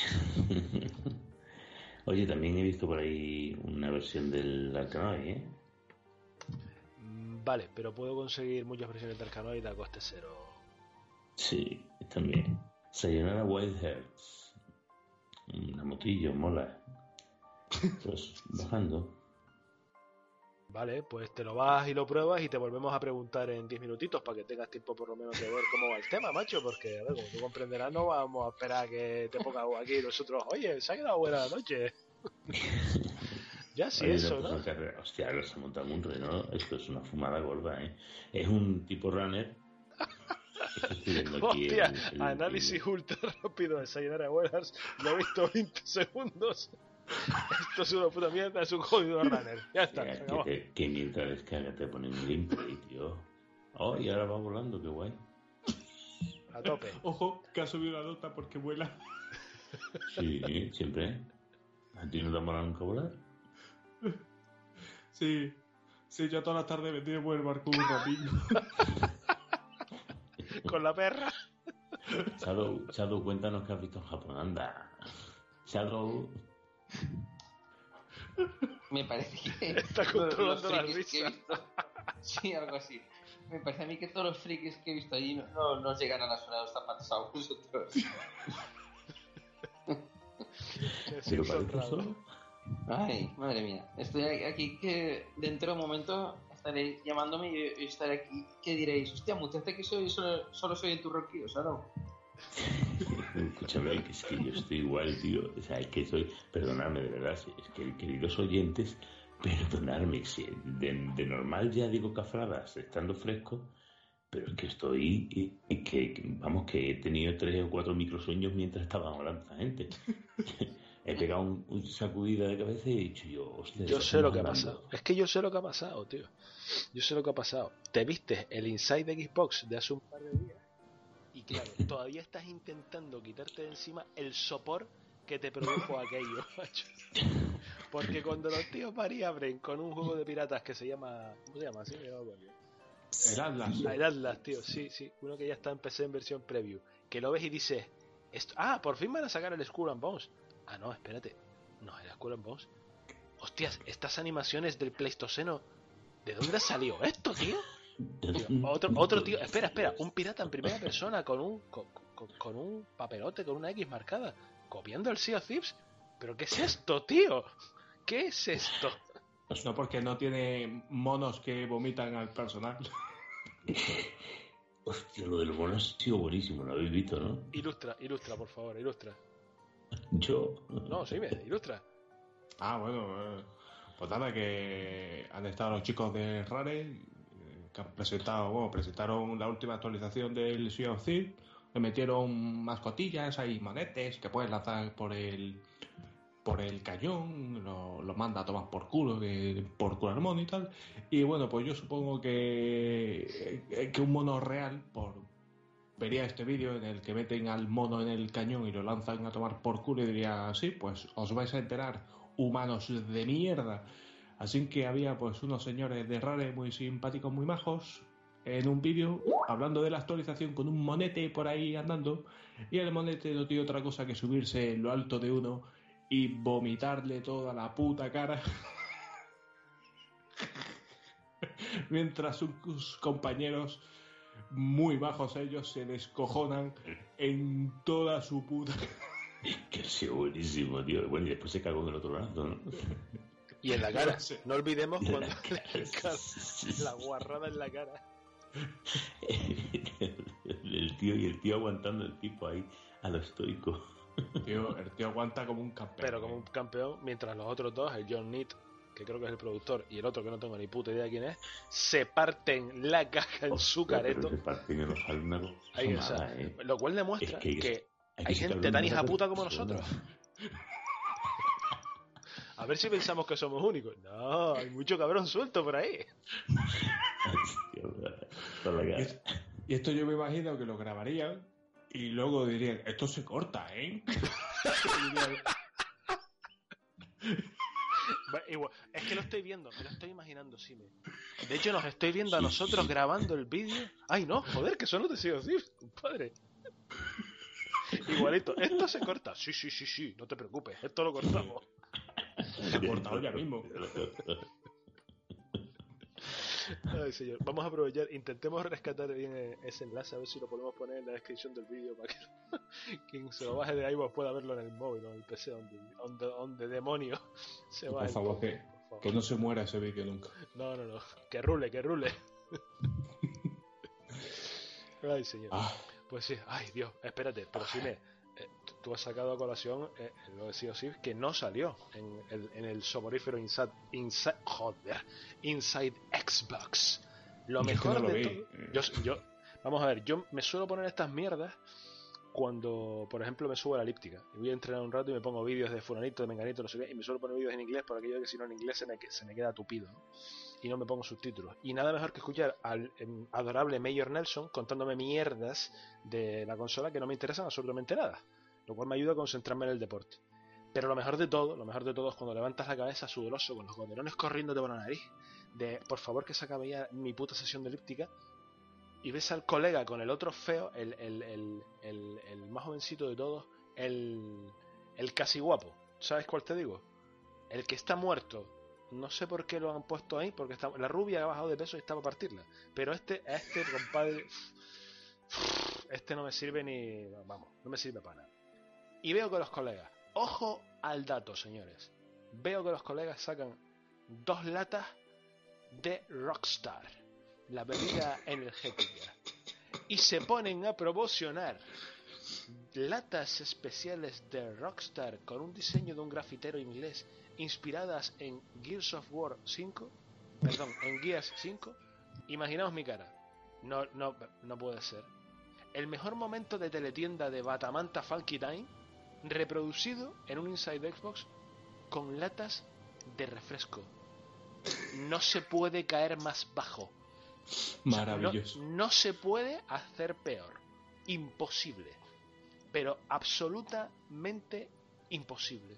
[SPEAKER 8] Oye, también he visto por ahí una versión del Arkanoid, ¿eh?
[SPEAKER 7] Mm, Vale, pero puedo conseguir muchas versiones de Arkanoid a coste cero.
[SPEAKER 8] Sí, también. Sayonara Wild Hearts. Una motillo, mola. Pues bajando.
[SPEAKER 7] Vale, pues te lo vas y lo pruebas y te volvemos a preguntar en diez minutitos para que tengas tiempo por lo menos de ver cómo va el tema, macho, porque, a ver, como tú comprenderás, no vamos a esperar a que te pongas aquí y nosotros, oye, se ha quedado buena la noche. Ya sí,
[SPEAKER 8] Oye,
[SPEAKER 7] eso,
[SPEAKER 8] no,
[SPEAKER 7] ¿no?
[SPEAKER 8] pues, carrera. Hostia, ahora se monta un reno. Esto es una fumada gorda, ¿eh? Es un tipo runner. Estoy viendo aquí
[SPEAKER 7] Hostia,
[SPEAKER 8] el- el-
[SPEAKER 7] análisis ultra rápido de Sayonara Wild Hearts, lo he visto veinte segundos. Esto es una puta mierda, es un jodido runner. Ya está,
[SPEAKER 8] Ya,
[SPEAKER 7] se
[SPEAKER 8] que,
[SPEAKER 7] acabó.
[SPEAKER 8] te- que mientras descarga te ponen un gameplay, tío. Oh, y ahora va volando, qué guay.
[SPEAKER 7] A tope.
[SPEAKER 5] Ojo, que ha subido la nota porque vuela.
[SPEAKER 8] Sí, siempre. ¿A ti no te mola nunca volar?
[SPEAKER 5] Sí. Sí, yo todas las tardes me tiro por el barco un ratillo.
[SPEAKER 7] Con la perra.
[SPEAKER 8] Shadow, Shadow, cuéntanos qué has visto en Japón, anda. Shadow.
[SPEAKER 6] Me parece que
[SPEAKER 7] Está
[SPEAKER 6] todos los
[SPEAKER 7] controlando la
[SPEAKER 6] frikis que he
[SPEAKER 7] risa.
[SPEAKER 6] visto, sí, algo así. Me parece a mí que todos los frikis que he visto allí no, no, no llegan a la zona de los zapatos a vosotros.
[SPEAKER 8] ¿Pero parece eso?
[SPEAKER 6] Ay, madre mía. Estoy aquí que dentro de un momento estaréis llamándome y yo estaré aquí. ¿Qué diréis? Hostia, muchacha, que soy, solo, solo soy en tu roquillo, ¿sabes?
[SPEAKER 8] Escúchame, que es que yo estoy igual, tío. O sea, es que soy. Perdonadme, de verdad. Es que, queridos oyentes, perdonadme. Si de, de normal ya digo cafradas estando fresco, pero es que estoy. Y, y que, que- vamos, que he tenido tres o cuatro microsueños mientras estaba hablando esta gente. He pegado un, un sacudida de cabeza y he dicho yo, hostia.
[SPEAKER 7] Yo
[SPEAKER 8] ¿de qué
[SPEAKER 7] sé lo que ha
[SPEAKER 8] estamos
[SPEAKER 7] pasado.
[SPEAKER 8] hablando?
[SPEAKER 7] Es que yo sé lo que ha pasado, tío. Yo sé lo que ha pasado. Te viste el Inside de Xbox de hace un par de días y claro, todavía estás intentando quitarte de encima el sopor que te produjo aquello, macho. Porque cuando los tíos Mari abren con un juego de piratas que se llama... ¿Cómo se llama? ¿Sí?
[SPEAKER 5] El Atlas.
[SPEAKER 7] El Atlas, tío, sí, sí. Uno que ya está en P C en versión preview. Que lo ves y dices... Esto... Ah, por fin van a sacar el Skull and Bones. Ah, no, espérate. No, el Skull and Bones. Hostias, estas animaciones del Pleistoceno... ¿De dónde ha salido esto, tío? Tío, otro, otro tío... Espera, espera. Un pirata en primera persona con un... Con, con, con un papelote, con una X marcada. Copiando el Sea of Thieves. ¿Pero qué es esto, tío? ¿Qué es esto?
[SPEAKER 5] No, porque no tiene monos que vomitan al personal.
[SPEAKER 8] Hostia, lo del mono ha sido buenísimo, lo habéis visto, ¿no?
[SPEAKER 7] Ilustra, ilustra, por favor, ilustra.
[SPEAKER 8] Yo.
[SPEAKER 7] No, sí, me ilustra.
[SPEAKER 5] Ah, bueno, eh, pues nada, que han estado los chicos de Rare, eh, que han presentado, bueno, presentaron la última actualización del Sea of Thieves, le metieron mascotillas, hay manetes que puedes lanzar por el por el cañón, lo, lo manda a tomar por culo, que, por culo al mono y tal. Y bueno, pues yo supongo que, que un mono real, por vería este vídeo en el que meten al mono en el cañón y lo lanzan a tomar por culo y diría, sí, pues os vais a enterar, humanos de mierda. Así que había pues unos señores de Rare muy simpáticos, muy majos, en un vídeo hablando de la actualización con un monete por ahí andando, y el monete no tiene otra cosa que subirse en lo alto de uno y vomitarle toda la puta cara mientras sus compañeros, muy bajos ellos, se descojonan en toda su puta.
[SPEAKER 8] Que ha sido buenísimo, tío. Bueno, y después se cagó en el otro lado, ¿no?
[SPEAKER 7] Y en la cara. No olvidemos
[SPEAKER 8] En
[SPEAKER 7] cuando
[SPEAKER 8] la cara,
[SPEAKER 7] le cara,
[SPEAKER 8] sí.
[SPEAKER 7] la guarrada en la cara.
[SPEAKER 8] El tío y el tío aguantando el tipo ahí a lo estoico.
[SPEAKER 5] Tío, el tío aguanta como un campeón.
[SPEAKER 7] Pero como un campeón, mientras los otros dos, el John Neat, que creo que es el productor, y el otro que no tengo ni puta idea de quién es, se parten la caja en su careto.
[SPEAKER 8] Se parten en los alumnos.
[SPEAKER 7] Ahí, o sea,
[SPEAKER 8] ¿eh?
[SPEAKER 7] lo cual demuestra
[SPEAKER 8] Es que hay que-
[SPEAKER 7] que
[SPEAKER 8] hay
[SPEAKER 7] hay
[SPEAKER 8] que
[SPEAKER 7] gente
[SPEAKER 8] sacarle
[SPEAKER 7] tan
[SPEAKER 8] una
[SPEAKER 7] hija puta como
[SPEAKER 8] persona.
[SPEAKER 7] nosotros. A ver si pensamos que somos únicos. No, hay mucho cabrón suelto por ahí.
[SPEAKER 8] Por la
[SPEAKER 5] Y,
[SPEAKER 8] cara.
[SPEAKER 5] es- y esto yo me imagino que lo grabarían y luego dirían, esto se corta, ¿eh? Y dirían,
[SPEAKER 7] Bueno, igual, es que lo estoy viendo, me lo estoy imaginando, sí. Me... De hecho, nos estoy viendo a nosotros grabando el vídeo. Ay, no, joder, que solo te sigo así, compadre. Igualito, esto se corta. Sí, sí, sí, sí, no te preocupes, esto lo cortamos.
[SPEAKER 5] se ha cortado ya mismo.
[SPEAKER 7] Ay, señor. Vamos a aprovechar, intentemos rescatar bien ese enlace, a ver si lo podemos poner en la descripción del vídeo para que quien se lo baje de iVoox pueda verlo en el móvil o en el P C, donde, donde, donde demonio se va.
[SPEAKER 5] Por favor, que,
[SPEAKER 7] por favor.
[SPEAKER 5] que no se muera ese vídeo nunca.
[SPEAKER 7] No, no, no, que rule, que rule. Ay, señor.
[SPEAKER 5] Ah,
[SPEAKER 7] Pues sí, ay Dios, espérate, pero sí me... eh, tú- tú has sacado a colación eh, lo de Sea of Thieves que no salió en el, en el soporífero Inside, Inside, joder, Inside Xbox. Lo
[SPEAKER 5] Yo es que
[SPEAKER 7] mejor
[SPEAKER 5] no lo
[SPEAKER 7] de
[SPEAKER 5] vi.
[SPEAKER 7] todo... Yo, yo, vamos a ver, yo me suelo poner estas mierdas cuando, por ejemplo, me subo a la elíptica y voy a entrenar un rato y me pongo vídeos de fulanito, de menganito, no sé qué, y me suelo poner vídeos en inglés por aquello de que si no en inglés se me, se me queda tupido, ¿no? Y no me pongo subtítulos. Y nada mejor que escuchar al em, adorable Mayor Nelson contándome mierdas de la consola que no me interesan absolutamente nada, lo cual me ayuda a concentrarme en el deporte. Pero lo mejor de todo, lo mejor de todo es cuando levantas la cabeza sudoroso con los goterones corriéndote por la nariz, de por favor que se acabe ya mi puta sesión de elíptica, y ves al colega con el otro feo, el, el, el, el, el más jovencito de todos, el, el casi guapo. ¿Sabes cuál te digo? El que está muerto. No sé por qué lo han puesto ahí, porque está, la rubia ha bajado de peso y está para partirla. Pero este, a este compadre, este no me sirve ni, vamos, no me sirve para nada. Y veo que los colegas, ojo al dato, señores, veo que los colegas sacan dos latas de Rockstar, la bebida energética, y se ponen a promocionar latas especiales de Rockstar con un diseño de un grafitero inglés inspiradas en Gears of War cinco, perdón, en Gears cinco. Imaginaos mi cara. No, no, no puede ser. El mejor momento de teletienda de Batamanta Funky Time reproducido en un Inside Xbox con latas de refresco. No se puede caer más bajo.
[SPEAKER 5] maravilloso.
[SPEAKER 7] No, no se puede hacer peor. Imposible. Pero absolutamente imposible.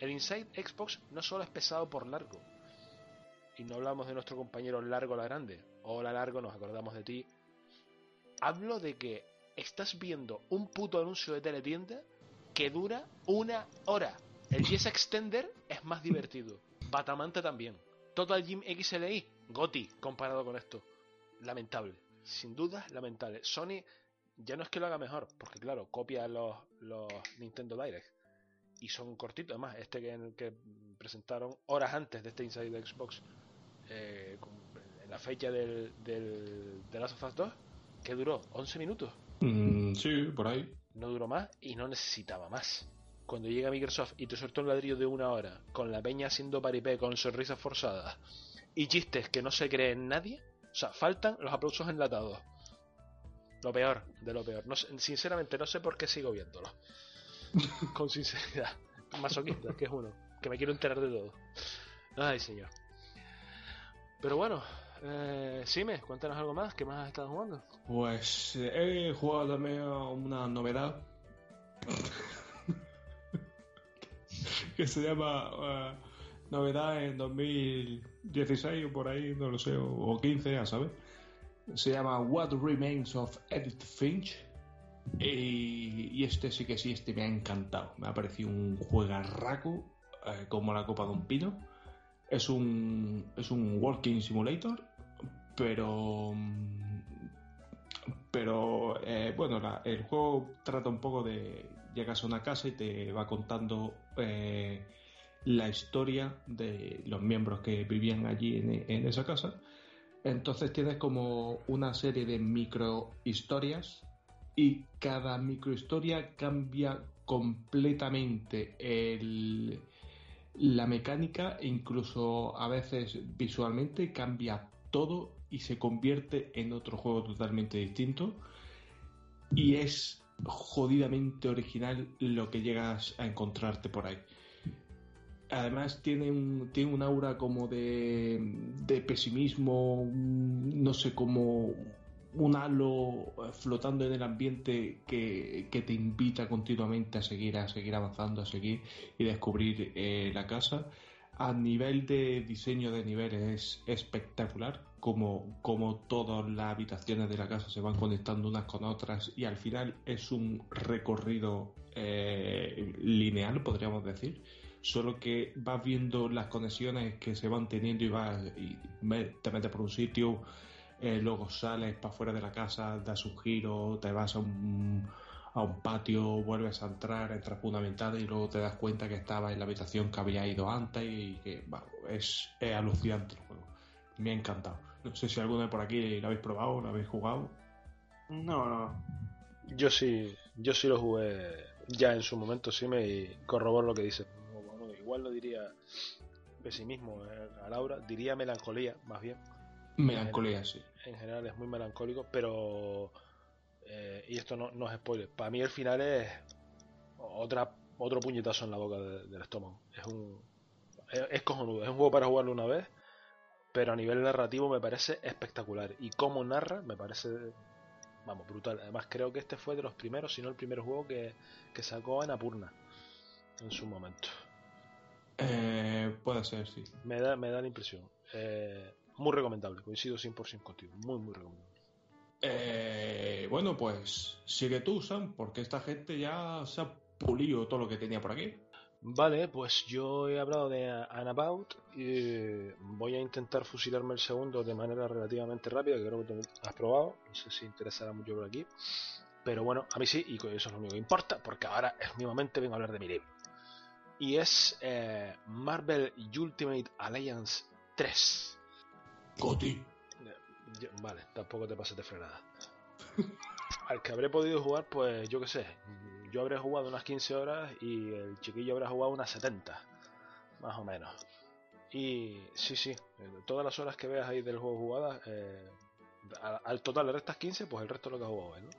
[SPEAKER 7] el Inside Xbox no solo es pesado por largo, y no hablamos de nuestro compañero Largo la Grande, hola Largo, nos acordamos de ti. Hablo de que estás viendo un puto anuncio de teletienda que dura una hora. El Yes Extender es más divertido, Batamante también, Total Gym X L I, Goti comparado con esto. Lamentable, sin duda lamentable. Sony ya no es que lo haga mejor, porque claro, copia los, los Nintendo Direct y son cortitos. Además, este que, en el que presentaron horas antes de este Inside Xbox, eh, en la fecha del, del The Last of Us dos, que duró once minutos.
[SPEAKER 5] Mm, sí, por ahí.
[SPEAKER 7] No duró más y no necesitaba más. Cuando llega Microsoft y te suelta un ladrillo de una hora, con la peña haciendo paripé, con sonrisas forzadas y chistes que no se cree en nadie, o sea, faltan los aplausos enlatados. Lo peor de lo peor. No sé, sinceramente no sé por qué sigo viéndolo. Con sinceridad. Masoquista, que es uno. Que me quiero enterar de todo. Ay, señor. Pero bueno, eh, Sime, cuéntanos algo más. ¿Qué más has estado jugando?
[SPEAKER 5] Pues eh, he jugado también a una novedad que se llama uh, Novedad en dos mil dieciséis o por ahí, no lo sé, o, o quince, a saber. Se llama What Remains of Edith Finch. Y, y este sí que sí, este me ha encantado. Me ha parecido un juegarraco, eh, como la copa de un pino. Es un, es un walking simulator, pero pero eh, bueno, la, el juego trata un poco de llegas a una casa y te va contando eh, la historia de los miembros que vivían allí en, en esa casa. Entonces tienes como una serie de micro historias y cada microhistoria cambia completamente el, la mecánica e incluso a veces visualmente cambia todo y se convierte en otro juego totalmente distinto, y es jodidamente original lo que llegas a encontrarte por ahí. Además tiene un, tiene un aura como de, de pesimismo, no sé, como un halo flotando en el ambiente que, que te invita continuamente a seguir, a seguir avanzando, a seguir y descubrir eh, la casa. A nivel de diseño de niveles es espectacular, como, como todas las habitaciones de la casa se van conectando unas con otras y al final es un recorrido eh, lineal, podríamos decir. Solo que vas viendo las conexiones que se van teniendo y vas y te metes por un sitio, eh, luego sales para fuera de la casa, das un giro, te vas a un, a un patio, vuelves a entrar, entras por una ventana y luego te das cuenta que estabas en la habitación que había ido antes y que bueno, es, es alucinante el juego. Me ha encantado. No sé si alguno de por aquí lo habéis probado, lo habéis jugado.
[SPEAKER 6] No, no.
[SPEAKER 7] Yo sí, yo sí lo jugué ya en su momento, sí me corroboro lo que dice. Bueno, igual lo diría pesimismo eh, a Laura, diría melancolía, más bien.
[SPEAKER 5] Melancolía,
[SPEAKER 7] en,
[SPEAKER 5] sí.
[SPEAKER 7] En general es muy melancólico, pero eh, y esto no, no es spoiler. Para mí el final es otra otro puñetazo en la boca de, del estómago. Es un es, es cojonudo. Es un juego para jugarlo una vez, pero a nivel narrativo me parece espectacular y cómo narra me parece, vamos, brutal. Además creo que este fue de los primeros, si no el primer juego que, que sacó Annapurna en su momento.
[SPEAKER 5] Eh, puede ser, sí.
[SPEAKER 7] Me da, me da la impresión. Eh, muy recomendable, coincido cien por ciento contigo. Muy, muy recomendable.
[SPEAKER 5] Eh, bueno, pues sigue tú, Sam, porque esta gente ya se ha pulido todo lo que tenía por aquí.
[SPEAKER 7] Vale, pues yo he hablado de Anabout y voy a intentar fusilarme el segundo de manera relativamente rápida, que creo que tú has probado. No sé si interesará mucho por aquí. Pero bueno, a mí sí, y eso es lo único que importa, porque ahora es mi momento, vengo a hablar de mi libro. Y es eh, Marvel Ultimate Alliance tres.
[SPEAKER 5] Goti.
[SPEAKER 7] Vale, tampoco te pases de frenada. Al que habré podido jugar, pues yo qué sé, yo habré jugado unas quince horas y el chiquillo habrá jugado unas setenta, más o menos. Y sí, sí, todas las horas que veas ahí del juego jugadas, eh, al, al total de estas quince, pues el resto es lo que ha jugado él, ¿no?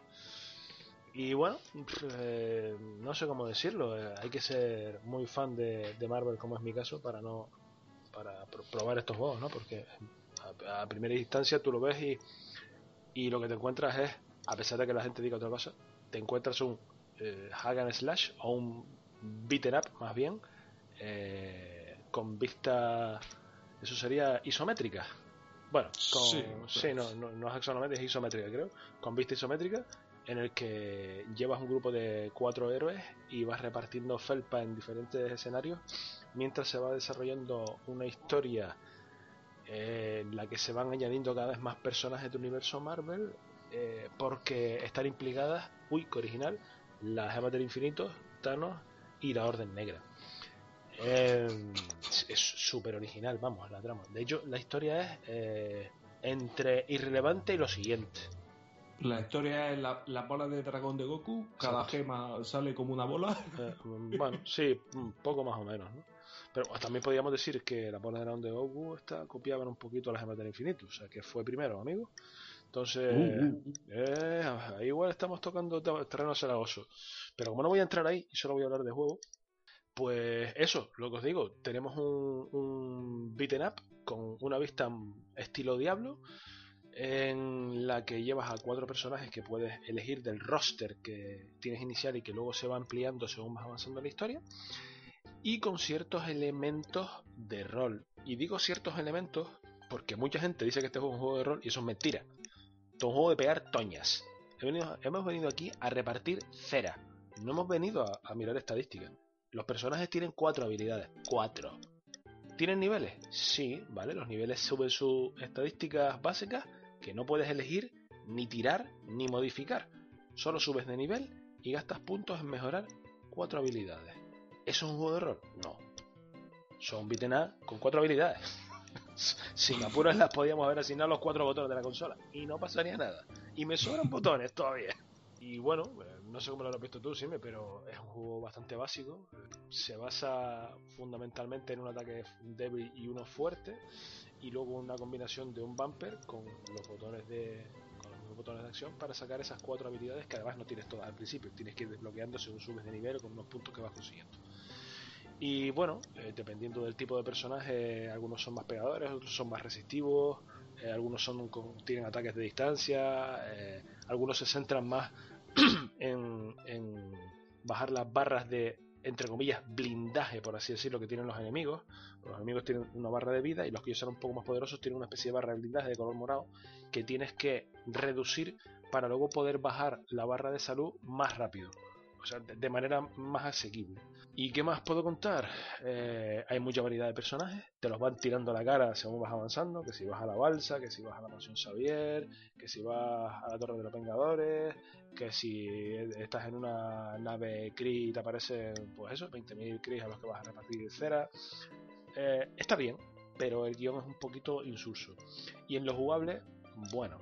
[SPEAKER 7] Y bueno, eh, no sé cómo decirlo, eh, hay que ser muy fan de, de Marvel, como es mi caso, para no para pr- probar estos juegos, ¿no? Porque a, a primera instancia tú lo ves y, y lo que te encuentras es, a pesar de que la gente diga otra cosa, te encuentras un eh, hack and slash o un beaten up más bien, eh, con vista, eso sería isométrica. Bueno, con,
[SPEAKER 5] Sí,
[SPEAKER 7] sí, no, no, no es axonométrica, es isométrica, creo. Con vista isométrica, en el que llevas un grupo de cuatro héroes y vas repartiendo felpa en diferentes escenarios mientras se va desarrollando una historia eh, en la que se van añadiendo cada vez más personajes del universo Marvel, eh, porque están implicadas, uy, que original, las Gemas del Infinito, Thanos y la Orden Negra. Eh, es súper original, vamos, la trama. De hecho, la historia es eh, entre irrelevante y lo siguiente.
[SPEAKER 5] La historia es la, la bola de dragón de Goku, cada
[SPEAKER 7] Exacto.
[SPEAKER 5] gema sale como una bola.
[SPEAKER 7] Eh, bueno, sí, un poco más o menos, ¿no? Pero también podríamos decir que la bola de dragón de Goku está copiaba un poquito a las Gemas del Infinito, o sea que fue primero, amigo. Entonces,
[SPEAKER 5] Uh, uh.
[SPEAKER 7] eh, ahí igual estamos tocando terreno cenagoso. Pero como no voy a entrar ahí y solo voy a hablar de juego, pues eso, lo que os digo, tenemos un, un beaten up con una vista estilo Diablo, en la que llevas a cuatro personajes que puedes elegir del roster que tienes inicial y que luego se va ampliando según vas avanzando en la historia, y con ciertos elementos de rol. Y digo ciertos elementos porque mucha gente dice que este juego es un juego de rol y eso es mentira. Esto es un juego de pegar toñas. He venido, hemos venido aquí a repartir cera, no hemos venido a, a mirar estadísticas. Los personajes tienen cuatro habilidades. Cuatro. ¿Tienen niveles? Sí, ¿vale? Los niveles suben sus estadísticas básicas que no puedes elegir, ni tirar, ni modificar. Solo subes de nivel y gastas puntos en mejorar cuatro habilidades. ¿Eso es un juego de rol? No. Son beaten up con cuatro habilidades. Si me apuras las podíamos haber asignado los cuatro botones de la consola y no pasaría nada. Y me sobran botones todavía. Y bueno, no sé cómo lo has visto tú, Sime, pero es un juego bastante básico. Se basa fundamentalmente en un ataque débil y uno fuerte, y luego una combinación de un bumper con los botones de con los mismos botones de acción para sacar esas cuatro habilidades que además no tienes todas al principio. Tienes que ir desbloqueando según subes de nivel o con unos puntos que vas consiguiendo. Y bueno, eh, dependiendo del tipo de personaje, algunos son más pegadores, otros son más resistivos, eh, algunos son con, tienen ataques de distancia, eh, algunos se centran más en, en bajar las barras de, entre comillas, blindaje, por así decirlo, que tienen los enemigos. Los enemigos tienen una barra de vida y los que ellos son un poco más poderosos tienen una especie de barra de blindaje de color morado que tienes que reducir para luego poder bajar la barra de salud más rápido, o sea, de manera más asequible. ¿Y qué más puedo contar? Eh, hay mucha variedad de personajes, te los van tirando a la cara según vas avanzando, que si vas a la balsa, que si vas a la mansión Xavier, que si vas a la Torre de los Vengadores, que si estás en una nave Kree y te aparecen, pues eso, veinte mil Kree a los que vas a repartir cera. Eh, está bien, pero el guión es un poquito insulso. Y en lo jugable, bueno,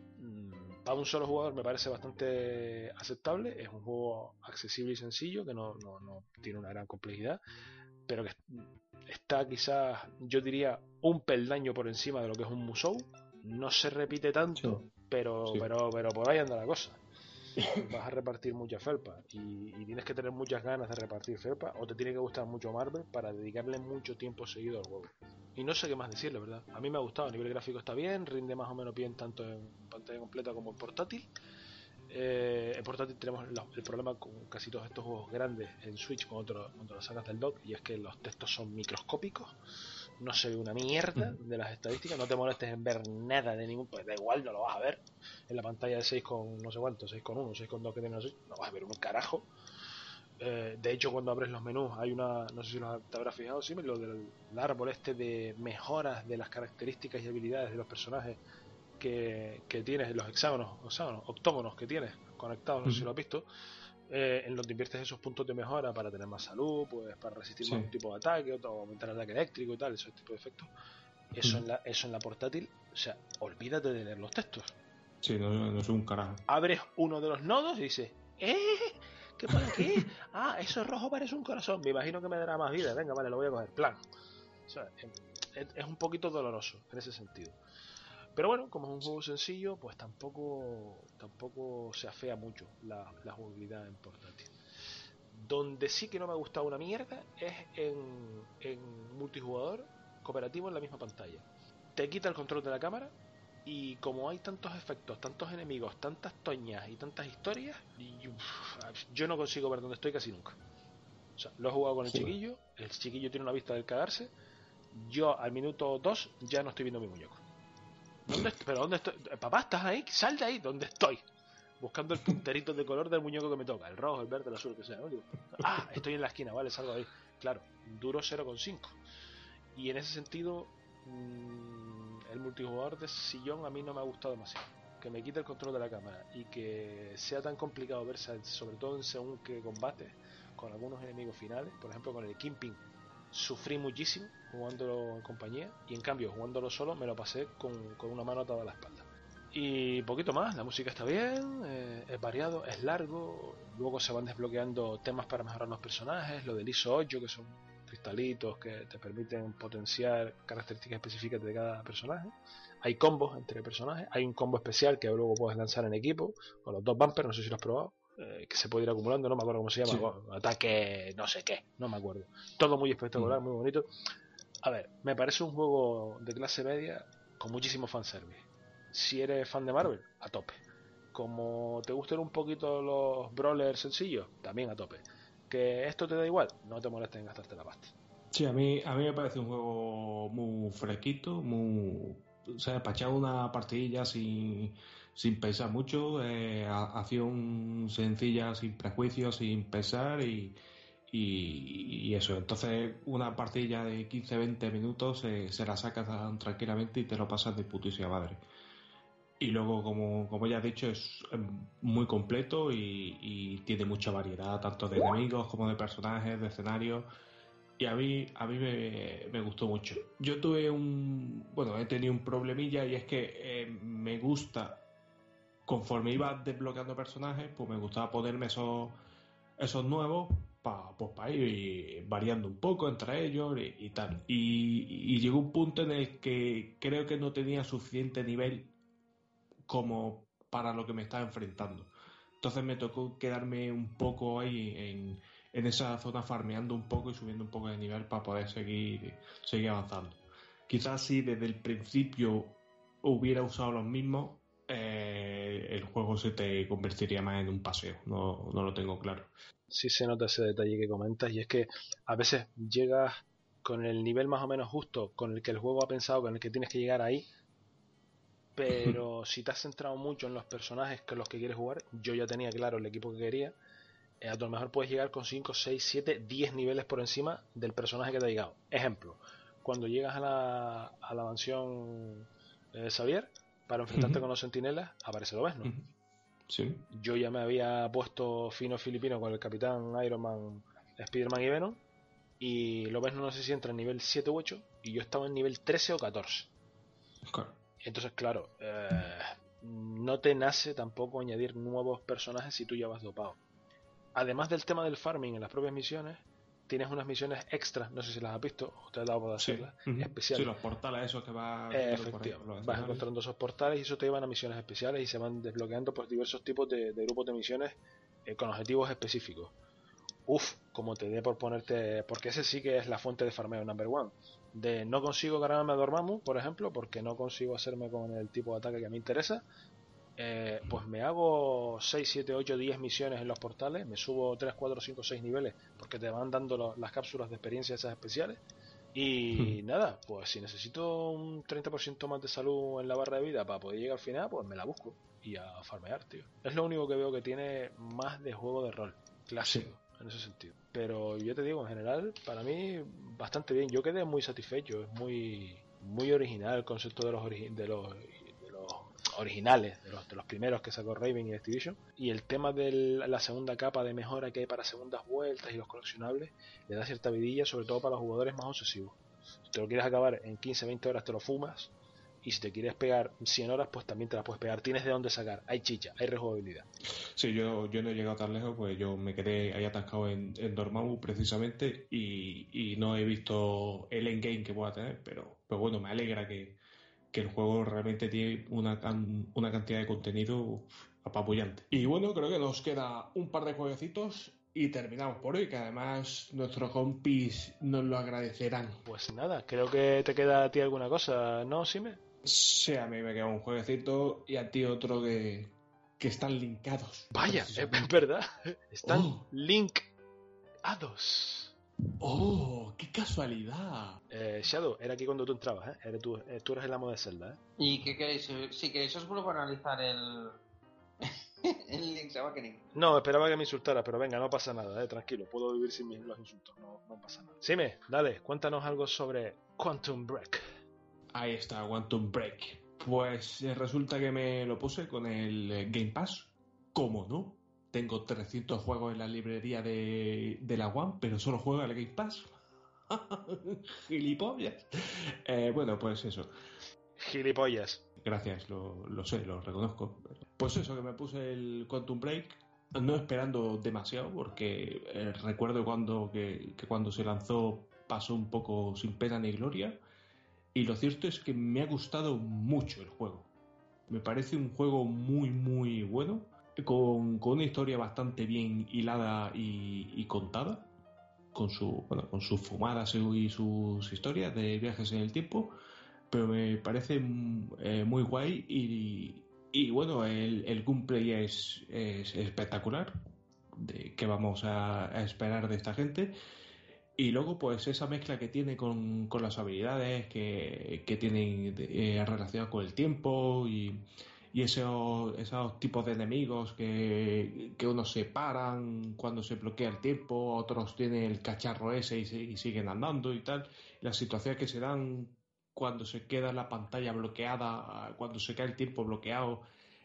[SPEAKER 7] para un solo jugador me parece bastante aceptable. Es un juego accesible y sencillo, que no, no, no tiene una gran complejidad, pero que está quizás, yo diría, un peldaño por encima de lo que es un Musou. No se repite tanto, sí. pero, sí. pero pero por ahí anda la cosa. Vas a repartir mucha felpa y, y tienes que tener muchas ganas de repartir felpa, o te tiene que gustar mucho Marvel para dedicarle mucho tiempo seguido al juego. Y no sé qué más decirle, ¿verdad? A mí me ha gustado, a nivel gráfico está bien, rinde más o menos bien tanto en pantalla completa como en portátil. Eh, en portátil tenemos la, el problema con casi todos estos juegos grandes en Switch cuando, cuando lo sacas del dock, y es que los textos son microscópicos, no se ve una mierda de las estadísticas, no te molestes en ver nada de ningún, pues da igual, no lo vas a ver en la pantalla de seis con no sé cuánto, seis con uno, seis con dos que tiene, no, sé, no vas a ver un carajo. Eh, de hecho, cuando abres los menús hay una, no sé si lo te habrás fijado, sí, lo del árbol este de mejoras de las características y habilidades de los personajes que, que tienes, los hexágonos, hexágonos, octógonos que tienes conectados, no sé uh-huh. si lo has visto, eh, en donde inviertes esos puntos de mejora para tener más salud, pues para resistir sí. más un tipo de ataque, otro, aumentar el ataque eléctrico y tal, esos tipos de efectos. Eso, uh-huh. en la, eso en la portátil, o sea, olvídate de leer los textos.
[SPEAKER 5] Sí, no, no, no es un carajo.
[SPEAKER 7] Abres uno de los nodos y dices, ¡eh! ¿Qué pone aquí? Ah, eso rojo parece un corazón. Me imagino que me dará más vida. Venga, vale, lo voy a coger. Plan. O sea, es, es un poquito doloroso en ese sentido. Pero bueno, como es un juego sencillo, pues tampoco tampoco se afea mucho la, la jugabilidad en portátil. Donde sí que no me ha gustado una mierda es en, en multijugador cooperativo en la misma pantalla. Te quita el control de la cámara. Y como hay tantos efectos, tantos enemigos, tantas toñas y tantas historias, yo no consigo ver dónde estoy casi nunca. O sea, lo he jugado con el
[SPEAKER 5] Sí.
[SPEAKER 7] chiquillo, el chiquillo tiene una vista del cagarse, yo al minuto dos ya no estoy viendo mi muñeco. ¿Dónde est- ¿Pero dónde estoy? Papá, ¿estás ahí? Sal de ahí, ¿dónde estoy? Buscando el punterito de color del muñeco que me toca, el rojo, el verde, el azul, el que sea, ¿no? Digo, ah, estoy en la esquina, vale, salgo de ahí. Claro, duro cero coma cinco. Y en ese sentido, mmm, el multijugador de sillón a mí no me ha gustado demasiado. Que me quite el control de la cámara y que sea tan complicado verse, sobre todo en según que combate con algunos enemigos finales, por ejemplo con el Kingpin, sufrí muchísimo jugándolo en compañía, y en cambio jugándolo solo me lo pasé con, con una mano atada a la espalda. Y poquito más, la música está bien, eh, es variado, es largo, luego se van desbloqueando temas para mejorar los personajes, lo del I S O ocho, que son cristalitos que te permiten potenciar características específicas de cada personaje. Hay combos entre personajes, hay un combo especial que luego puedes lanzar en equipo, con los dos bumpers, no sé si lo has probado, eh, que se puede ir acumulando, no me acuerdo cómo se llama,
[SPEAKER 5] Sí.
[SPEAKER 7] bueno, ataque no sé qué, no me acuerdo. Todo muy espectacular,
[SPEAKER 5] Mm.
[SPEAKER 7] muy bonito. A ver, me parece un juego de clase media con muchísimo fanservice. Si eres fan de Marvel, a tope. Como te gustan un poquito los brawlers sencillos, también a tope. Que esto te da igual, no te molestes en gastarte la pasta.
[SPEAKER 5] Sí, a mí, a mí me parece un juego muy fresquito, muy... O sea, para echar una partidilla sin, sin pensar mucho, eh, a- acción sencilla, sin prejuicios, sin pensar y, y, y eso. Entonces, una partilla de quince veinte minutos eh, se la sacas tan tranquilamente y te lo pasas de putísima madre. Y luego, como, como ya he dicho, es eh, muy completo y, y tiene mucha variedad, tanto de enemigos como de personajes, de escenarios. Y a mí, a mí me, me gustó mucho. Yo tuve un... Bueno, he tenido un problemilla y es que eh, me gusta, conforme iba desbloqueando personajes, pues me gustaba ponerme esos, esos nuevos para pues, pa ir variando un poco entre ellos y, y tal. Y, y llegó un punto en el que creo que no tenía suficiente nivel como para lo que me estaba enfrentando. Entonces me tocó quedarme un poco ahí en, en esa zona farmeando un poco y subiendo un poco de nivel para poder seguir, seguir avanzando. Quizás si desde el principio hubiera usado los mismos, eh, el juego se te convertiría más en un paseo. No, no lo tengo claro.
[SPEAKER 7] Sí se nota ese detalle que comentas, y es que a veces llegas con el nivel más o menos justo con el que el juego ha pensado, con el que tienes que llegar ahí, pero si te has centrado mucho en los personajes con los que quieres jugar, yo ya tenía claro el equipo que quería, eh, a lo mejor puedes llegar con cinco, seis, siete, diez niveles por encima del personaje que te ha llegado. Ejemplo, cuando llegas a la, a la mansión eh, Xavier para enfrentarte con los sentinelas, aparece Lobezno.
[SPEAKER 5] Sí.
[SPEAKER 7] Yo ya me había puesto fino filipino con el Capitán, Iron Man, Spider-Man y Venom, y Lobezno no sé si entra en nivel siete u ocho, y yo estaba en nivel trece o catorce.
[SPEAKER 5] Claro.
[SPEAKER 7] Entonces, claro, eh, no te nace tampoco añadir nuevos personajes si tú ya vas dopado. Además del tema del farming en las propias misiones, tienes unas misiones extras, no sé si las has visto o te has dado por
[SPEAKER 5] Sí.
[SPEAKER 7] hacerlas,
[SPEAKER 5] Uh-huh.
[SPEAKER 7] especiales.
[SPEAKER 5] Sí, los portales esos que va
[SPEAKER 7] Eh,
[SPEAKER 5] viendo por ahí, por
[SPEAKER 7] efectivamente,
[SPEAKER 5] los
[SPEAKER 7] vas
[SPEAKER 5] escenarios.
[SPEAKER 7] encontrando esos portales y eso te llevan a misiones especiales y se van desbloqueando pues diversos tipos de, de grupos de misiones eh, con objetivos específicos. Uf, como te dé por ponerte, porque ese sí que es la fuente de farmeo number one. De no consigo cargarme a Dormammu, por ejemplo, porque no consigo hacerme con el tipo de ataque que me interesa. Eh, pues me hago seis, siete, ocho, diez misiones en los portales, me subo tres, cuatro, cinco, seis niveles porque te van dando lo, las cápsulas de experiencia esas especiales y hmm. nada, pues si necesito un treinta por ciento más de salud en la barra de vida para poder llegar al final, pues me la busco y a farmear, tío. Es lo único que veo que tiene más de juego de rol clásico, sí, en ese sentido. Pero yo te digo, en general, para mí bastante bien. Yo quedé muy satisfecho, es muy muy original el concepto de los origi- de los de los originales, de los, de los primeros que sacó Raven y Activision, y el tema de la segunda capa de mejora que hay para segundas vueltas y los coleccionables le da cierta vidilla, sobre todo para los jugadores más obsesivos. Si te lo quieres acabar en quince, veinte horas te lo fumas, y si te quieres pegar cien horas pues también te la puedes pegar, tienes de dónde sacar, hay chicha, hay rejugabilidad.
[SPEAKER 5] Sí, yo, yo no he llegado tan lejos, pues yo me quedé ahí atascado en, en Dormammu precisamente y, y no he visto el endgame que pueda tener, pero, pero bueno, me alegra que que el juego realmente tiene una, can, una cantidad de contenido apabullante. Y bueno, creo que nos queda un par de jueguecitos y terminamos por hoy, que además nuestros compis nos lo agradecerán.
[SPEAKER 7] Pues nada, creo que te queda a ti alguna cosa, ¿no, Sime?
[SPEAKER 5] Sí, a mí me queda un jueguecito y a ti otro que, que están linkados.
[SPEAKER 7] Vaya, es verdad, están
[SPEAKER 5] oh.
[SPEAKER 7] link Hados.
[SPEAKER 5] ¡Oh! ¡Qué casualidad!
[SPEAKER 7] Eh, Shadow, era aquí cuando tú entrabas, ¿eh? Eres tú, eh, tú eres el amo de Zelda, ¿eh?
[SPEAKER 6] ¿Y qué queréis? Si queréis os vuelvo a analizar el... el Link's Awakening.
[SPEAKER 7] No, esperaba que me insultara, pero venga, no pasa nada, eh, tranquilo, puedo vivir sin mis- los insultos, no, no pasa nada. Sime, dale, cuéntanos algo sobre Quantum Break.
[SPEAKER 5] Ahí está, Quantum Break. Pues eh, resulta que me lo puse con el eh, Game Pass. ¿Cómo no? Tengo trescientos juegos en la librería de, de la One, pero solo juego al Game Pass. Gilipollas. Eh, bueno, pues eso.
[SPEAKER 7] Gilipollas.
[SPEAKER 5] Gracias, lo, lo sé, lo reconozco. Pues eso, que me puse el Quantum Break, no esperando demasiado, porque eh, recuerdo cuando que, que cuando se lanzó pasó un poco sin pena ni gloria. Y lo cierto es que me ha gustado mucho el juego. Me parece un juego muy, muy bueno, con, con una historia bastante bien hilada y, y contada, con, su, bueno, con sus fumadas y sus historias de viajes en el tiempo, pero me parece mm, eh, muy guay y, y bueno, el, el gameplay es, es espectacular, de qué vamos a, a esperar de esta gente. Y luego, pues esa mezcla que tiene con, con las habilidades que, que tienen eh, relacionadas con el tiempo y, y esos, esos tipos de enemigos que, que unos se paran cuando se bloquea el tiempo, otros tienen el cacharro ese y, se- y siguen andando y tal. Las situaciones que se dan cuando se queda la pantalla bloqueada, cuando se cae el tiempo bloqueado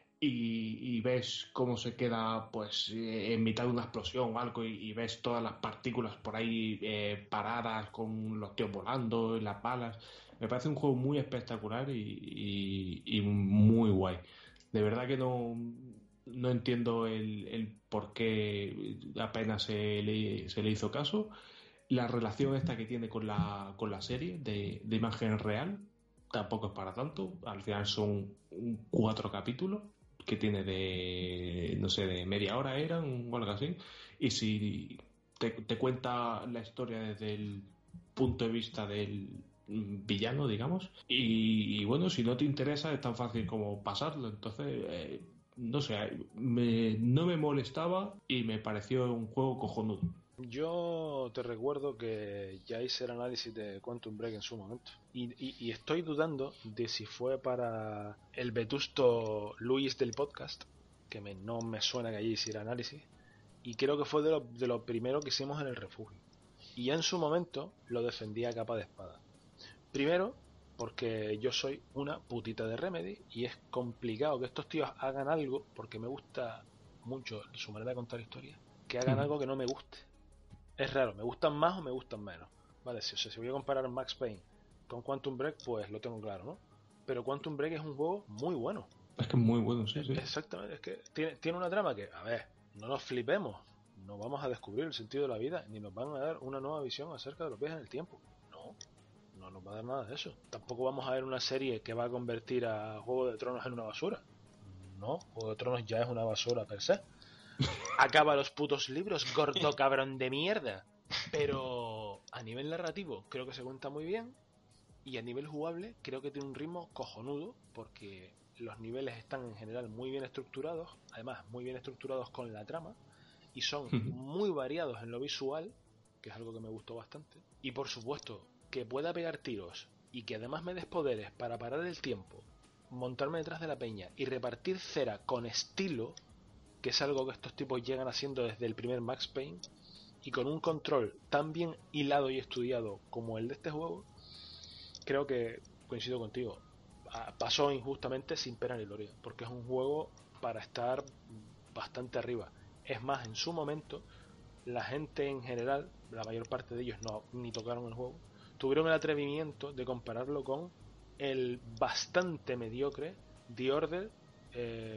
[SPEAKER 5] y, y ves cómo se queda pues eh, en mitad de una explosión o algo y, y ves todas las partículas por ahí eh, paradas con los tíos volando y las balas. Me parece un juego muy espectacular y, y- y muy guay. De verdad que no, no entiendo el, el por qué apenas se le, se le hizo caso. La relación esta que tiene con la, con la serie de, de imagen real tampoco es para tanto. Al final son un- cuatro capítulos que tiene de, no sé, de media hora eran o algo así. Y si te, te cuenta la historia desde el punto de vista del mm, villano, digamos. Y, y bueno, si no te interesa es tan fácil como pasarlo. Entonces, eh, no sé, me- no me molestaba y me pareció un juego cojonudo.
[SPEAKER 7] Yo te recuerdo que ya hice el análisis de Quantum Break en su momento. Y, y- y estoy dudando de si fue para el vetusto Luis del podcast, que me- no me suena que allí hiciera análisis. Y creo que fue de lo, de lo primero que hicimos en el refugio. Y ya en su momento lo defendía a capa de espada. Primero, porque yo soy una putita de Remedy y es complicado que estos tíos hagan algo, porque me gusta mucho su manera de contar historias, que hagan
[SPEAKER 5] Mm.
[SPEAKER 7] algo que no me guste. Es raro, me gustan más o me gustan menos. Vale, si, o sea, si voy a comparar Max Payne con Quantum Break, pues lo tengo claro, ¿no? Pero Quantum Break es un juego muy bueno.
[SPEAKER 5] Es que es muy bueno, sí, sí.
[SPEAKER 7] Exactamente, es que tiene, tiene una trama que, a ver, no nos flipemos, no vamos a descubrir el sentido de la vida, ni nos van a dar una nueva visión acerca de los viajes en el tiempo. No, no nos va a dar nada de eso. Tampoco vamos a ver una serie que va a convertir a Juego de Tronos en una basura. No, Juego de Tronos ya es una basura per se. Acaba los putos libros, gordo cabrón de mierda. Pero a nivel narrativo creo que se cuenta muy bien. Y a nivel jugable creo que tiene un ritmo cojonudo, porque los niveles están en general muy bien estructurados, además muy bien estructurados con la trama, y son muy variados en lo visual, que es algo que me gustó bastante. Y por supuesto, que pueda pegar tiros y que además me des poderes para parar el tiempo, montarme detrás de la peña y repartir cera con estilo, que es algo que estos tipos llegan haciendo desde el primer Max Payne, y con un control tan bien hilado y estudiado como el de este juego, creo que coincido contigo. Pasó injustamente sin pena ni gloria, porque es un juego para estar bastante arriba. Es más, en su momento, la gente en general, la mayor parte de ellos no ni tocaron el juego, tuvieron el atrevimiento de compararlo con el bastante mediocre The Order eh,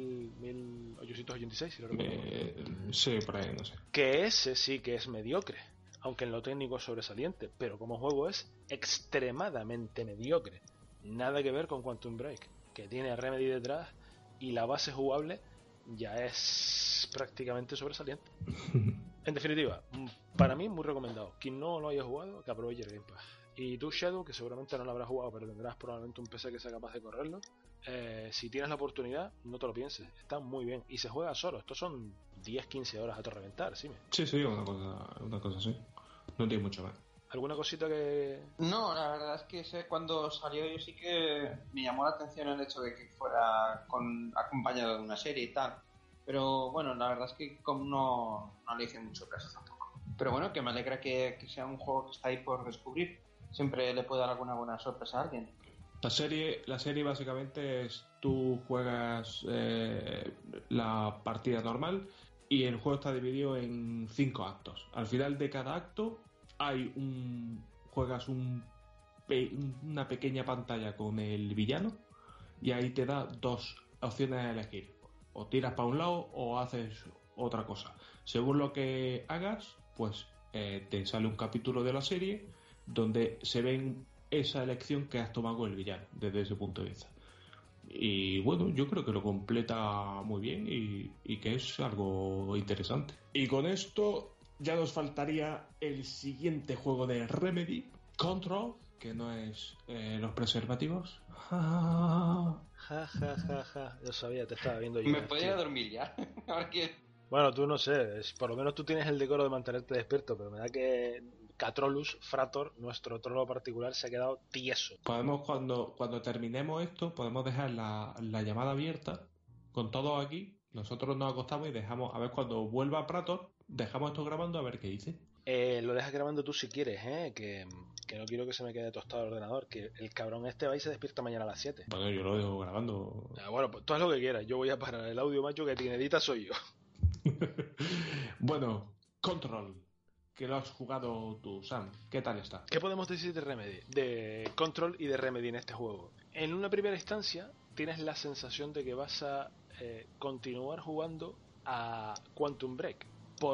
[SPEAKER 7] mil ochocientos ochenta y seis, si lo recuerdo.
[SPEAKER 5] Eh, sí, por ahí, no sé.
[SPEAKER 7] Que ese sí que es mediocre, aunque en lo técnico es sobresaliente, pero como juego es extremadamente mediocre. Nada que ver con Quantum Break, que tiene a Remedy detrás y la base jugable ya es prácticamente sobresaliente. En definitiva, para mí muy recomendado. Quien no lo haya jugado, que aproveche el Game Pass. Y tú, Shadow, que seguramente no lo habrás jugado, pero tendrás probablemente un P C que sea capaz de correrlo, eh, si tienes la oportunidad, no te lo pienses, está muy bien y se juega solo. Estos son diez quince horas a todo reventar, ¿sí?
[SPEAKER 5] Sí, sí, una cosa, una cosa así. No tiene mucho más.
[SPEAKER 7] ¿Alguna cosita que...?
[SPEAKER 6] No, la verdad es que ese, cuando salió yo sí que me llamó la atención el hecho de que fuera con, acompañado de una serie y tal. Pero bueno, la verdad es que como no, no le hice mucho caso tampoco. Pero bueno, que me alegra que, que sea un juego que está ahí por descubrir. Siempre le puede dar alguna buena sorpresa a alguien.
[SPEAKER 5] La serie, la serie básicamente es tú juegas eh, la partida normal y el juego está dividido en cinco actos. Al final de cada acto hay un juegas un, una pequeña pantalla con el villano y ahí te da dos opciones a elegir. O tiras para un lado o haces otra cosa. Según lo que hagas, pues eh, te sale un capítulo de la serie donde se ven esa elección que has tomado con el villano desde ese punto de vista. Y bueno, yo creo que lo completa muy bien y, y que es algo interesante. Y con esto ya nos faltaría el siguiente juego de Remedy, Control, que no es eh, los preservativos.
[SPEAKER 7] Ja, ja, ja, ja. Yo sabía, te estaba viendo yo.
[SPEAKER 6] Me podía ir a dormir ya. A ver qué...
[SPEAKER 7] Bueno, tú no sé, es- por lo menos tú tienes el decoro de mantenerte despierto, pero me da que Catrolus Frator, nuestro trono particular, se ha quedado tieso.
[SPEAKER 5] Podemos, cuando, cuando terminemos esto, podemos dejar la, la llamada abierta con todos aquí. Nosotros nos acostamos y dejamos, a ver cuando vuelva Prator, dejamos esto grabando a ver qué dice.
[SPEAKER 7] Eh, lo dejas grabando tú si quieres, ¿eh? Que, que no quiero que se me quede tostado el ordenador, que el cabrón este va y se despierta mañana a las siete.
[SPEAKER 5] Bueno, yo lo dejo grabando.
[SPEAKER 7] Ah, bueno, pues tú haz lo que quieras, yo voy a parar el audio, macho, que quien edita soy yo.
[SPEAKER 5] Bueno, Control, que lo has jugado tú, Sam. ¿Qué tal está?
[SPEAKER 7] ¿Qué podemos decir de Remedy? De Control y de Remedy en este juego. En una primera instancia tienes la sensación de que vas a eh, continuar jugando a Quantum Break,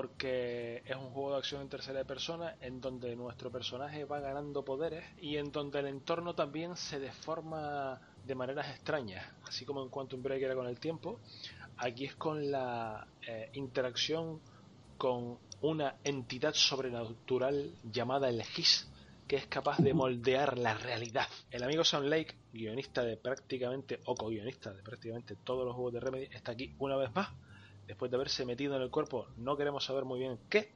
[SPEAKER 7] porque es un juego de acción en tercera persona en donde nuestro personaje va ganando poderes y en donde el entorno también se deforma de maneras extrañas, así como en Quantum Break era con el tiempo. Aquí es con la eh, interacción con una entidad sobrenatural llamada el Gis, que es capaz de moldear la realidad. El amigo Sam Lake, guionista de prácticamente, o co-guionista de prácticamente todos los juegos de Remedy, está aquí una vez más, después de haberse metido en el cuerpo, no queremos saber muy bien qué,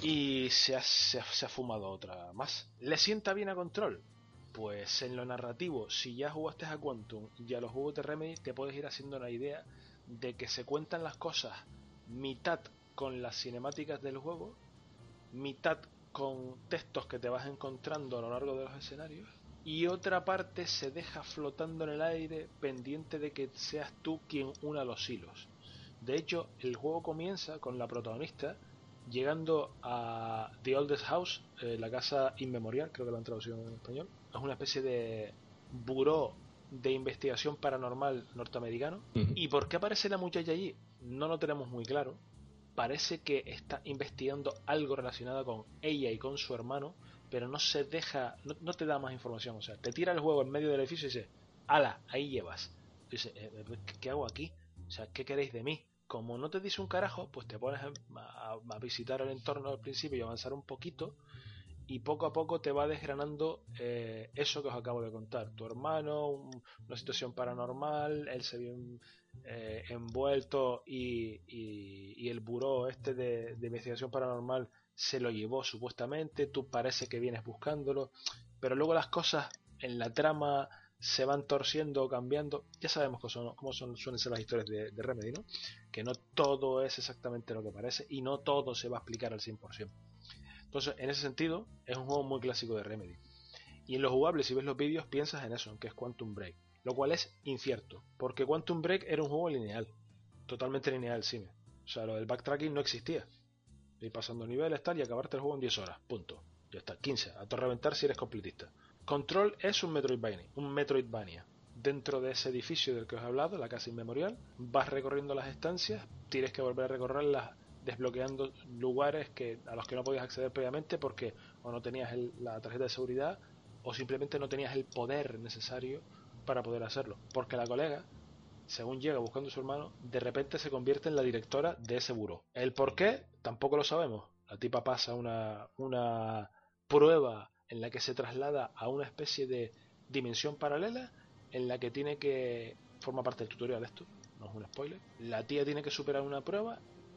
[SPEAKER 7] y se ha, se ha, se ha fumado otra más. ¿Le sienta bien a Control? Pues en lo narrativo, si ya jugaste a Quantum y a los juegos de Remedy, te puedes ir haciendo una idea de que se cuentan las cosas mitad con las cinemáticas del juego, mitad con textos que te vas encontrando a lo largo de los escenarios, y otra parte se deja flotando en el aire pendiente de que seas tú quien una los hilos. De hecho, el juego comienza con la protagonista llegando a The Oldest House, eh, la casa inmemorial, creo que lo han traducido en español. Es una especie de buró de investigación paranormal norteamericano.
[SPEAKER 5] Uh-huh.
[SPEAKER 7] ¿Y por qué aparece la muchacha allí? No lo tenemos muy claro. Parece que está investigando algo relacionado con ella y con su hermano, pero no se deja, no, no te da más información. O sea, te tira el juego en medio del edificio y dice, ala, ahí llevas. Y dice, eh, ¿qué hago aquí? O sea, ¿qué queréis de mí? Como no te dice un carajo, pues te pones a, a, a visitar el entorno al principio y avanzar un poquito, y poco a poco te va desgranando eh, eso que os acabo de contar. Tu hermano, un, una situación paranormal, él se vio eh, envuelto y, y, y el buró este de, de investigación paranormal se lo llevó supuestamente, tú parece que vienes buscándolo, pero luego las cosas en la trama se van torciendo o cambiando. Ya sabemos cómo son, cómo son, suelen ser las historias de, de Remedy, ¿no? Que no todo es exactamente lo que parece y no todo se va a explicar al cien por ciento. Entonces, en ese sentido, es un juego muy clásico de Remedy. Y en lo jugable, si ves los vídeos, piensas en eso, en que es Quantum Break. Lo cual es incierto, porque Quantum Break era un juego lineal. Totalmente lineal, sí. O sea, lo del backtracking no existía. Ir pasando niveles, tal, y acabarte el juego en diez horas. Punto. Ya está, quince. A todo reventar si eres completista. Control es un Metroidvania. Un Metroidvania. Dentro de ese edificio del que os he hablado, la casa inmemorial, vas recorriendo las estancias, tienes que volver a recorrerlas desbloqueando lugares que a los que no podías acceder previamente porque o no tenías el, la tarjeta de seguridad o simplemente no tenías el poder necesario para poder hacerlo, porque la colega, según llega buscando a su hermano, de repente se convierte en la directora de ese buró. El por qué tampoco lo sabemos. La tipa pasa una, una prueba en la que se traslada a una especie de dimensión paralela en la que tiene que, forma parte del tutorial esto, no es un spoiler, la tía tiene que superar una prueba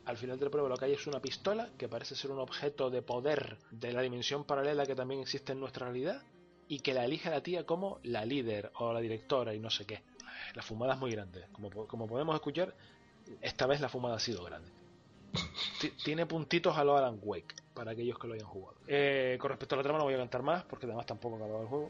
[SPEAKER 7] Al final del prueba lo que hay es una pistola que parece ser un objeto de poder de la dimensión paralela que también existe en nuestra realidad y que la elige la tía como la líder o la directora y no sé qué. La fumada es muy grande. Como, como podemos escuchar, esta vez la fumada ha sido grande. Tiene puntitos a lo Alan Wake para aquellos que lo hayan jugado. Eh, con respecto a la trama no voy a cantar más porque además tampoco he acabado el juego.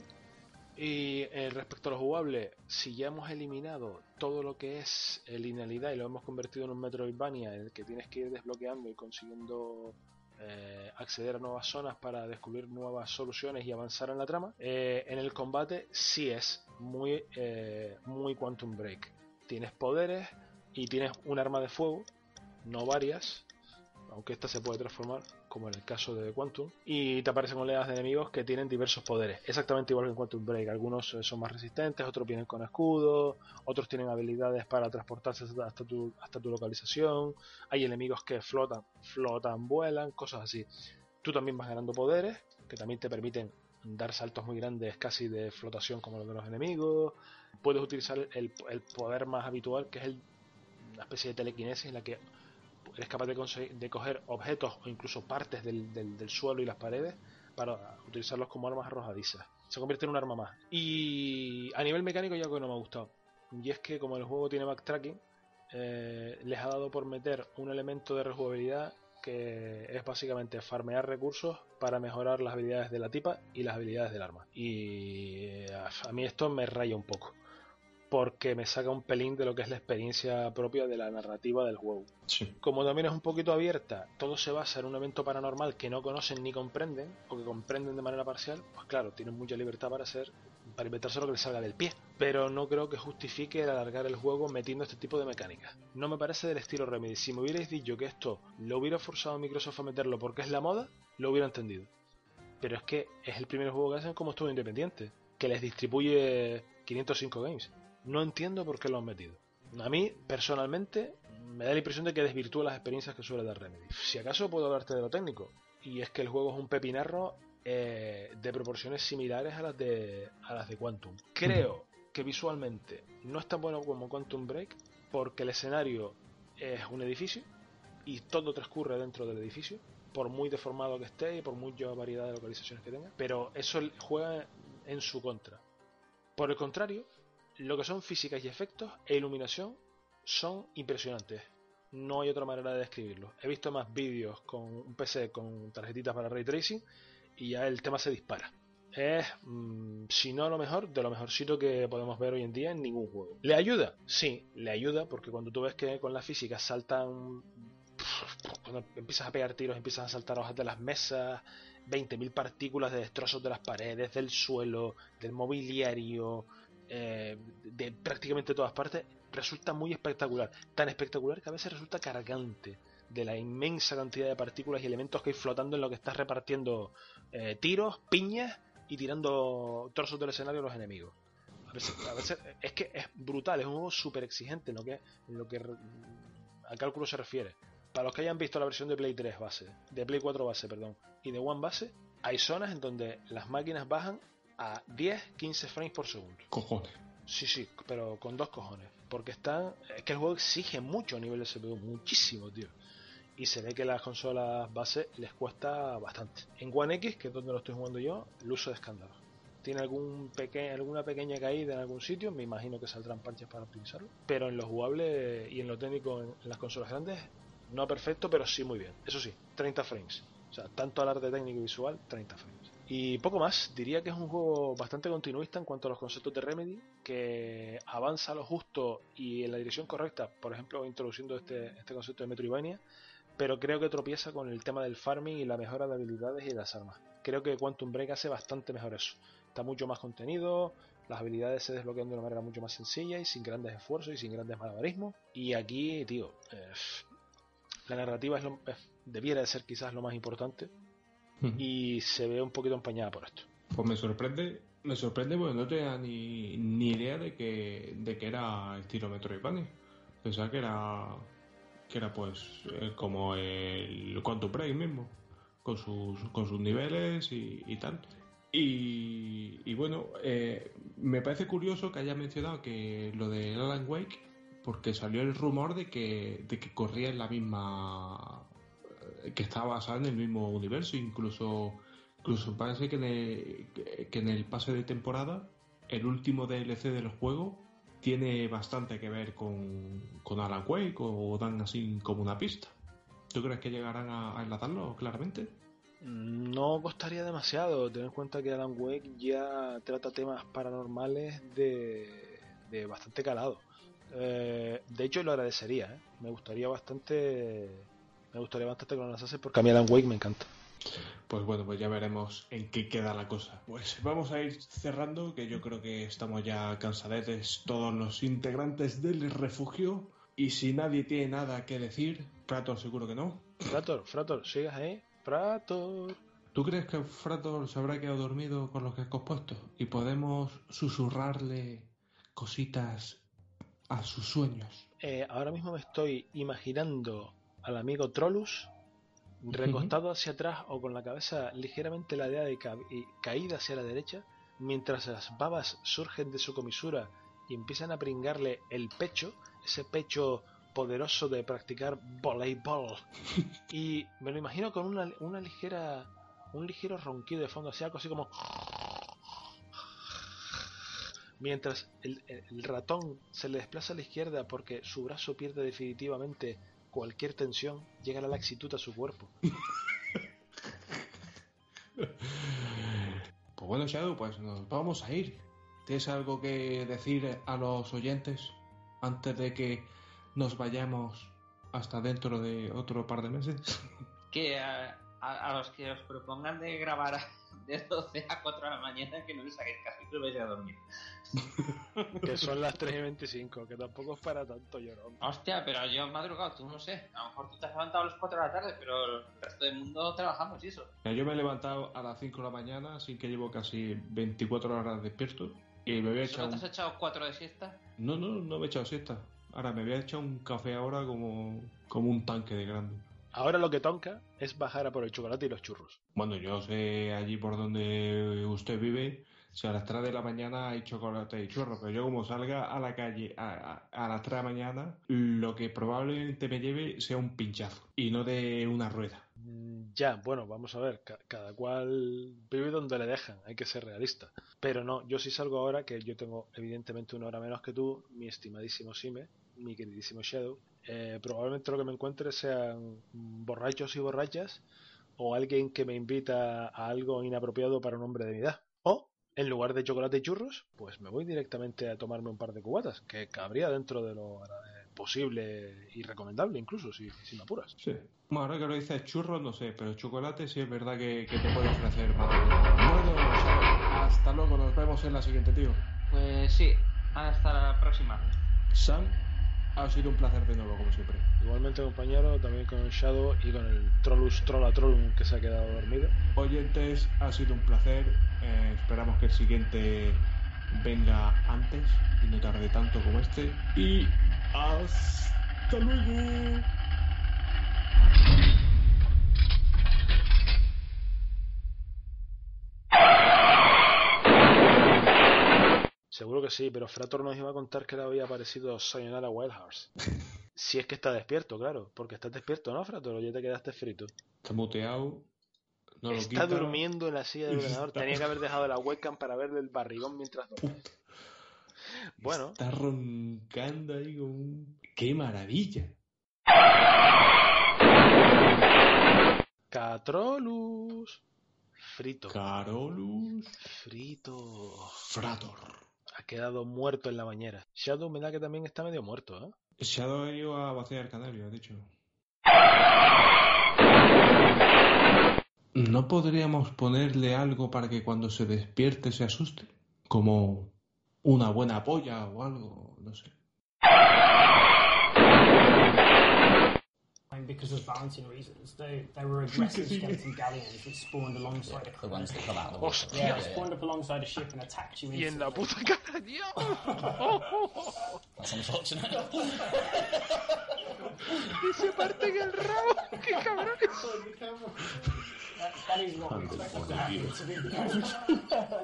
[SPEAKER 7] Y eh, respecto a lo jugable, si ya hemos eliminado todo lo que es eh, linealidad y lo hemos convertido en un Metroidvania en el que tienes que ir desbloqueando y consiguiendo eh, acceder a nuevas zonas para descubrir nuevas soluciones y avanzar en la trama, eh, en el combate sí es muy, eh, muy Quantum Break. Tienes poderes y tienes un arma de fuego, no varias, aunque esta se puede transformar, como en el caso de Quantum, y te aparecen oleadas de enemigos que tienen diversos poderes, exactamente igual que en Quantum Break. Algunos son más resistentes, otros vienen con escudo, otros tienen habilidades para transportarse hasta tu, hasta tu localización, hay enemigos que flotan, flotan, vuelan, cosas así. Tú también vas ganando poderes, que también te permiten dar saltos muy grandes casi de flotación como los de los enemigos. Puedes utilizar el, el poder más habitual, que es el, una especie de telequinesis en la que eres capaz de, conseguir, de coger objetos o incluso partes del, del, del suelo y las paredes para utilizarlos como armas arrojadizas. Se convierte en un arma más. Y a nivel mecánico ya algo que no me ha gustado. Y es que como el juego tiene backtracking, eh, les ha dado por meter un elemento de rejugabilidad que es básicamente farmear recursos para mejorar las habilidades de la tipa y las habilidades del arma. Y a mí esto me raya un poco, porque me saca un pelín de lo que es la experiencia propia de la narrativa del juego.
[SPEAKER 5] Sí.
[SPEAKER 7] Como también es un poquito abierta, todo se basa en un evento paranormal que no conocen ni comprenden, o que comprenden de manera parcial, pues claro, tienen mucha libertad para hacer, para inventarse lo que les salga del pie. Pero no creo que justifique el alargar el juego metiendo este tipo de mecánicas. No me parece del estilo Remedy. Si me hubierais dicho que esto lo hubiera forzado a Microsoft a meterlo porque es la moda, lo hubiera entendido. Pero es que es el primer juego que hacen como estudio independiente, que les distribuye quinientos cinco Games. No entiendo por qué lo han metido. A mí, personalmente, me da la impresión de que desvirtúa las experiencias que suele dar Remedy. Si acaso puedo hablarte de lo técnico, y es que el juego es un pepinarro eh, de proporciones similares a las de a las de Quantum. Creo que visualmente no es tan bueno como Quantum Break, porque el escenario es un edificio y todo transcurre dentro del edificio, por muy deformado que esté y por mucha variedad de localizaciones que tenga, pero eso juega en su contra. Por el contrario, lo que son físicas y efectos e iluminación son impresionantes. No hay otra manera de describirlo. He visto más vídeos con un P C con tarjetitas para Ray Tracing y ya el tema se dispara. Es, mmm, si no lo mejor, de lo mejorcito que podemos ver hoy en día en ningún juego. ¿Le ayuda? Sí, le ayuda, porque cuando tú ves que con las físicas saltan... Cuando empiezas a pegar tiros, empiezas a saltar hojas de las mesas, veinte mil partículas de destrozos de las paredes, del suelo, del mobiliario... Eh, de prácticamente todas partes, resulta muy espectacular, tan espectacular que a veces resulta cargante de la inmensa cantidad de partículas y elementos que hay flotando en lo que estás repartiendo eh, tiros, piñas y tirando trozos del escenario a los enemigos. A veces, a veces es que es brutal, es un juego súper exigente en lo que, en lo que a cálculo se refiere. Para los que hayan visto la versión de Play tres base, de Play cuatro base, perdón, y de One base, hay zonas en donde las máquinas bajan a diez a quince frames por segundo.
[SPEAKER 5] Cojones.
[SPEAKER 7] Sí, sí, pero con dos cojones. Porque están... Es que el juego exige mucho a nivel de C P U, muchísimo, tío. Y se ve que las consolas base les cuesta bastante. En One X, que es donde lo estoy jugando yo, el uso de escándalo. Tiene algún peque... alguna pequeña caída en algún sitio, me imagino que saldrán parches para optimizarlo. Pero en lo jugable y en lo técnico en, en las consolas grandes, no perfecto, pero sí muy bien. Eso sí, treinta frames. O sea, tanto al arte técnico y visual, treinta frames. Y poco más, diría que es un juego bastante continuista en cuanto a los conceptos de Remedy, que avanza a lo justo y en la dirección correcta, por ejemplo introduciendo este, este concepto de Metroidvania, pero creo que tropieza con el tema del farming y la mejora de habilidades y de las armas. Creo que Quantum Break hace bastante mejor eso, está mucho más contenido, las habilidades se desbloquean de una manera mucho más sencilla y sin grandes esfuerzos y sin grandes malabarismos, y aquí, tío, eh, la narrativa es lo, eh, debiera de ser quizás lo más importante, y se ve un poquito empañada por esto.
[SPEAKER 5] Pues me sorprende, me sorprende porque no tenía ni, ni idea de que, de que era estilo Metroidvania. Pensaba que era que era pues eh, como el Quantum Break mismo, con sus con sus niveles y, y tal. Y, y bueno, eh, me parece curioso que haya mencionado que lo de Alan Wake, porque salió el rumor de que, de que corría en la misma... que estaba basada en el mismo universo, incluso incluso parece que en el, que en el pase de temporada el último D L C del juego tiene bastante que ver con, con Alan Wake, o dan así como una pista. ¿Tú crees que llegarán a, a enlazarlo claramente?
[SPEAKER 7] No costaría demasiado, ten en cuenta que Alan Wake ya trata temas paranormales de, de bastante calado. Eh, de hecho lo agradecería, ¿eh? me gustaría bastante me gustaría bastante que lo lanzase, porque a mí Alan Wake me encanta.
[SPEAKER 5] Pues bueno, pues ya veremos en qué queda la cosa. Pues vamos a ir cerrando, que yo creo que estamos ya cansadetes todos los integrantes del refugio, y si nadie tiene nada que decir, Frator seguro que no.
[SPEAKER 7] Frator, Frator, ¿sigues ahí? Frator.
[SPEAKER 5] ¿Tú crees que Frator se habrá quedado dormido con los cascos puestos y podemos susurrarle cositas a sus sueños?
[SPEAKER 7] Eh, ahora mismo me estoy imaginando al amigo Trollus recostado hacia atrás o con la cabeza ligeramente ladeada y, ca- y caída hacia la derecha, mientras las babas surgen de su comisura y empiezan a pringarle el pecho, ese pecho poderoso de practicar voleibol. Y me lo imagino con una, una ligera un ligero ronquido de fondo, así algo así como mientras el, el, el ratón se le desplaza a la izquierda porque su brazo pierde definitivamente cualquier tensión, llega la laxitud a su cuerpo.
[SPEAKER 5] Pues bueno, Shadow, pues nos vamos a ir. ¿Tienes algo que decir a los oyentes antes de que nos vayamos hasta dentro de otro par de meses?
[SPEAKER 6] Que a, a, a los que os propongan de grabar de doce a cuatro de la mañana, que no les hagáis caso y que os vais a dormir.
[SPEAKER 7] Que son las tres y veinticinco, que tampoco es para tanto, llorón.
[SPEAKER 6] Hostia, pero yo he madrugado, tú no sé. A lo mejor tú te has levantado a las cuatro de la tarde, pero el resto del mundo trabajamos y eso.
[SPEAKER 5] Yo me he levantado a las cinco de la mañana, así que llevo casi veinticuatro horas despierto. Y me había echado.
[SPEAKER 6] ¿Solo te
[SPEAKER 5] un...
[SPEAKER 6] has echado cuatro de siesta?
[SPEAKER 5] No, no, no me he echado siesta. Ahora me había echado un café ahora como, como un tanque de grande.
[SPEAKER 7] Ahora lo que toca es bajar a por el chocolate y los churros.
[SPEAKER 5] Bueno, yo sé allí por donde usted vive, si a las tres de la mañana hay chocolate y churros, pero yo como salga a la calle a, a, a las tres de la mañana, lo que probablemente me lleve sea un pinchazo y no de una rueda.
[SPEAKER 7] Ya, bueno, vamos a ver, ca- cada cual vive donde le dejan, hay que ser realista. Pero no, yo sí salgo ahora, que yo tengo evidentemente una hora menos que tú, mi estimadísimo Sime, mi queridísimo Shadow. Eh, probablemente lo que me encuentre sean borrachos y borrachas, o alguien que me invita a algo inapropiado para un hombre de mi edad. O, en lugar de chocolate y churros, pues me voy directamente a tomarme un par de cubatas, que cabría dentro de lo eh, posible y recomendable incluso, si, si me apuras.
[SPEAKER 5] Sí. Bueno, ahora que lo dices churros, no sé, pero chocolate sí es verdad que, que te puede ofrecer más. Bueno, hasta luego, nos vemos en la siguiente, tío.
[SPEAKER 6] Pues sí, hasta la próxima.
[SPEAKER 5] Sam, ha sido un placer de nuevo, como siempre.
[SPEAKER 7] Igualmente, compañero, también con Shadow y con el Trollus Trolla Trollum que se ha quedado dormido.
[SPEAKER 5] Oyentes, ha sido un placer. Eh, esperamos que el siguiente venga antes y no tarde tanto como este. Y hasta luego.
[SPEAKER 7] Seguro que sí, pero Frator nos iba a contar que le había aparecido Sayonara Wild Hearts. Si es que está despierto, claro, porque estás despierto, ¿no, Frator? O ya te quedaste frito.
[SPEAKER 5] Está muteado. No lo
[SPEAKER 7] Está
[SPEAKER 5] quita.
[SPEAKER 7] durmiendo en la silla del ordenador.
[SPEAKER 5] Está-
[SPEAKER 7] Tenía que haber dejado la webcam para verle el barrigón mientras dormía. Bueno,
[SPEAKER 5] Está roncando ahí como un... ¡Qué maravilla!
[SPEAKER 7] Catrolus. Frito.
[SPEAKER 5] Carolus
[SPEAKER 7] Frito.
[SPEAKER 5] Frator.
[SPEAKER 7] Ha quedado muerto en la bañera. Shadow me da que también está medio muerto, ¿eh?
[SPEAKER 5] Shadow ha ido a vaciar el canario, ha dicho. ¿No podríamos ponerle algo para que cuando se despierte se asuste? Como una buena polla o algo, no sé.
[SPEAKER 4] Because of balancing reasons, they they were aggressive skeleton galleons that spawned alongside a
[SPEAKER 9] The ones that come out of the water.
[SPEAKER 7] Hostia.
[SPEAKER 4] yeah, spawned up alongside a ship and attacked you.
[SPEAKER 7] Y en la
[SPEAKER 4] instantly.
[SPEAKER 7] puta cara, tío.
[SPEAKER 9] That's unfortunate.
[SPEAKER 7] Y se parten el rabo. ¡Qué cabrones!
[SPEAKER 4] That, that is what we expected to happen. To be